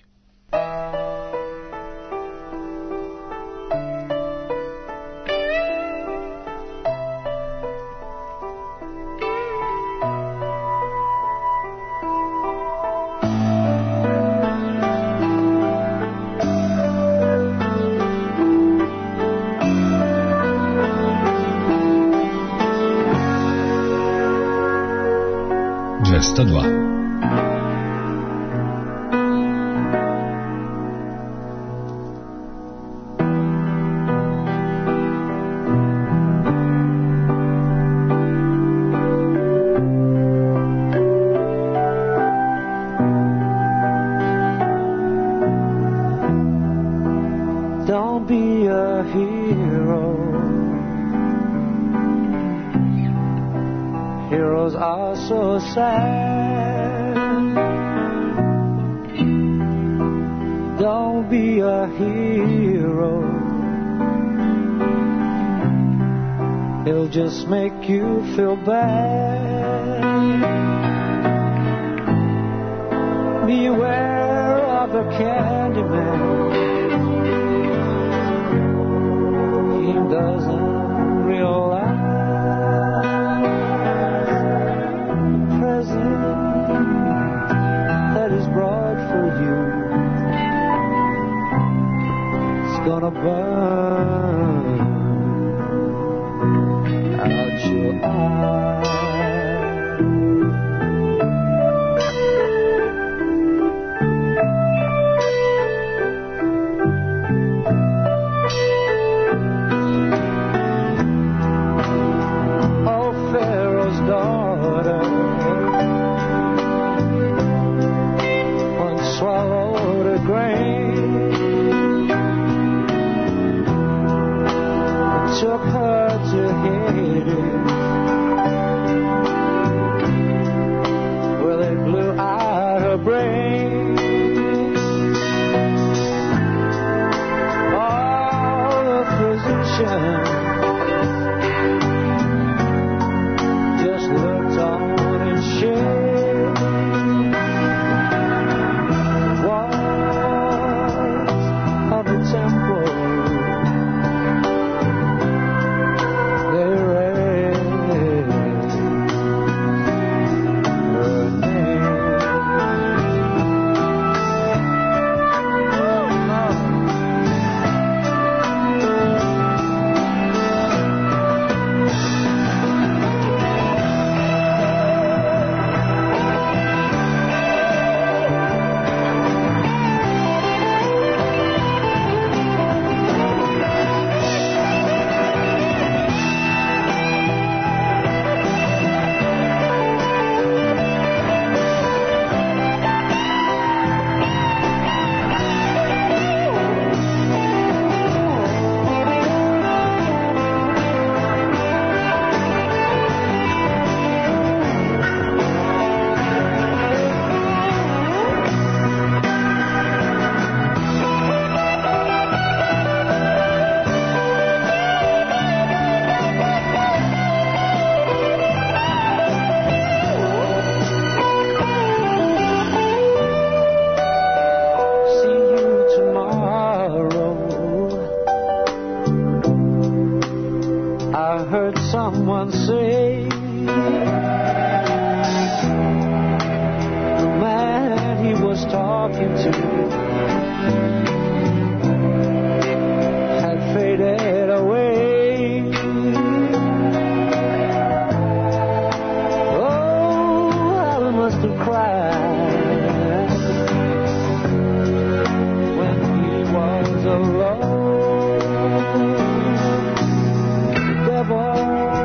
dvesta dva. Don't be a hero. heroes are so sad. Don't be a hero, it'll just make you feel bad. Beware of the Candyman, he doesn't realize the present that is brought for you is gonna burn out your eyes. Oh, Pharaoh's daughter once swallowed a grain and took her to Hades, where they blew out her brains. All the physicians just looked on in shame. Walls of the temple, they raised her name. See you tomorrow. I heard someone say the man he was talking to had faded away. Oh, how he must have cried when he was alone. The devil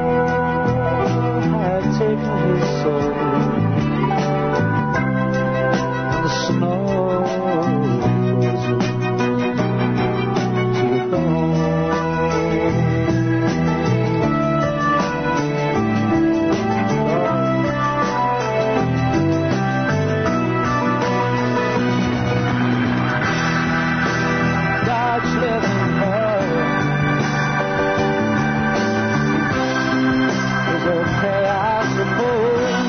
had taken his soul. The snow frozen to the bone. God's living hell is okay, I suppose,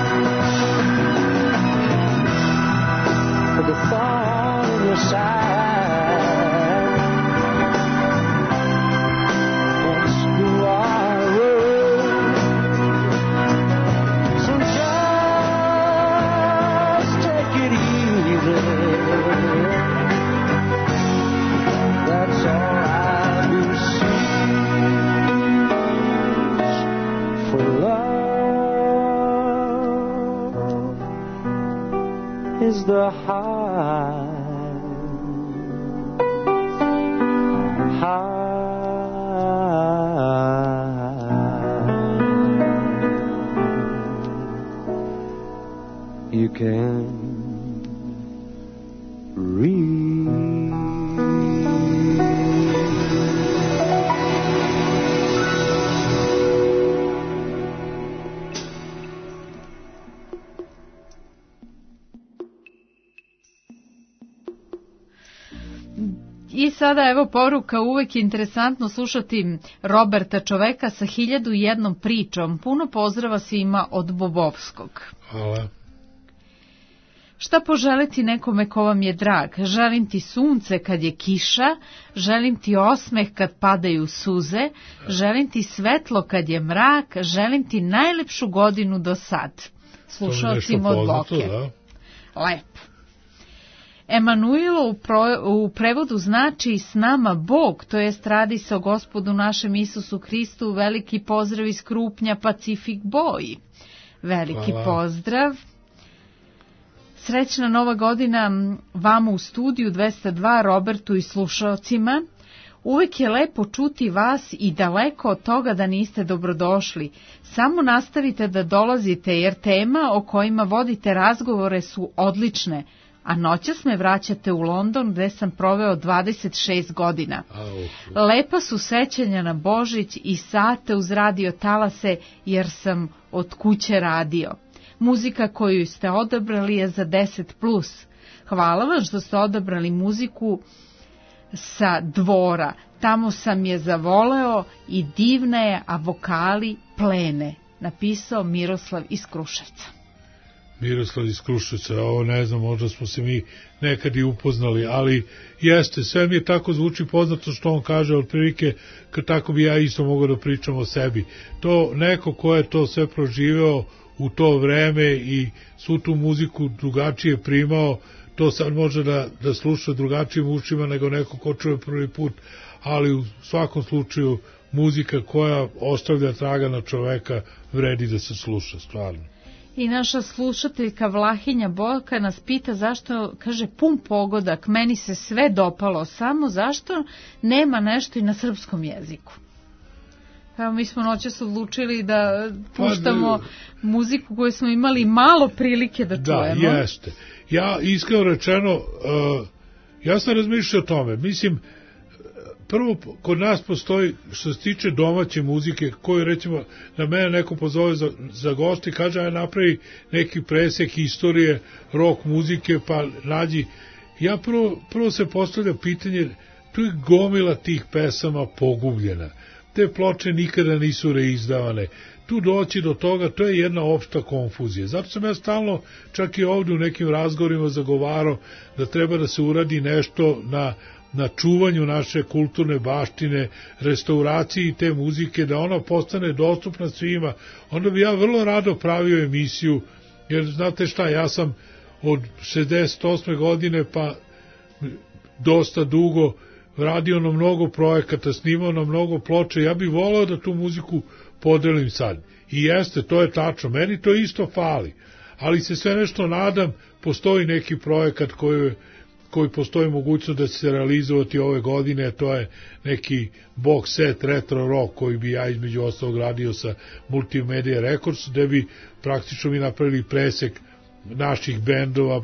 for the thorn in your side won't screw our road. So just take it easy. That's all I beseech, for love is the high, high you can reach. I sada evo poruka, uvek je interesantno slušati Roberta, čoveka sa hiljadu i jednom pričom. Puno pozdrava svima od Bobovskog. Hvala. Šta poželiti nekome ko vam je drag? Želim ti sunce kad je kiša, želim ti osmeh kad padaju suze, želim ti svetlo kad je mrak, želim ti najlepšu godinu do sad. Slušalcima od Boke. Da. Lepo. Emanuilo u, pro, u prevodu znači s nama Bog, to jest radi se o Gospodu našem Isusu Hristu, veliki pozdrav iz Krupnja, Pacific Boy. Veliki Hvala. Pozdrav. Srećna nova godina vama u studiju dvesta dva, Robertu i slušalcima. Uvek je lepo čuti vas i daleko od toga da niste dobrodošli. Samo nastavite da dolazite jer tema o kojima vodite razgovore su odlične. A noćas me vraćate u London gde sam proveo dvadeset šest godina. Lepa su sećanja na Božić i sate uz radio talase jer sam od kuće radio. Muzika koju ste odabrali je za deset plus. Hvala vam što ste odabrali muziku sa dvora. Tamo sam je zavoleo i divna je, a vokali plene. Napisao Miroslav iz Kruševca. Miroslav iz Kruševca, ovo ne znam, možda smo se mi nekad i upoznali, ali jeste, sve mi je tako zvuči poznato što on kaže, otprilike, kad tako bi ja isto mogao da pričam o sebi. To neko ko je to sve proživeo u to vreme i svu tu muziku drugačije primao, to sad može da, da sluša drugačijim ušima nego neko ko čuje prvi put, ali u svakom slučaju muzika koja ostavlja traga na čoveka vredi da se sluša, stvarno. I naša slušateljka Vlahinja Bojka nas pita zašto, kaže, pun pogodak, meni se sve dopalo, samo zašto nema nešto i na srpskom jeziku. Evo, mi smo noćas odlučili da puštamo pa, muziku koju smo imali malo prilike da čujemo. Da, jeste. Ja, iskreno rečeno, uh, ja sam razmišljao o tome. Mislim, prvo, kod nas postoji, što se tiče domaće muzike, koju, recimo, na mene neko pozove za, za gosti, kaže, aj napravi neki presek istorije rock muzike, pa nađi. Ja prvo, prvo se postavlja pitanje, tu je gomila tih pesama pogubljena. Te ploče nikada nisu reizdavane. Tu doći do toga, to je jedna opšta konfuzija. Zato sam ja stalno, čak i ovdje u nekim razgovorima zagovarao da treba da se uradi nešto na, na čuvanju naše kulturne baštine, restauraciji te muzike, da ona postane dostupna svima. Onda bi ja vrlo rado pravio emisiju, jer znate šta, ja sam od šezdeset osme godine pa dosta dugo radio na mnogo projekata, snimao na mnogo ploče, ja bih volao da tu muziku podelim sad. I jeste, to je tačno, meni to isto fali, ali se sve nešto nadam, postoji neki projekat koji, koji postoji mogućnost da će se realizovati ove godine, to je neki box set retro rock koji bi ja između ostalog radio sa Multimedia Records, gde bi praktično mi napravili presek naših bendova,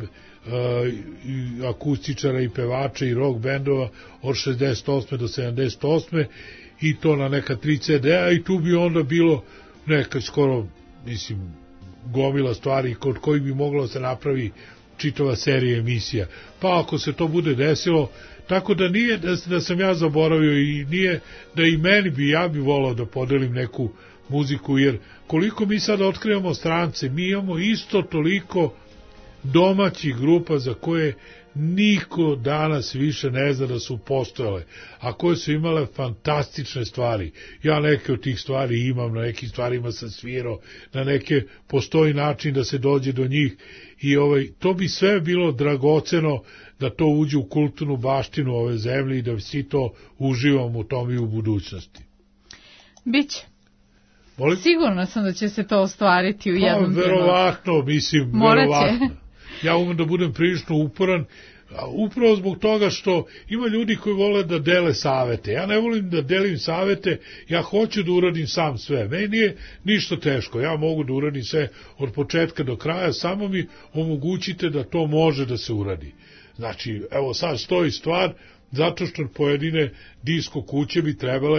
Uh, akustičara i pevača i rock bendova od šezdeset osme do sedamdeset osme i to na neka tri ce de-a i tu bi onda bilo neka skoro, mislim, gomila stvari kod kojih bi moglo da se napravi čitava serija emisija. Pa ako se to bude desilo, tako da nije da, da sam ja zaboravio i nije da i meni bi, ja bi volao da podelim neku muziku, jer koliko mi sad otkrivamo strance, mi imamo isto toliko domaćih grupa za koje niko danas više ne zna da su postojale, a koje su imale fantastične stvari. Ja neke od tih stvari imam, na nekim stvarima sam svirao, na neke postoji način da se dođe do njih i ovaj, to bi sve bilo dragoceno da to uđe u kulturnu baštinu ove zemlje i da svi to uživamo u tom i u budućnosti. Biće. Molim? Sigurno sam da će se to ostvariti u pa, jednom trenutku. Verovatno, mislim, Morat verovatno. Ja umem da budem prilično uporan, upravo zbog toga što ima ljudi koji vole da dele savete. Ja ne volim da delim savete, ja hoću da uradim sam sve. Meni nije ništa teško, ja mogu da uradim sve od početka do kraja, samo mi omogućite da to može da se uradi. Znači, evo sad stoji stvar, zato što pojedine disko kuće bi trebale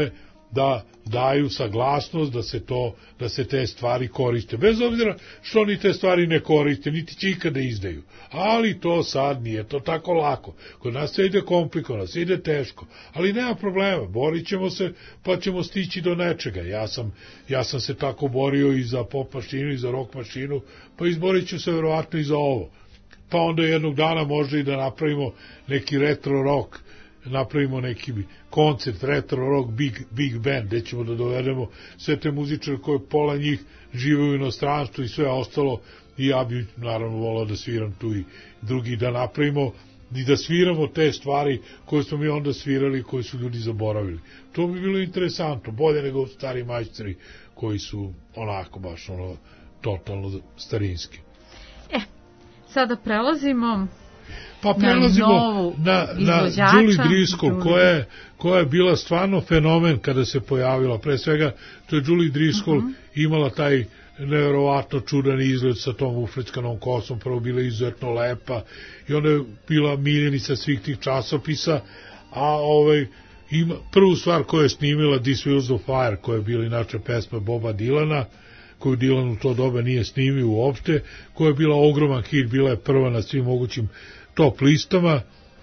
da daju saglasnost da se to, da se te stvari koriste. Bez obzira što oni te stvari ne koriste, niti će ikada izdaju. Ali to sad nije to tako lako. Kod nas se ide komplikovano, se ide teško. Ali nema problema, borit ćemo se, pa ćemo stići do nečega. Ja sam, ja sam se tako borio i za pop mašinu, i za rock mašinu, pa izborit ću se verovatno i za ovo. Pa onda jednog dana možda i da napravimo neki retro rock, napravimo neki koncert, retro rock, big, big band, gde ćemo da dovedemo sve te muzičare koje pola njih žive u inostranstvu i sve ostalo, i ja bi naravno volao da sviram tu i drugi, da napravimo i da sviramo te stvari koje smo mi onda svirali, koje su ljudi zaboravili. To bi bilo interesantno, bolje nego stari majstori koji su onako baš ono totalno starinski. E, sada prelazimo Pa prelazimo na, na, na Julie Driscoll, koja je, koja je bila stvarno fenomen kada se pojavila. Pre svega, to je Julie Driscoll uh-huh. imala taj nevjerovatno čudan izgled sa tom ufleckanom kosom, prvo bila izuzetno lepa i onda je bila miljenica svih tih časopisa, a ovaj, ima, prvu stvar koju je snimila This Wheels of Fire, koja je bila inače pesma Boba Dylana, koju Dylan u to doba nije snimio uopšte, koja je bila ogroman hit, bila je prva na svim mogućim top listama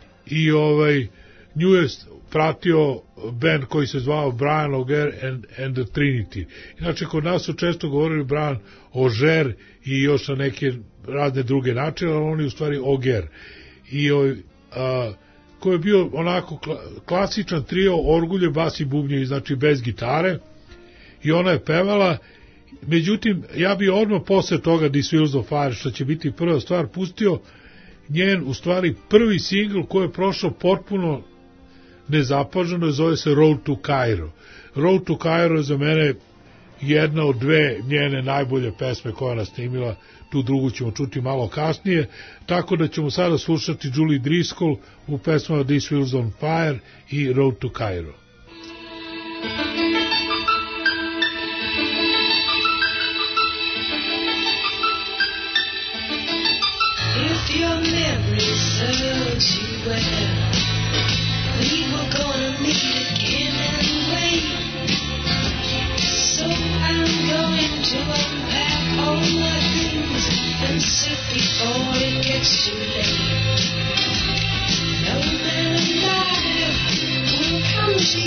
i ovaj nju je pratio band koji se zvao Brian Auger and, and the Trinity. Inače, kod nas su često govorili Brian Auger i još na neke razne druge načine, ali on je u stvari Auger. I ovaj, a, koji je bio onako klasičan trio, orgulje, bas i bubnje, znači bez gitare, i ona je pevala. Međutim, ja bi odmah posle toga This Wheels of Fire, što će biti prva stvar, pustio njen, u stvari, prvi singl koji je prošao potpuno nezapaženo, zove se Road to Cairo. Road to Cairo je za mene jedna od dve njene najbolje pesme koja nas snimila, tu drugu ćemo čuti malo kasnije, tako da ćemo sada slušati Julie Driscoll u pesmama This Wheels on Fire i Road to Cairo. If your memory serves you well, we were gonna meet again anyway. So I'm going to unpack all my things and sit before it gets too late. No man alive will come to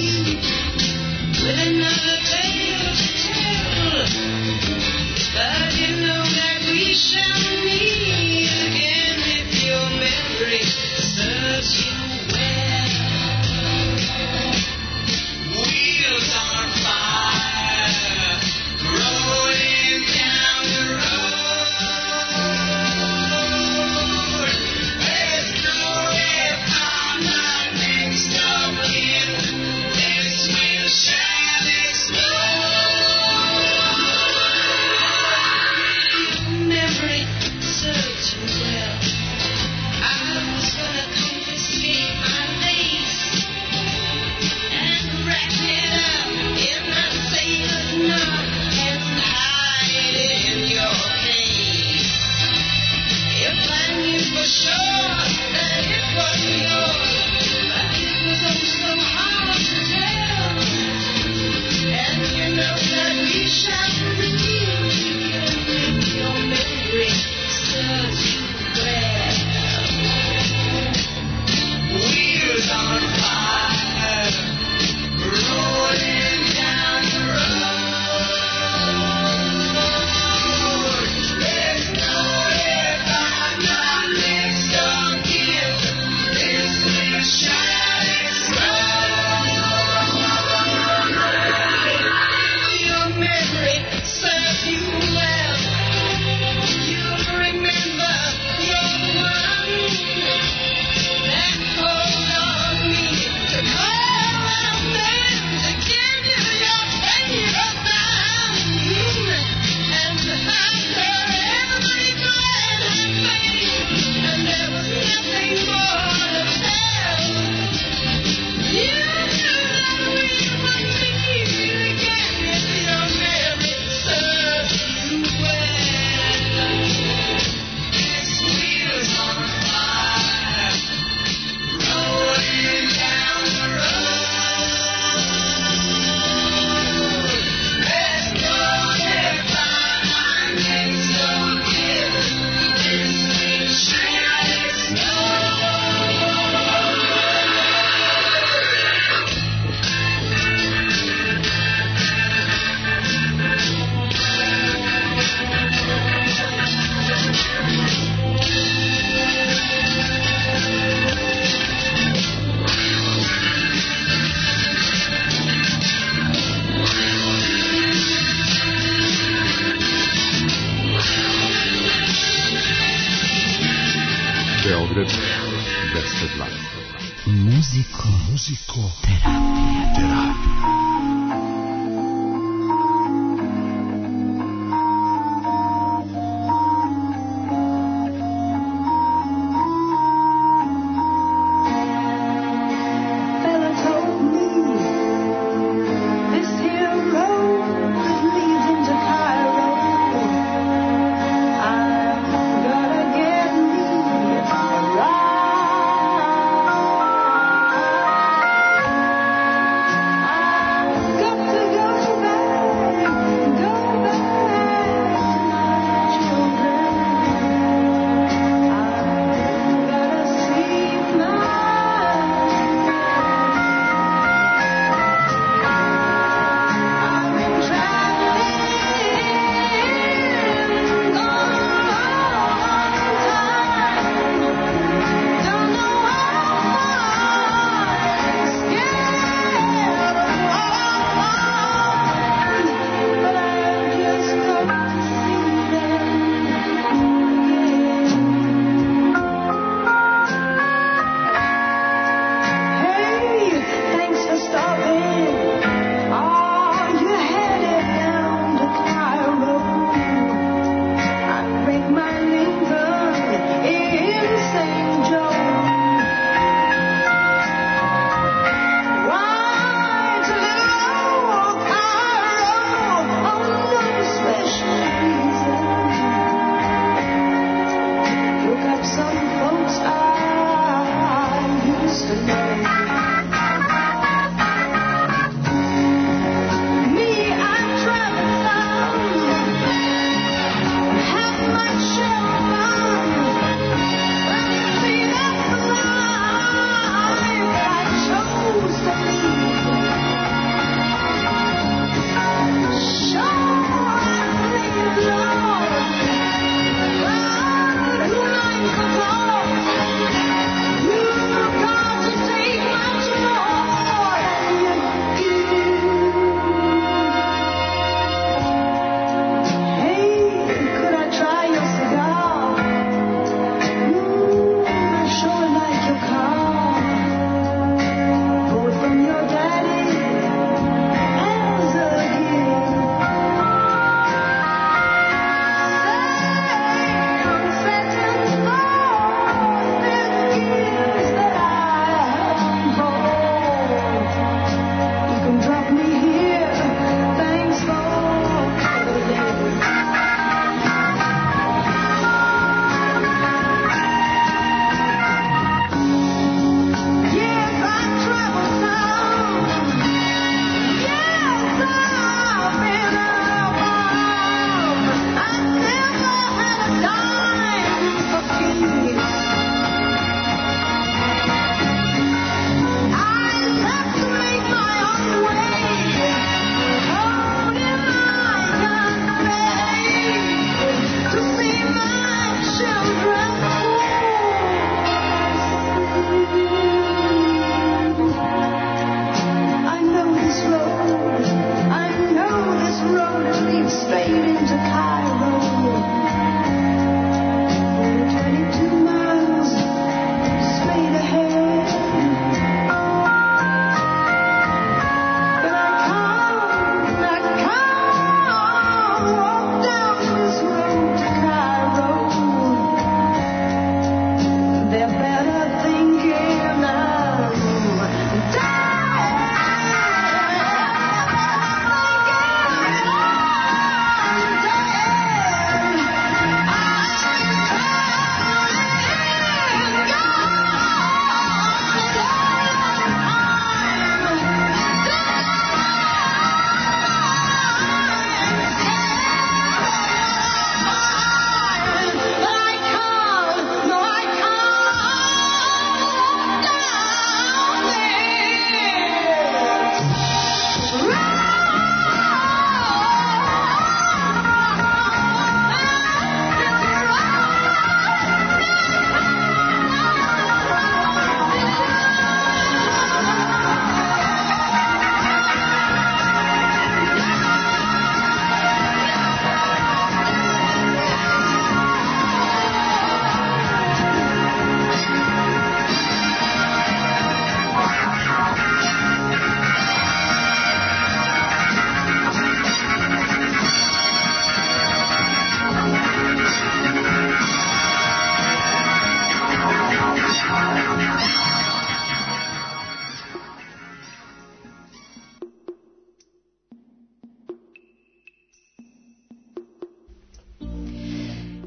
dvesta dva. Muziko. Muziko. Terapija. Terapija.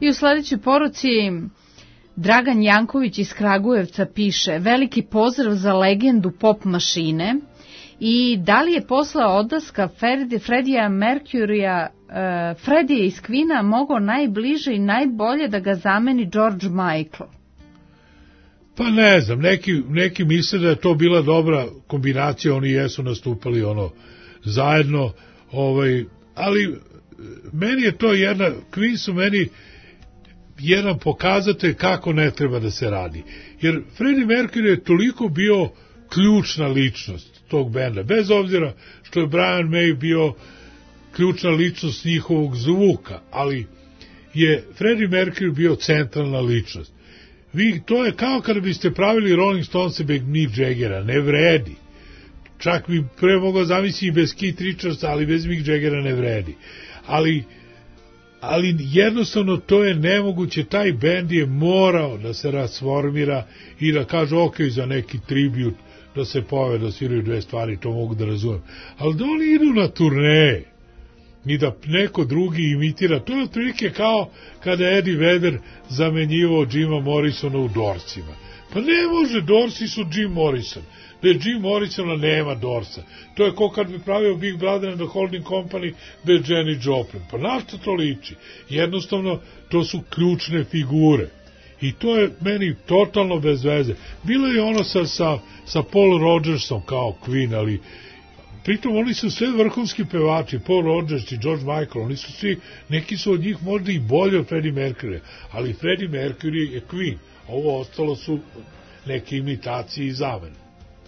I u sledećoj poruci Dragan Janković iz Kragujevca piše: veliki pozdrav za legendu pop mašine. I da li je posle odlaska Freddija Mercurya, uh, Freddie iz Queena mogao najbliže i najbolje da ga zameni George Michael? Pa ne znam, neki, neki misle da je to bila dobra kombinacija, oni jesu nastupali ono zajedno, ovaj, ali meni je to jedna, Queen su meni jedan pokazatelj kako ne treba da se radi. Jer Freddie Mercury je toliko bio ključna ličnost tog benda, bez obzira što je Brian May bio ključna ličnost njihovog zvuka, ali je Freddie Mercury bio centralna ličnost. Vi, to je kao kada biste pravili Rolling Stones bez Mick Jaggera, ne vredi. Čak bi pre mogao zamisliti bez Keith Richardsa, ali bez Mick Jaggera ne vredi. Ali, ali jednostavno to je nemoguće, taj bend je morao da se rasformira i da kaže ok, za neki tribut, da se pove, da sviraju dve stvari, to mogu da razumem. Ali da oni idu na turneje i da neko drugi imitira, to je otprilike kao kada je Eddie Vedder zamenjivao Jima Morrisona u Dorsima. Pa ne može, Dorsi su Jim Morrison. Bez Jim Morrisona nema Dorsa. To je kao kad bi pravio Big Brother and the Holding Company bez Jenny Joplin. Pa na što to liči? Jednostavno, to su ključne figure. I to je meni totalno bez veze. Bilo je ono sa, sa, sa Paul Rodgersom kao Queen, ali pritom oni su sve vrhunski pevači, Paul Rodgers i George Michael, oni su svi, neki su od njih možda i bolji od Freddie Mercury, ali Freddie Mercury je Queen, ovo ostalo su neke imitacije i zamene.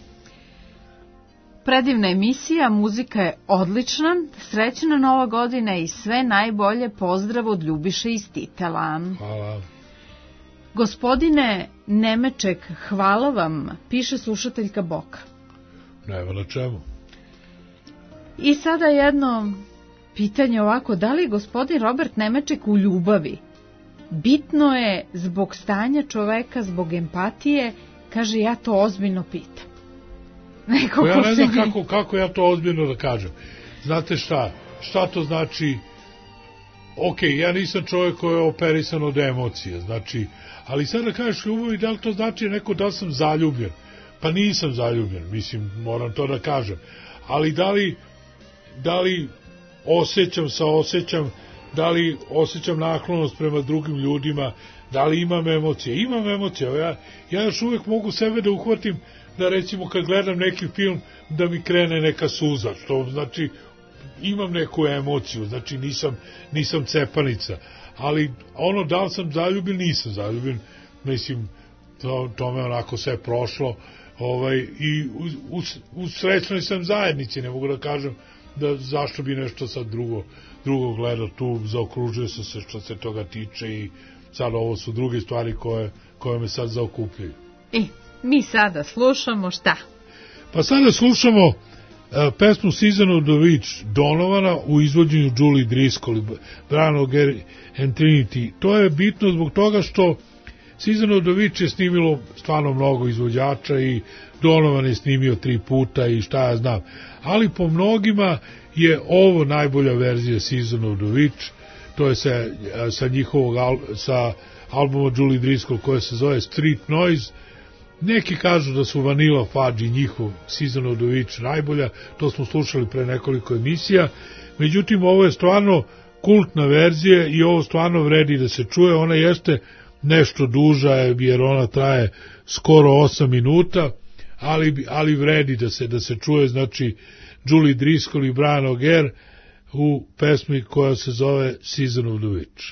Predivna emisija, muzika je odlična, srećna nova godina i sve najbolje, pozdrav od Ljubiše iz Titela. Hvala. Gospodine Nemeček, hvala vam, piše slušateljka Boka. Nema na čemu. I sada jedno pitanje ovako, da li je gospodin Robert Nemeček u ljubavi? Bitno je zbog stanja čoveka, zbog empatije, kaže, ja to ozbiljno pitam. Neko pa ja ne znam mi... kako, kako ja to ozbiljno da kažem. Znate šta? Šta to znači? Ok, ja nisam čovjek koji je operisan od emocija, znači, ali sad da kažeš ljubavi, da li to znači neko da sam zaljubljen? Pa nisam zaljubljen, mislim, moram to da kažem. Ali da li, da li osjećam, saosjećam, da li osjećam naklonost prema drugim ljudima, da li imam emocije? Imam emocije, ja, ja još uvijek mogu sebe da uhvatim, da recimo kad gledam neki film, da mi krene neka suza, što znači imam neku emociju, znači nisam, nisam cepanica, ali ono da li sam zaljubljen, nisam zaljubljen, mislim, to, to me onako sve prošlo, ovaj, i u, u, u srećnoj sam zajednici, ne mogu da kažem da zašto bi nešto sad drugo, drugo gledao, tu zaokružio sam se što se toga tiče i sad ovo su druge stvari koje, koje me sad zaokupljaju. I mi sada slušamo šta? Pa sada slušamo uh, pesmu Season of the Witch Donovana u izvođenju Julie Driscoll, Brian O'Gary and Trinity. To je bitno zbog toga što Season of the Witch je snimilo stvarno mnogo izvođača i Donovan je snimio tri puta i šta ja znam. Ali po mnogima je ovo najbolja verzija Season of the Witch. To je sa, sa njihovog al, sa albuma Julie Driscoll koja se zove Street Noise. Neki kažu da su Vanilla Fudge i njihov Season of the Witch najbolja, to smo slušali pre nekoliko emisija, međutim ovo je stvarno kultna verzija i ovo stvarno vredi da se čuje, ona jeste nešto duža jer ona traje skoro osam minuta, ali, ali vredi da se, da se čuje, znači Julie Driscoll i Brian O'Gare u pesmi koja se zove Season of the Witch.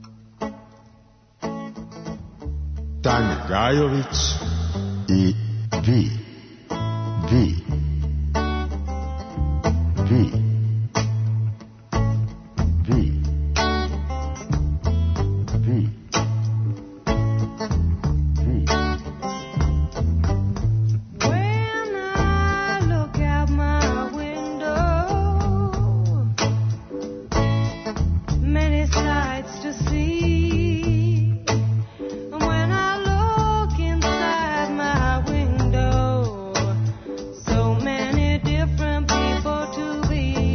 Tanja Gajović i vi, vi, vi, vi, vi, vi. When I look out my window, many sights to see. Be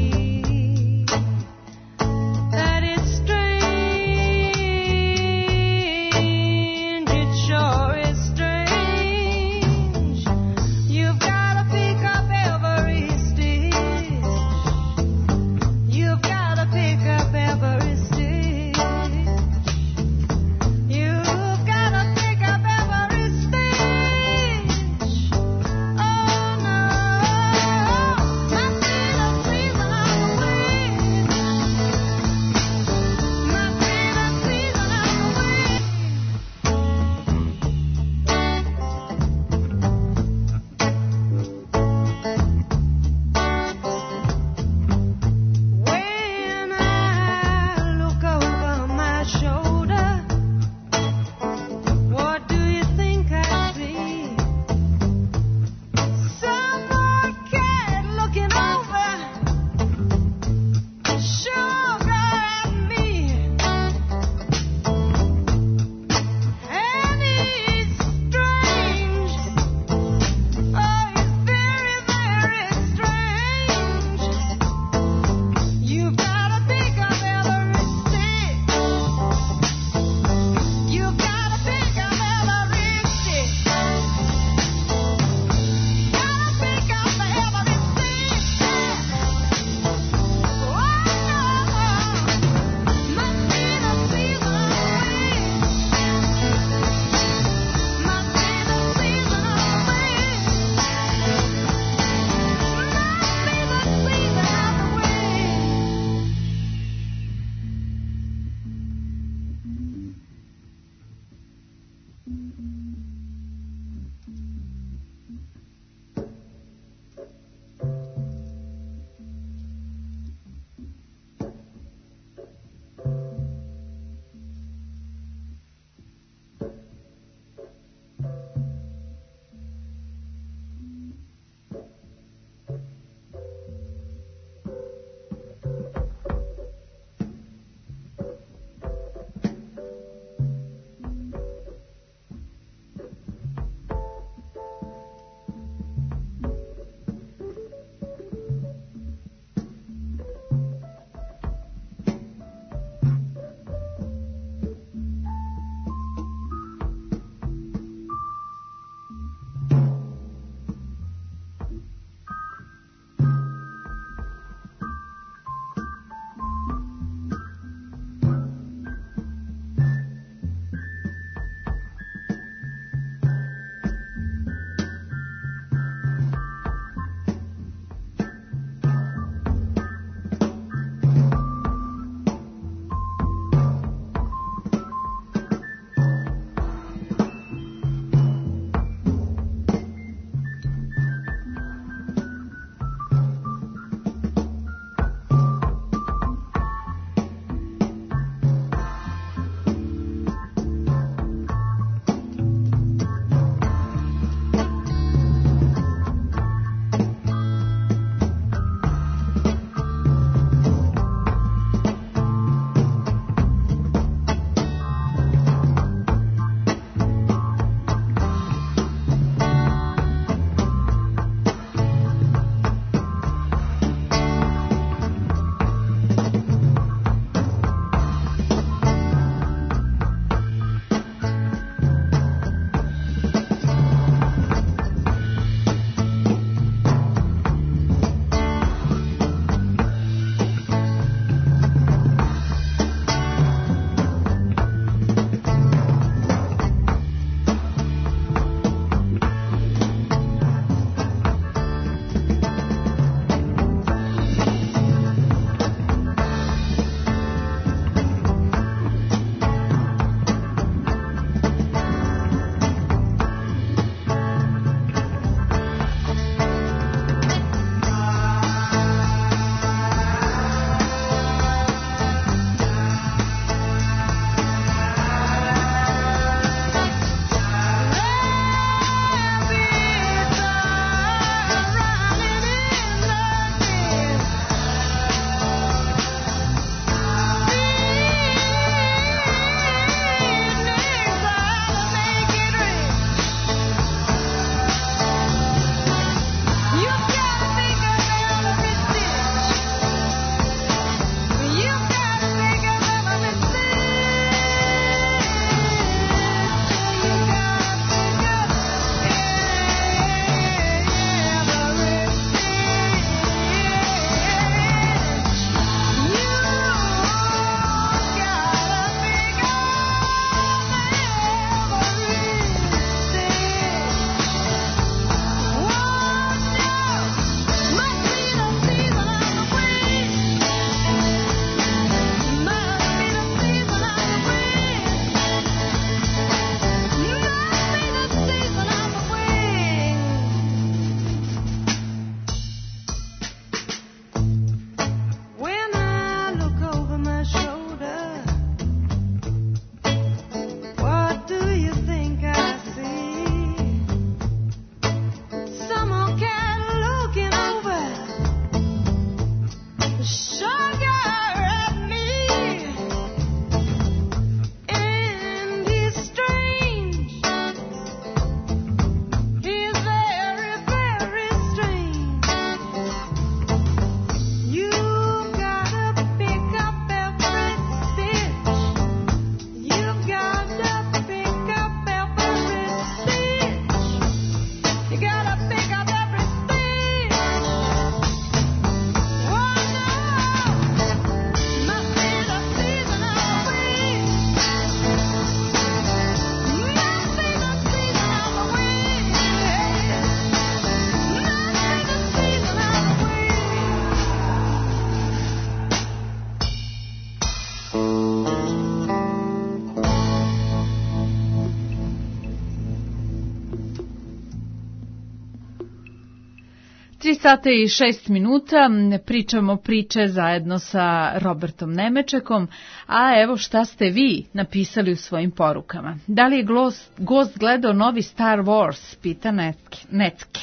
sata i šest minuta, pričamo priče zajedno sa Robertom Nemečekom, a evo šta ste vi napisali u svojim porukama. Da li je gost, gost gledao novi Star Wars, pita Netke. Netke.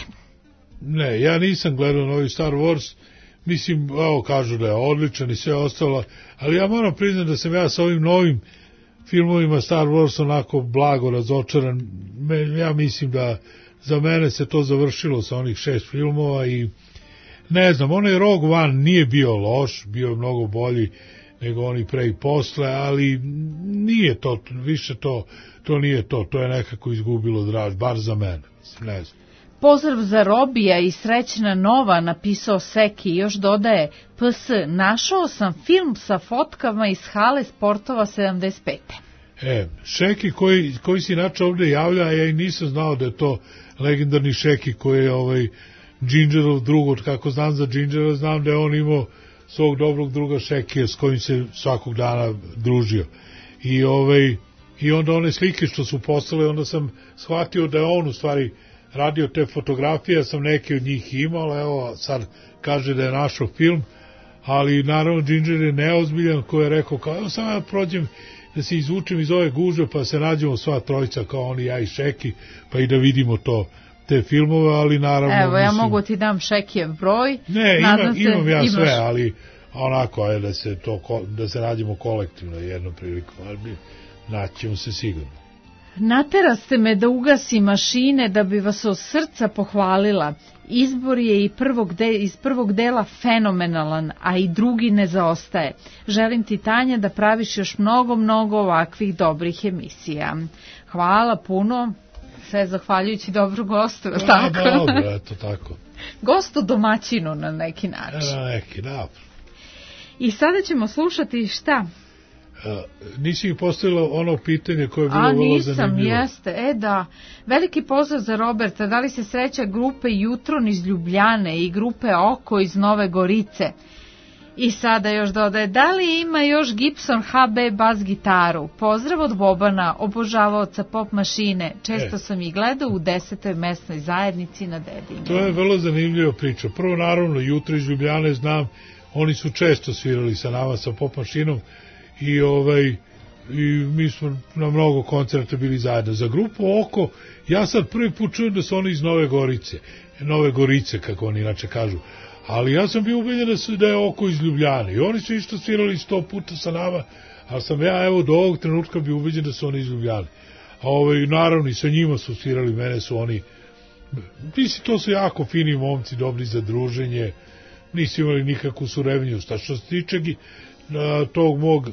Ne, ja nisam gledao novi Star Wars, mislim, evo kažu da je odličan i sve ostalo, ali ja moram priznati da sam ja sa ovim novim filmovima Star Wars onako blago razočaran. Ja mislim da za mene se to završilo sa onih šest filmova i ne znam, onaj Rogue One nije bio loš, bio je mnogo bolji nego oni pre i posle, ali nije to, više to, to nije to, to je nekako izgubilo draž, bar za mene, mislim, ne znam. Pozdrav za Robija i srećna nova, napisao Seki, još dodaje P S, našao sam film sa fotkama iz hale sportova sedamdeset pete. E, Šeki koji, koji se inače ovdje javlja, ja i nisam znao da je to legendarni Šeki koji je ovaj Gingerov drug, od kako znam za Gingera, znam da je on imao svog dobrog druga Šekija s kojim se svakog dana družio. I, ovaj, i onda one slike što su postale, onda sam shvatio da je on u stvari radio te fotografije, ja sam neke od njih imao, evo sad kaže da je našao film, ali naravno Ginger je neozbiljan koji je rekao kao, evo sam ja prođem da se izvučem iz ove gužve pa se nađemo sva trojica kao oni, ja i Šeki, pa i da vidimo to, te filmove, ali naravno... Evo, ja mislim, mogu ti dam Šekijev broj. Ne, imam, se, imam ja imaš... sve, ali onako je da se, to, da se nađemo kolektivno jednom prilikom, ali naćemo se sigurno. Nateraste me da ugasi mašine da bi vas od srca pohvalila. Izbor je i prvog de, iz prvog dela fenomenalan, a i drugi ne zaostaje. Želim ti, Tanja, da praviš još mnogo, mnogo ovakvih dobrih emisija. Hvala puno, sve zahvaljujući dobru gostu, Da, tako? dobro, eto tako. Gostu domaćinu na neki način. Na neki, da. I sada ćemo slušati šta? Uh, nisi mi postavila ono pitanje koje je bilo A vrlo nisam, zanimljivo. jeste, e da. Veliki pozdrav za Roberta, da li se sreća grupe Jutron iz Ljubljane i grupe Oko iz Nove Gorice? I sada još dodaje, da li ima još Gibson H B bas gitaru? Pozdrav od Bobana, obožavaoca pop mašine. Često E. sam ih gledao u desetoj mesnoj zajednici na Dedinju. To je vrlo zanimljiva priča. Prvo, naravno, Jutro iz Ljubljane znam, oni su često svirali sa nama, sa pop mašinom, i ovaj i mi smo na mnogo koncerta bili zajedno. Za grupu Oko, ja sad prvi put čujem da su oni iz Nove Gorice, Nove Gorice, kako oni inače kažu, ali ja sam bio ubeđen da, su, da je Oko iz Ljubljane i oni su isto svirali sto puta sa nama, ali sam ja evo do ovog trenutka bio ubeđen da su oni iz Ljubljane. A ovaj, naravno i sa njima su svirali, mene su oni, mislim, to su jako fini momci, dobri za druženje, nisu imali nikakvu surevnjost. A što se tiče na tog mog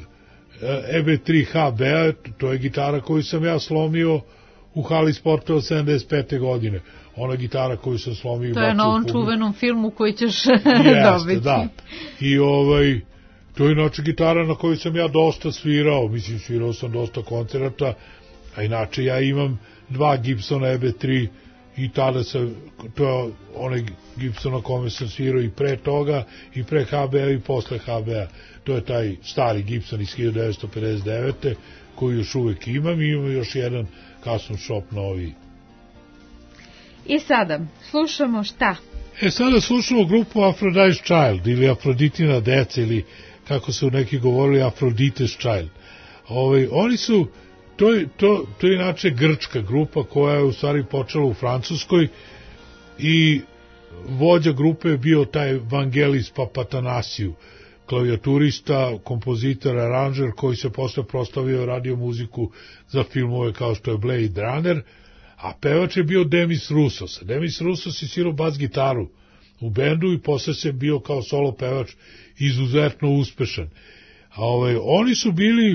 E B tri H B-a, to je gitara koju sam ja slomio u hali sporta od sedamdeset pete godine. Ona gitara koju sam slomio... To je na ovom čuvenom filmu koji ćeš Jeste, dobiti. Da. I ovaj, to je inače gitara na kojoj sam ja dosta svirao, mislim svirao sam dosta koncerata, a inače ja imam dva Gibsona E B tri i tada sam, to je onaj Gibson na kome sam svirao i pre toga, i pre H B-a i posle H B-a. To je taj stari Gibson iz hiljadu devetsto pedeset devete koji još uvek imam i imam još jedan custom shop novi. I sada, slušamo šta? E, sada slušamo grupu Aphrodite's Child ili Afroditina deca ili kako su neki govorili Aphrodite's Child. Ove, oni su, to je, to, to je inače grčka grupa koja je u stvari počela u Francuskoj i vođa grupe je bio taj Vangelis Papatanasiju, klavijaturista, kompozitor, aranžer koji se posle proslavio radio muziku za filmove kao što je Blade Runner, a pevač je bio Demis Roussos. Demis Roussos je svirao bas gitaru u bendu i posle se bio kao solo pevač izuzetno uspešan. A ovaj, oni su bili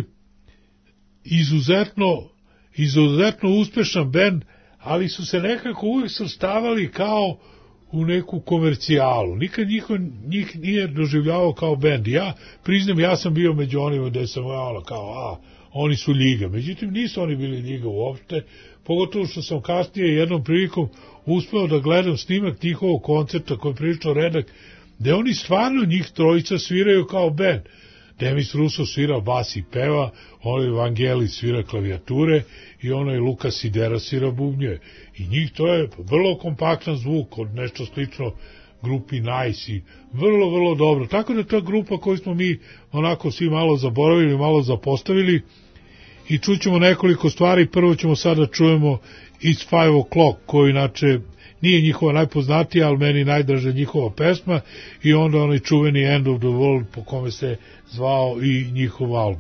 izuzetno, izuzetno uspešan bend, ali su se nekako uvijek svrstavali kao u neku komercijalu. Nikad njih, njih nije doživljavao kao bend. Ja priznam, ja sam bio među onima gde sam ono kao, a, oni su ljiga. Međutim, nisu oni bili ljiga uopšte, pogotovo što sam kasnije jednom prilikom uspeo da gledam snimak njihovog koncerta koji je prilično redak, gde oni stvarno njih trojica sviraju kao bend. Demis Roussos svira bas i peva, onaj Vangelis svira klavijature i onaj Luka Sidera svira bubnje. I njih to je vrlo kompaktan zvuk, od nešto slično grupi Nice i vrlo, vrlo dobro. Tako da je ta grupa koju smo mi onako svi malo zaboravili, malo zapostavili i čućemo nekoliko stvari. Prvo ćemo sada čujemo It's Five O'Clock, koju inače nije njihova najpoznatija, ali meni najdraža njihova pesma, i onda onaj čuveni End of the World po kome se zvao i njihov album.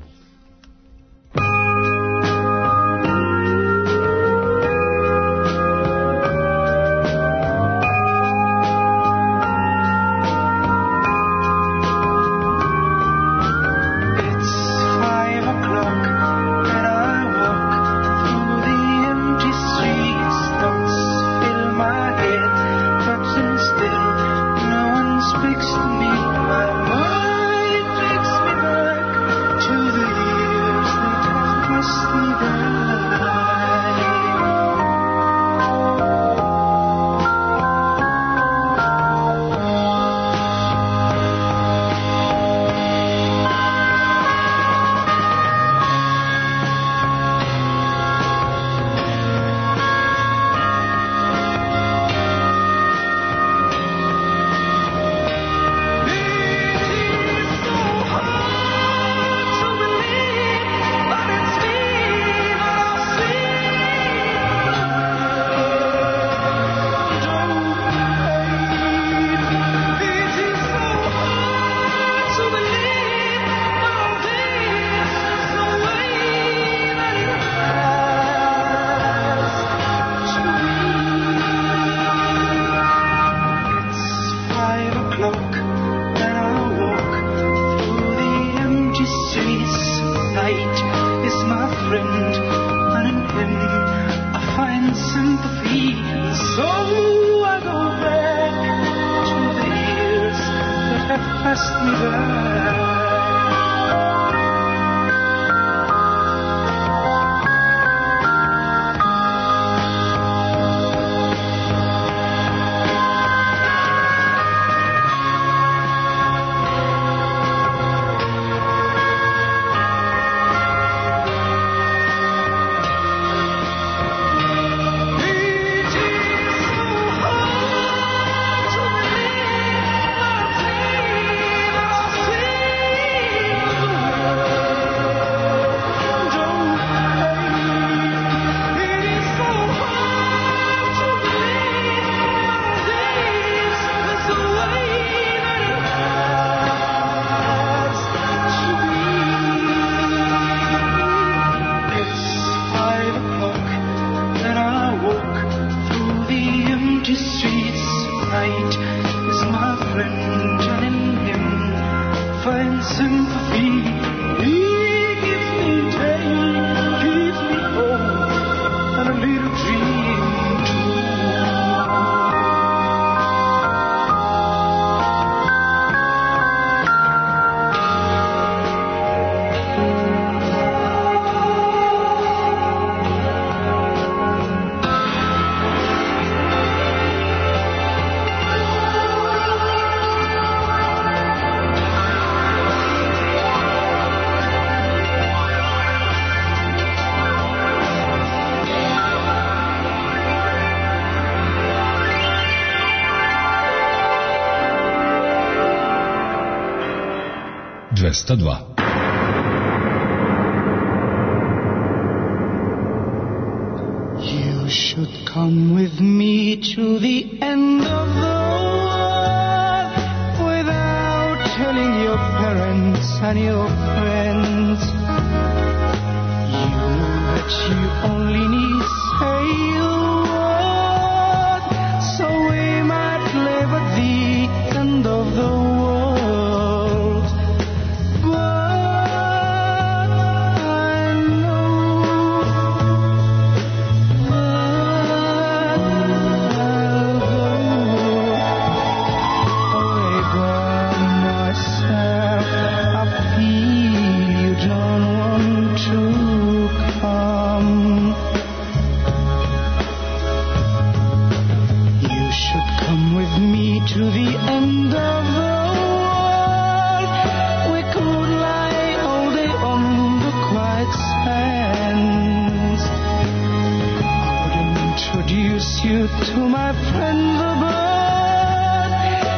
dvesta dva. You should come with me to the end of the world without telling your parents and your friends. You know that you only need say a word, so we might live at the end of the world. You to my friend the bird,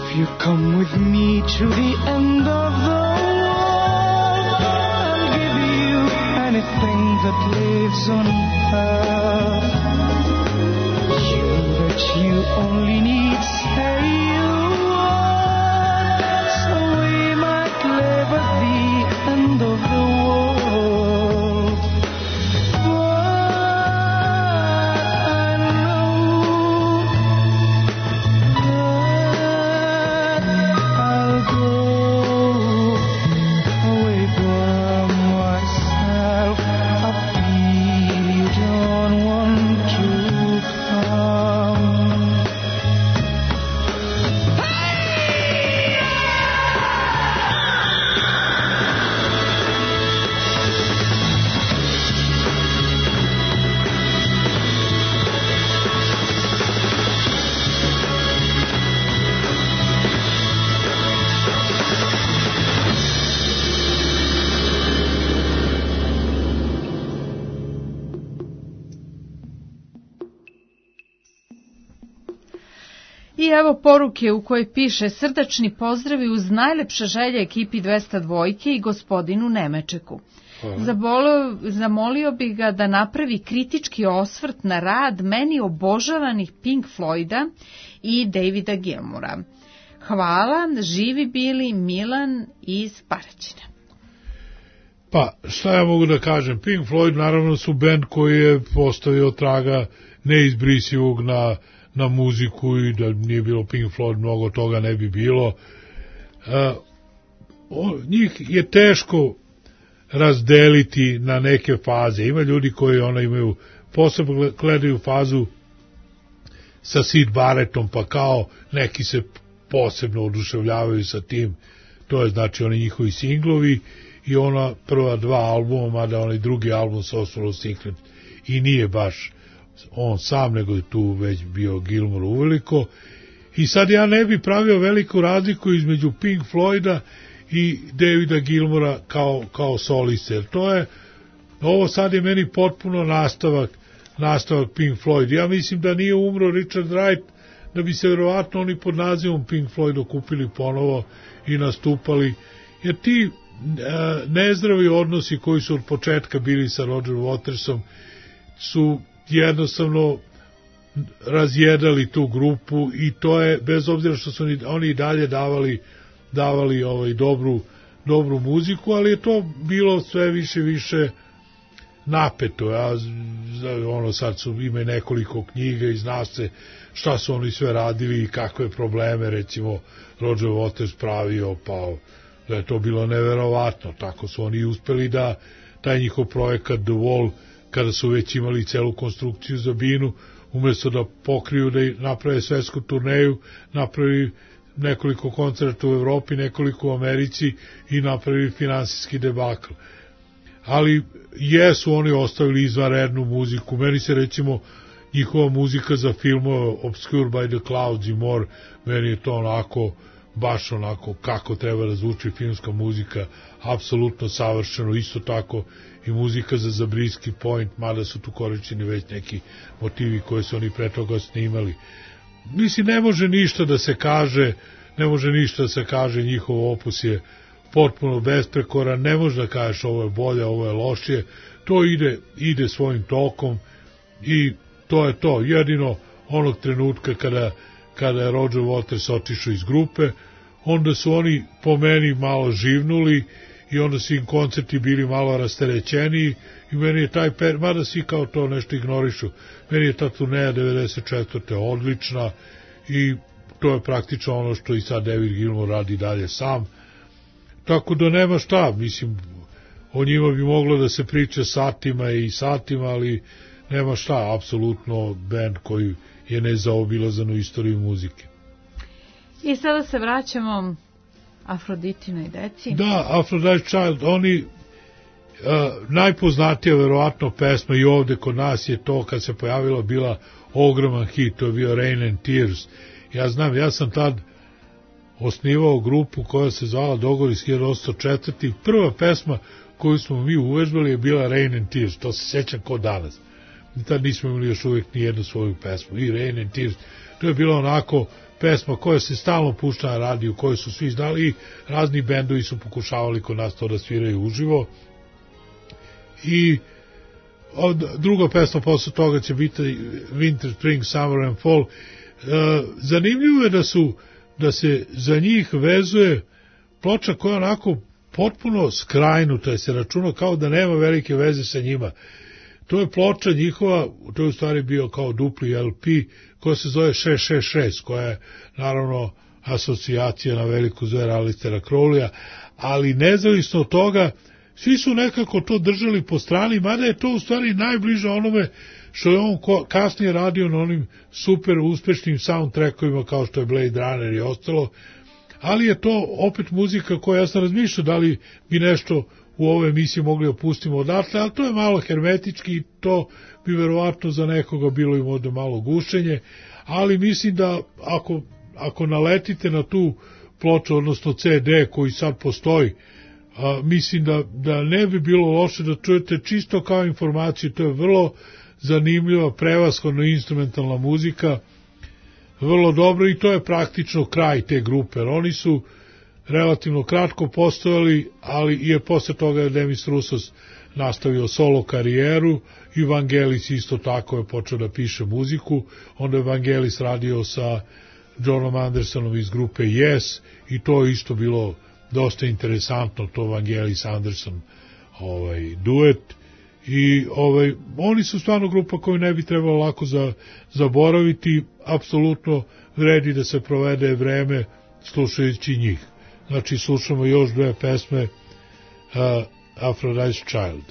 If you come with me to the end of the world, I'll give you anything that lives on earth. You that you only need say you want, so we might live at the end of the world. But I know that I'll go away from myself. I feel you don't want to come. I evo poruke u kojoj piše: srdačni pozdravi uz najlepše želje ekipi dvesta dva i gospodinu Nemečeku. Zabolio, zamolio bih ga da napravi kritički osvrt na rad meni obožavanih Pink Floyda i Davida Gilmoura. Hvala, živi bili, Milan iz Paraćina. Pa, šta ja mogu da kažem? Pink Floyd naravno su bend koji je postavio traga neizbrisivog na, na muziku, i da nije bilo Pink Floyd mnogo toga ne bi bilo. Uh, o, njih je teško razdeliti na neke faze. Ima ljudi koji ona imaju, posebno gledaju fazu sa Syd Barrettom, pa kao neki se posebno oduševljavaju sa tim. To je znači oni njihovi singlovi i ona prva dva albuma, mada onaj drugi album sa Oswald Sinclair i nije baš on sam, nego je tu već bio Gilmour uveliko. I sad ja ne bi pravio veliku razliku između Pink Floyda i Davida Gilmoura kao, kao soliste, jer to je, ovo sad je meni potpuno nastavak, nastavak Pink Floyd. Ja mislim da nije umro Richard Wright, da bi se verovatno oni pod nazivom Pink Floyd okupili ponovo i nastupali, jer ti e, nezdravi odnosi koji su od početka bili sa Roger Watersom su jednostavno razjedali tu grupu, i to je, bez obzira što su oni, oni i dalje davali davali ovaj dobru dobru muziku, ali je to bilo sve više više napeto. Ja, ono sad su ima nekoliko knjiga i zna se šta su oni sve radili i kakve probleme recimo Roger Waters pravio, pa da je to bilo neverovatno. Tako su oni uspeli da taj njihov projekat The Wall, kada su već imali celu konstrukciju za binu, umjesto da pokriju, da naprave svetsku turneju, napravi nekoliko koncerta u Evropi, nekoliko u Americi i napravili finansijski debakl. Ali jesu oni ostavili izvanrednu muziku. Meni se recimo njihova muzika za filmove Obscured by the Clouds i More, meni je to onako, baš onako kako treba da zvuči filmska muzika, apsolutno savršeno. Isto tako i muzika za Zabriskie Point, mada su tu korišćeni već neki motivi koje su oni pre toga snimali. Mislim, ne može ništa da se kaže, ne može ništa da se kaže, njihov opus je potpuno besprekoran, ne može da kažeš ovo je bolje, ovo je lošije, to ide, ide svojim tokom i to je to. Jedino onog trenutka kada, kada je Roger Waters otišao iz grupe, onda su oni po meni malo živnuli i onda su im koncerti bili malo rasterećeniji i meni je taj per, mada svi kao to nešto ignorišu, meni je ta turneja devedeset četvrte odlična i to je praktično ono što i sad David Gilmour radi dalje sam, tako da nema šta, mislim, o njima bi moglo da se priča satima i satima, ali nema šta, apsolutno band koji je nezaobilazan u istoriji muzike. I sada se vraćamo Afroditinoj deci. Da, Aphrodite Child, oni uh, najpoznatija verovatno pesma i ovde kod nas je to, kad se pojavila, bila ogroman hit, to je bio Rain and Tears. Ja znam, ja sam tad osnivao grupu koja se zvala Dogovor iz hiljadu osamsto četvrte i prva pesma koju smo mi uvežbali je bila Rain and Tears, to se sećam ko danas. tad nismo imali još uvijek ni jednu svoju pesmu, i Rain and Tears, to je bilo onako pesma koja se stalno pušta na radiju, koju su svi znali i razni bendovi su pokušavali kod nas to da sviraju uživo. I od, druga pesma posle toga će biti Winter, Spring, Summer and Fall. E, zanimljivo je da su da se za njih vezuje ploča koja je onako potpuno skrajnuta, je se računa kao da nema velike veze sa njima. To je ploča njihova, to je u stvari bio kao dupli L P, koja se zove šest šest šest, koja je naravno asocijacija na veliku zver Alistera Crowleya, ali nezavisno od toga, svi su nekako to držali po strani, mada je to u stvari najbliže onome što je on kasnije radio na onim super uspešnim soundtrackovima kao što je Blade Runner i ostalo, ali je to opet muzika koja, ja sam razmišljao da li bi nešto u ove emisije mogli opustimo odatle, ali to je malo hermetički i to bi verovatno za nekoga bilo i možda malo gušenje, ali mislim da ako, ako naletite na tu ploču, odnosno C D koji sad postoji, a, mislim da, da ne bi bilo loše da čujete čisto kao informaciju, to je vrlo zanimljiva, prevashodno instrumentalna muzika, vrlo dobro, i to je praktično kraj te grupe. Oni su relativno kratko postojali, ali je posle toga Demis Roussos nastavio solo karijeru i Vangelis isto tako je počeo da piše muziku. Onda je Vangelis radio sa Johnom Andersonom iz grupe Yes i to je isto bilo dosta interesantno, to Vangelis Anderson ovaj, duet. I ovaj, oni su stvarno grupa koju ne bi trebalo lako za, zaboraviti, apsolutno vredi da se provede vreme slušajući njih. Znači slušamo još dve pesme, uh, Aphrodite's Child.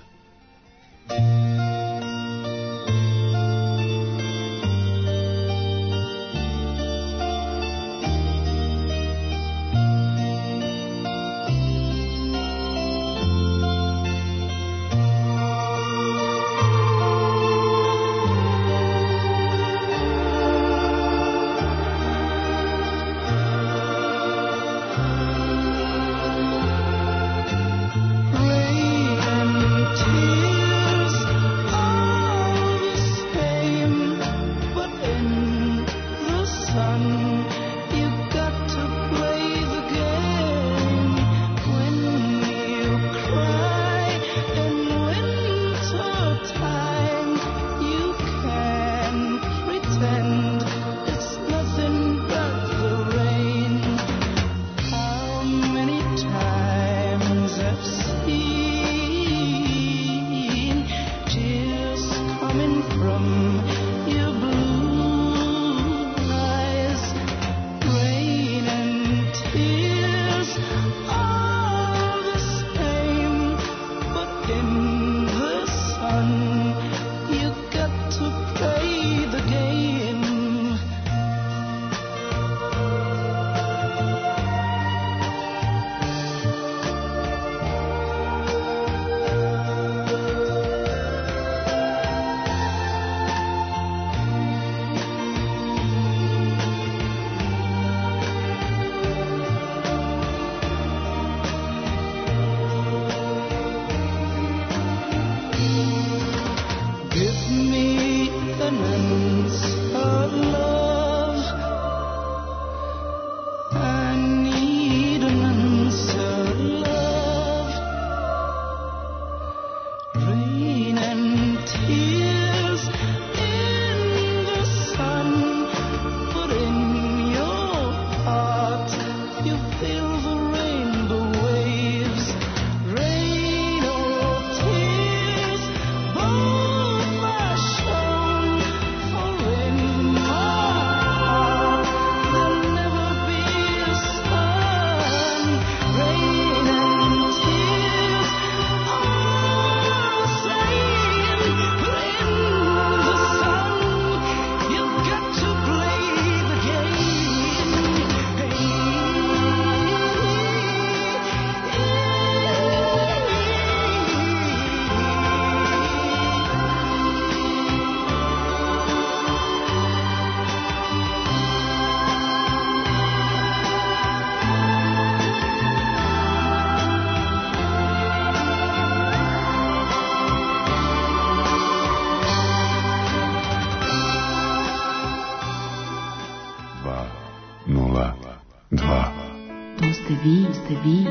dva nula dva. To ste vi, ste vi.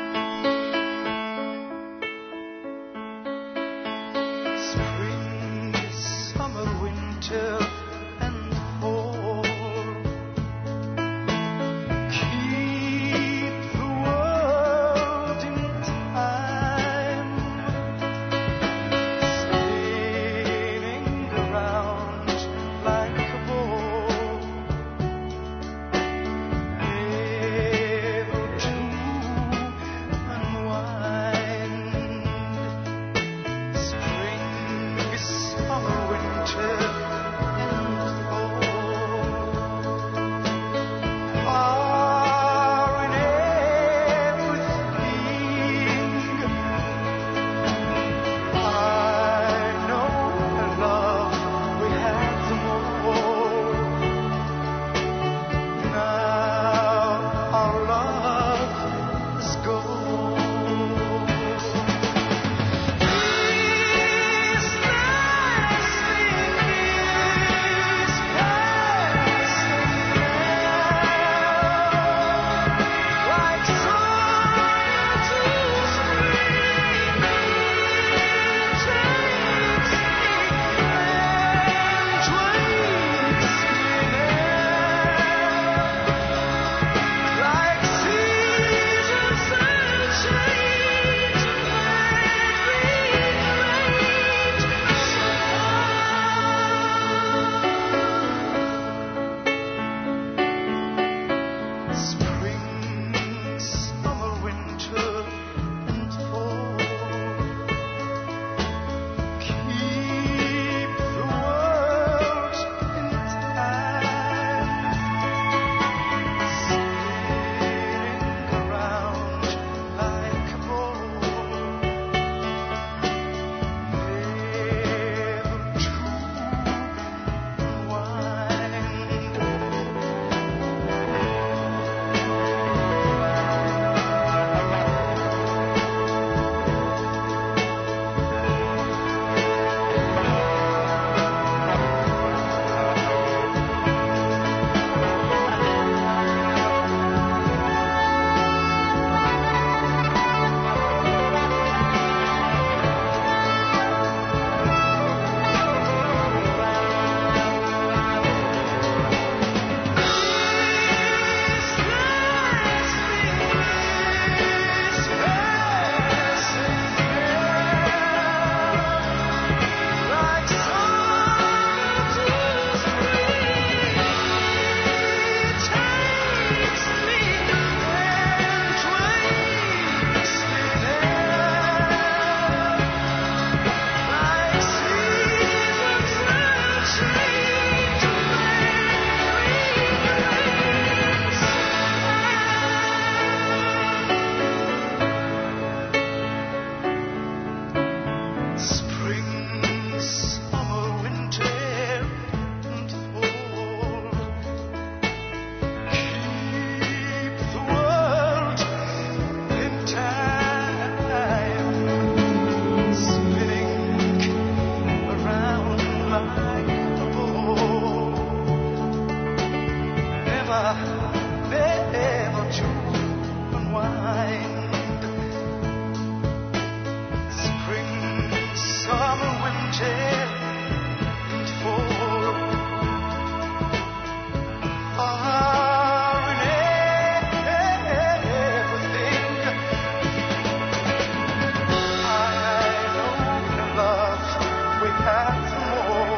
Spring, summer, winter, and fall. Keep the world in time, spinning around like a ball, able to unwind. Spring, summer, winter, and fall. Far in everything, I know and love we had them all. Now our love is gone. This last thing is passing now, like summer to spring. It takes me and twists me now, like seasons that change and spring, summer, winter, and fall. Keep the world in time, spinning around like a ball, able to spring, summer, winter, and fall. Keep the world in time, spinning around like a ball, never, never to unwind. Spring, summer, winter, and fall. Far in everything, I know and love we had them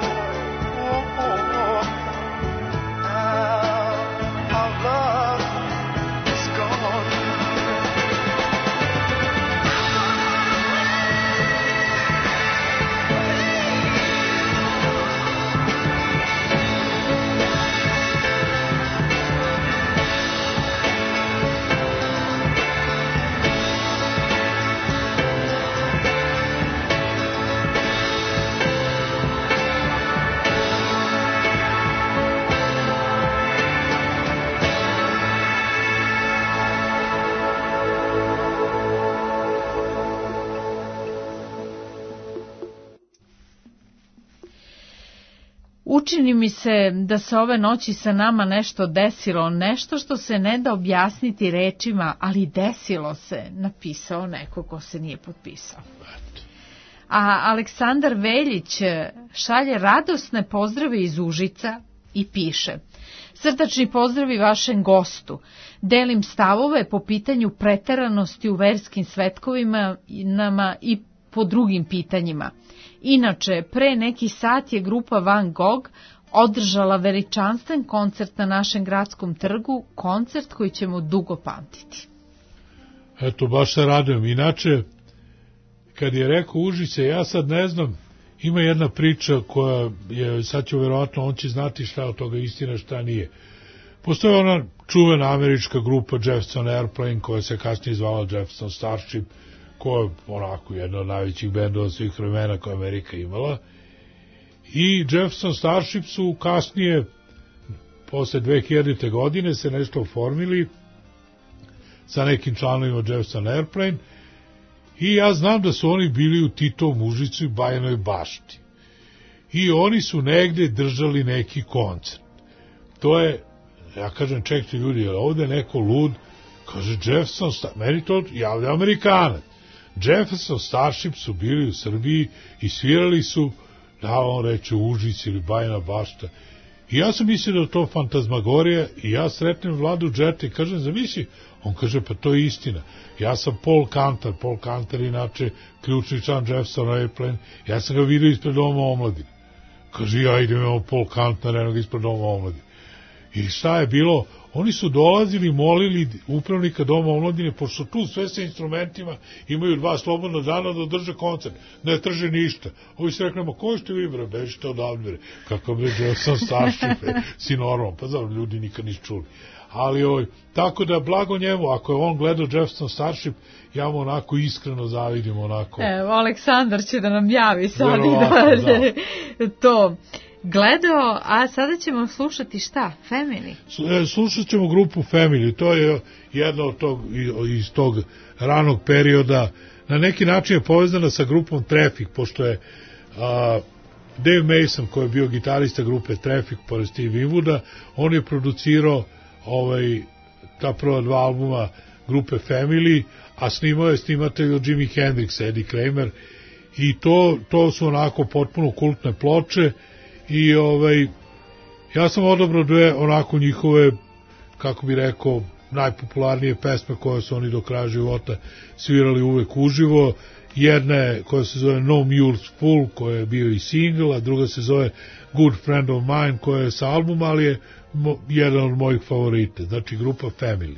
all. Now our love is gone. Učini mi se da se ove noći sa nama nešto desilo, nešto što se ne da objasniti rečima, ali desilo se, napisao neko ko se nije potpisao. A Aleksandar Veljić šalje radosne pozdrave iz Užica i piše: srdačni pozdravi vašem gostu. Delim stavove po pitanju preteranosti u verskim svetkovima nama i po drugim pitanjima. Inače, pre neki sat je grupa Van Gogh održala veličanstven koncert na našem gradskom trgu, koncert koji ćemo dugo pamtiti. Eto, baš se radujem. Inače, kad je rekao Užice, ja sad ne znam, ima jedna priča koja je, sad ću verovatno, on će znati šta od toga istina, šta nije. Postoje ona čuvena američka grupa Jefferson Airplane, koja se kasnije zvala Jefferson Starship, koja je onako jedna od najvećih bendova svih vremena koje Amerika imala. I Jefferson Starship su kasnije, posle dve hiljadite. godine, se nešto oformili sa nekim članovima Jefferson Airplane. I ja znam da su oni bili u Titovom Užicu i Bajanoj Bašti. I oni su negde držali neki koncert. To je, ja kažem, čekajte ljudi, je ovde neko lud? Kaže, Jefferson Starship, meni to javlja Amerikanac. Jefferson Starship su bili u Srbiji i svirali su, da on reče, Užic ili Bajana Bašta. I ja sam mislio da je to fantazmagorija i ja sretnem Vladu Džeta i kažem, zamisli, on kaže, pa to je istina. Ja sam Paul Kantar, Paul Kantar inače ključni član Jefferson Airplane, ja sam ga vidio ispred Doma omladine. Kaže, ja idem imamo Paul Kantar, eno ga ispred Doma omladine. I šta je bilo? Oni su dolazili, molili upravnika Doma omladine, pošto tu sve sa instrumentima imaju dva slobodna dana da drže koncert, ne trže ništa. Ovi se rekli, ma ko ste vi, bre, bežite odavde, kako bi ja sam starši, si normalno, pa znam, ljudi nikad nisu čuli. Ali, oj, tako da, blago njemu, ako je on gledao Jefferson Starship, ja mu onako iskreno zavidim, onako. Evo, Aleksandar će da nam javi sad i da, da to gledao, a sada ćemo slušati šta? Family? Slušat ćemo grupu Family, to je jedna od tog, iz tog ranog perioda, na neki način je povezana sa grupom Traffic, pošto je a, Dave Mason, koji je bio gitarista grupe Traffic, pored Steve Winwooda, on je producirao ovaj, ta prva dva albuma grupe Family, a snimao je snimatelj od Jimi Hendrixa, Eddie Kramer, i to, to su onako potpuno kultne ploče. I ovaj, ja sam odabrao dve onako njihove, kako bi rekao, najpopularnije pesme koje su oni do kraja života svirali uvek uživo. Jedna je koja se zove No Mules Full, koja je bio i single, a druga se zove Good Friend of Mine, koja je sa albuma, ali je mo, jedan od mojih favorita, znači grupa Family.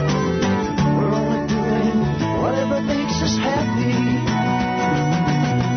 Whatever makes us happy.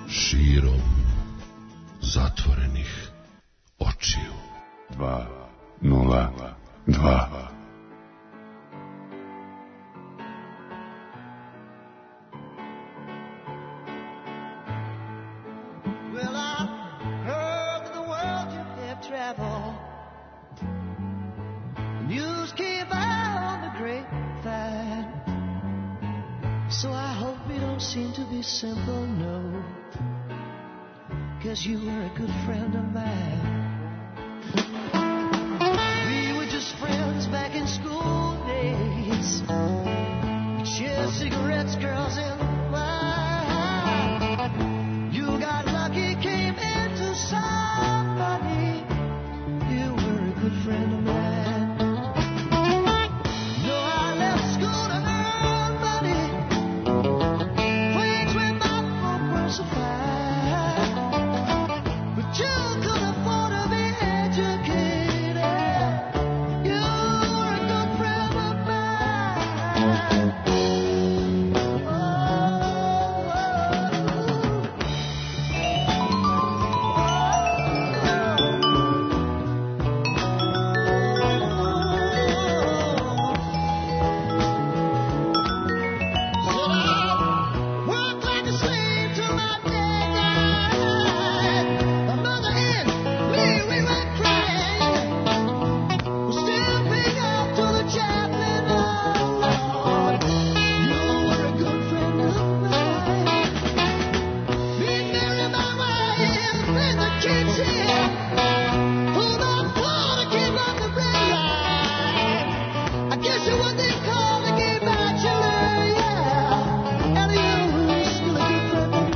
širom zatvorenih očiju. Dva, nula, dva. Well, I heard that the world you have traveled. News came out on the grapevine. So I hope you don't seem to be simple, no. 'Cause you were a good friend of mine. We were just friends back in school days. We shared cigarettes, girls, and wine. You got lucky, came into somebody. You were a good friend of mine. No, I left school to earn money. Wage went my folk were so fine. But you could afford to be educated. You were a good friend of mine. Worked like a slave till my day died. My mother and me, we went crying. We still pick up to the chaplain, oh Lord. You were a good friend of mine. Me and Mary, my wife, and the kids here. Pulled up for the kid on the red line. I guess you're what they call a gay bachelor, yeah. And you were still a good friend of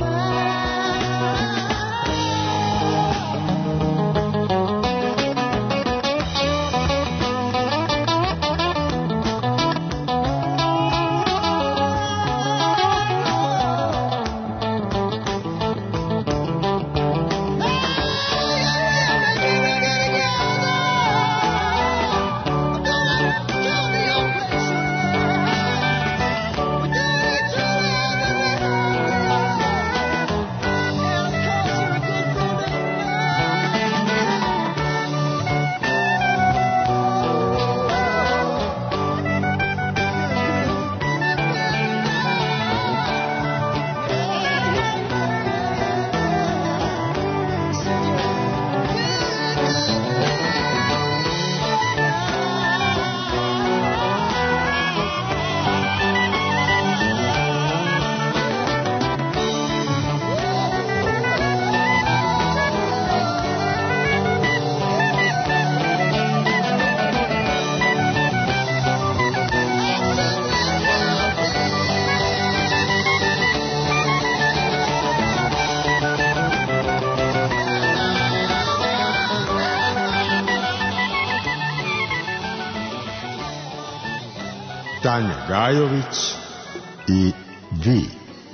Tanja Gajović i vi.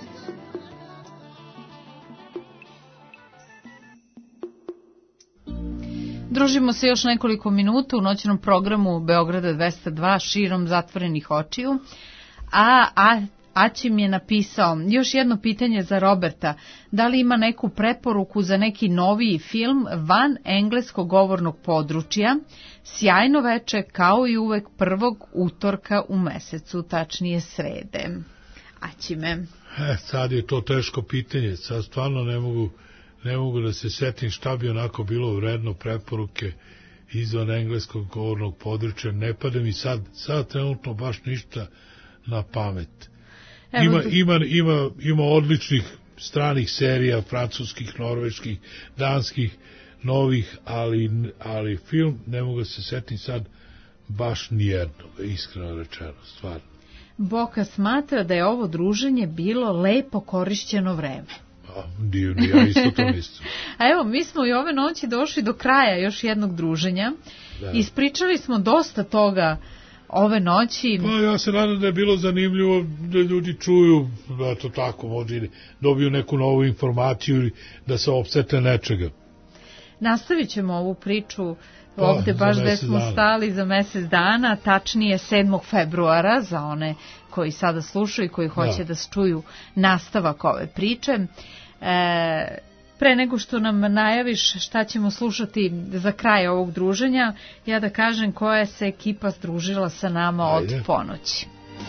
Družimo se još nekoliko minuta u noćnom programu Beograda dvesta dva širom zatvorenih očiju. A, a Aćim je napisao još jedno pitanje za Roberta. Da li ima neku preporuku za neki noviji film van engleskog govornog područja? Sjajno veče kao i uvek prvog utorka u mesecu, tačnije srede. Aćime. E, sad je to teško pitanje. Sad stvarno ne mogu, ne mogu da se setim šta bi onako bilo vredno preporuke izvan engleskog govornog područja. Ne pada mi sad, sad trenutno baš ništa na pamet. Ima, ima, ima, ima odličnih stranih serija, francuskih, norveških, danskih, novih, ali, ali film, ne mogu se setiti sad baš nijednog, iskreno rečeno, stvarno. Boka smatra da je ovo druženje bilo lepo korišćeno vreme. A, divno, ja isto to mislim. A evo, mi smo i ove noći došli do kraja još jednog druženja. Da. Ispričali smo dosta toga ove noći. Pa ja se nadam da je bilo zanimljivo da ljudi čuju, da to tako može dobiju neku novu informaciju ili da se opsete nečega. Nastavit ćemo ovu priču ovde pa, baš gde smo dana. stali za mesec dana, tačnije sedmog februara, za one koji sada slušaju i koji hoće da, da čuju nastavak ove priče. E, pre nego što nam najaviš šta ćemo slušati za kraj ovog druženja, ja da kažem koja se ekipa združila sa nama od Ajde. ponoći.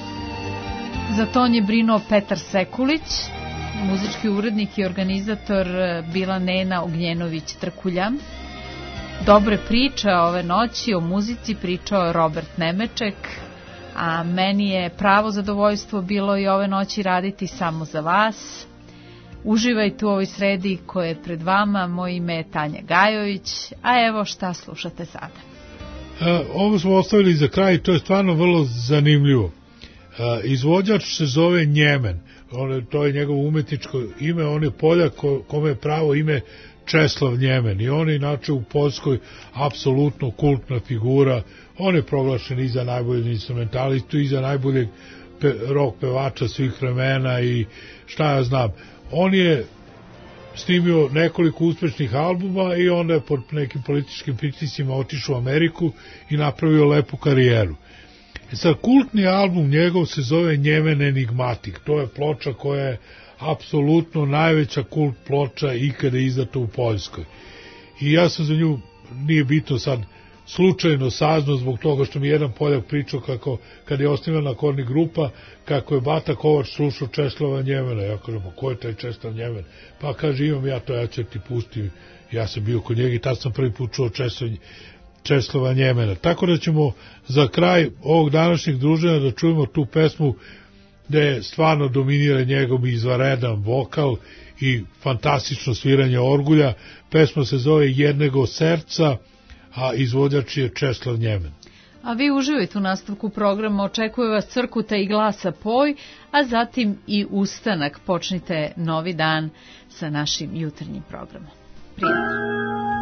Za ton je brinuo Petar Sekulić, muzički urednik i organizator bila Nena Ognjenović-Trkulja. Dobre priče ove noći o muzici pričao je Robert Nemeček, a meni je pravo zadovoljstvo bilo i ove noći raditi samo za vas. Uživajte u ovoj sredi koja je pred vama. Moje ime je Tanja Gajović, a evo šta slušate sada. E, ovo smo ostavili za kraj i to je stvarno vrlo zanimljivo. E, izvođač se zove Njemen, on, to je njegovo umetničko ime, on je Poljak ko, kome je pravo ime Česlav Njemen i on je inače u Poljskoj apsolutno kultna figura. On je proglašen i za najboljeg instrumentalistu i za najboljeg pe, rock pevača svih vremena i šta ja znam. On je snimio nekoliko uspešnih albuma i onda je pod nekim političkim pritiscima otišao u Ameriku i napravio lepu karijeru. E sad, kultni album njegov se zove Njemen Enigmatik. To je ploča koja je apsolutno najveća kult ploča ikada izdata u Poljskoj. I ja sam za nju, nije bitno sad, slučajno saznao zbog toga što mi jedan Poljak pričao kako, kad je osnivana Korni grupa, kako je Bata Kovač slušao Česlava Njemena. Ja kažem, pa ko je taj Česlav Njemen? Pa kaže, imam ja to, ja ću ti pustim. Ja sam bio kod njega i tad sam prvi put čuo Česlav, Česlava Njemena. Tako da ćemo za kraj ovog današnjeg druženja da čujemo tu pesmu gde stvarno dominira njegov izvanredan vokal i fantastično sviranje orgulja. Pesma se zove Jednego serca, a izvođač je Česlav Njemen. A vi uživajte u nastavku programa, očekuje vas Crkuta i Glasa Poj, a zatim i Ustanak. Počnite novi dan sa našim jutarnjim programom. Prijatno.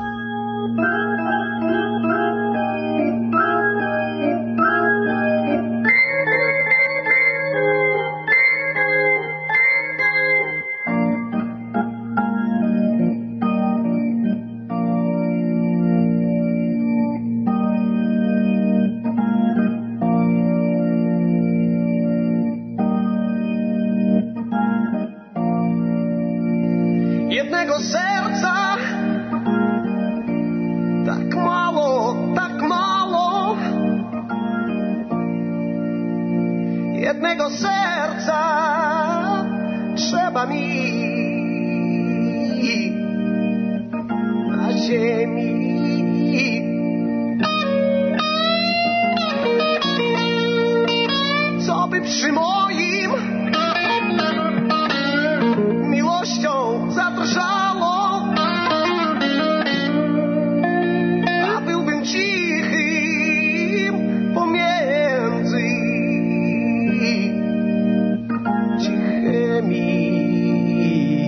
Jednego serca, tak malo, tak malo. Jednego serca trzeba mi na ziemi. Co by przy moim miłością zadrżało, a byłbym cichym pomiędzy cichymi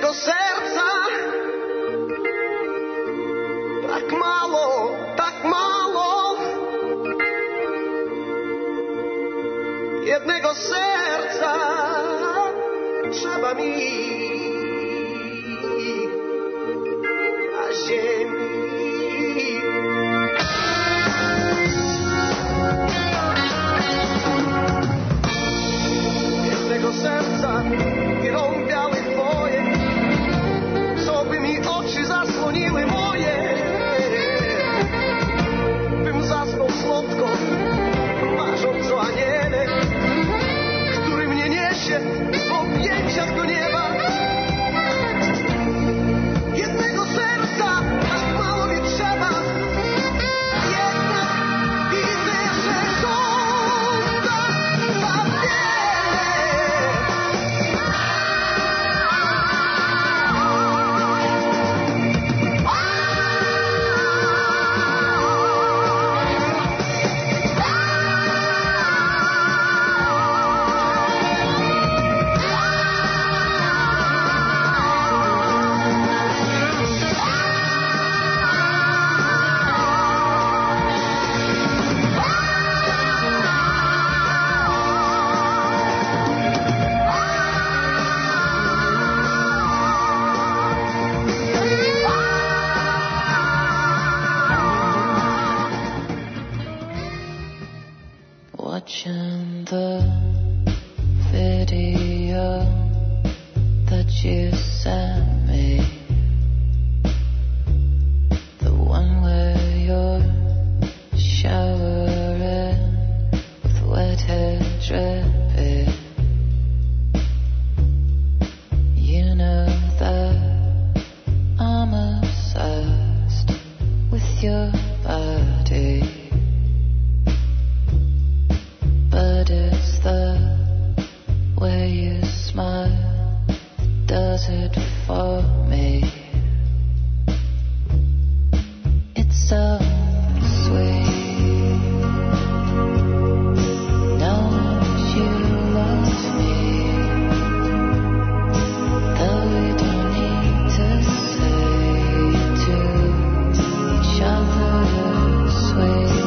jednego serca. Tak málo, tak málo. Jednego serca trzeba mi na ziemi. Jednego serca i rąk białych twoje, co by mi oczy zasłoniły moje, bym zasnął słodko, marząc o aniele, który mnie niesie w objęciach do nieba. Jednego serca tak mało mi trzeba, jednak widzę, że to tak za wiele. Watching the video that you sent me, the one where you're showering with wet hair dripping. You know that I'm obsessed with your body. But it's the way you smile that does it for me. It's so sweet knowing you love me, though we don't need to say it to each other. Sweet.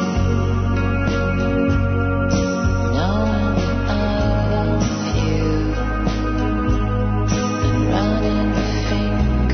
Running fingers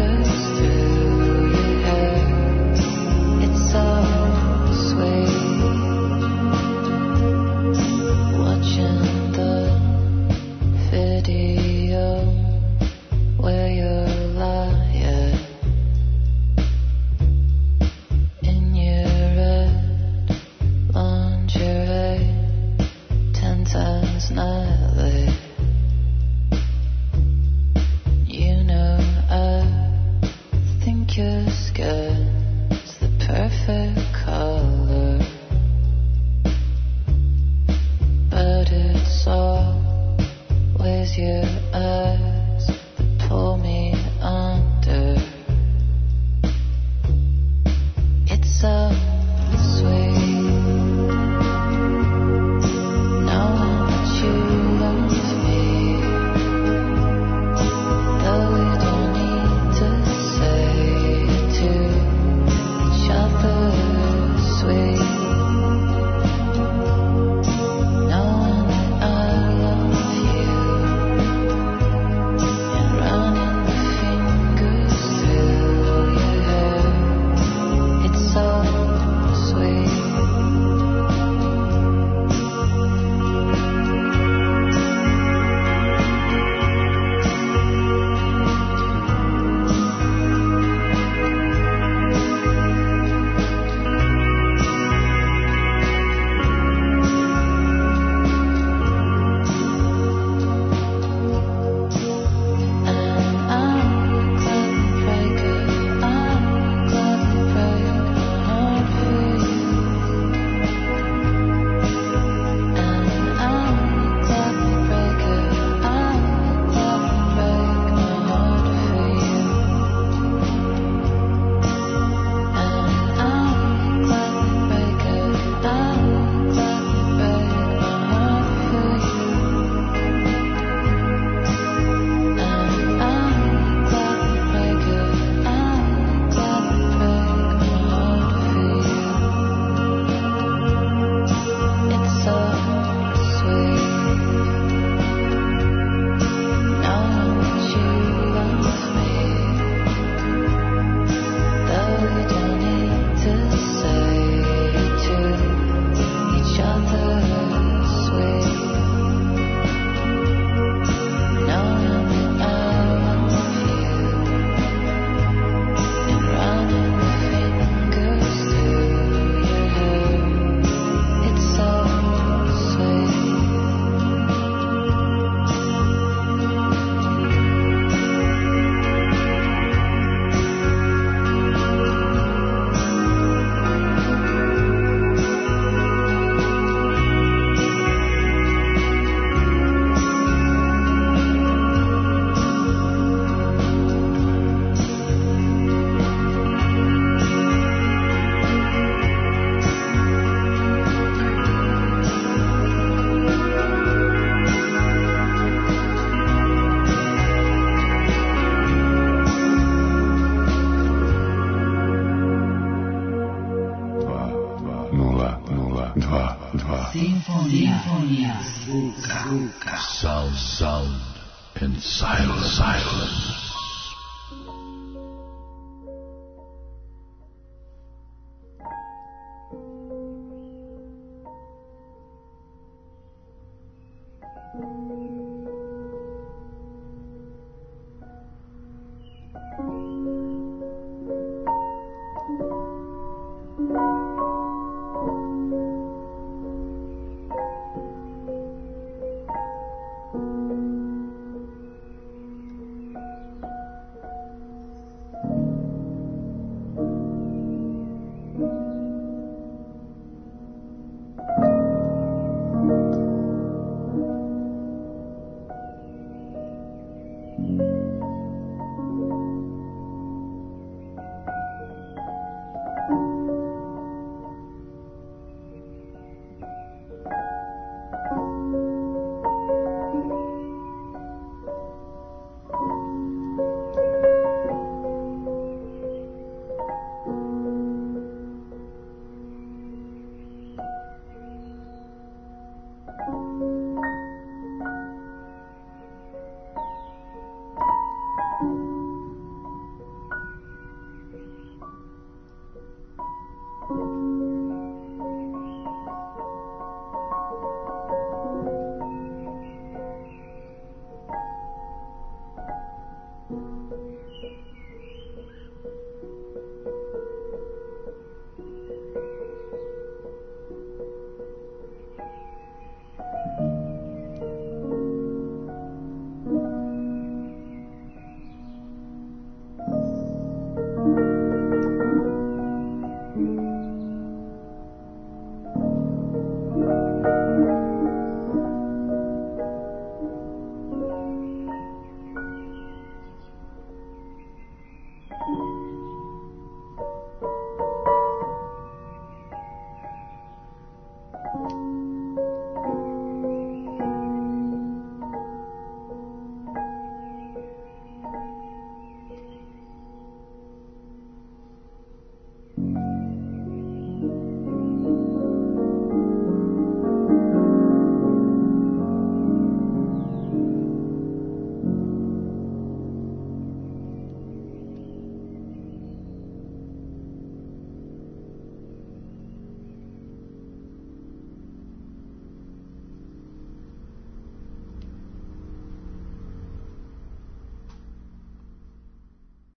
dva. Simfonija zvuka. Zvuka. Sound, sound and silence, silence.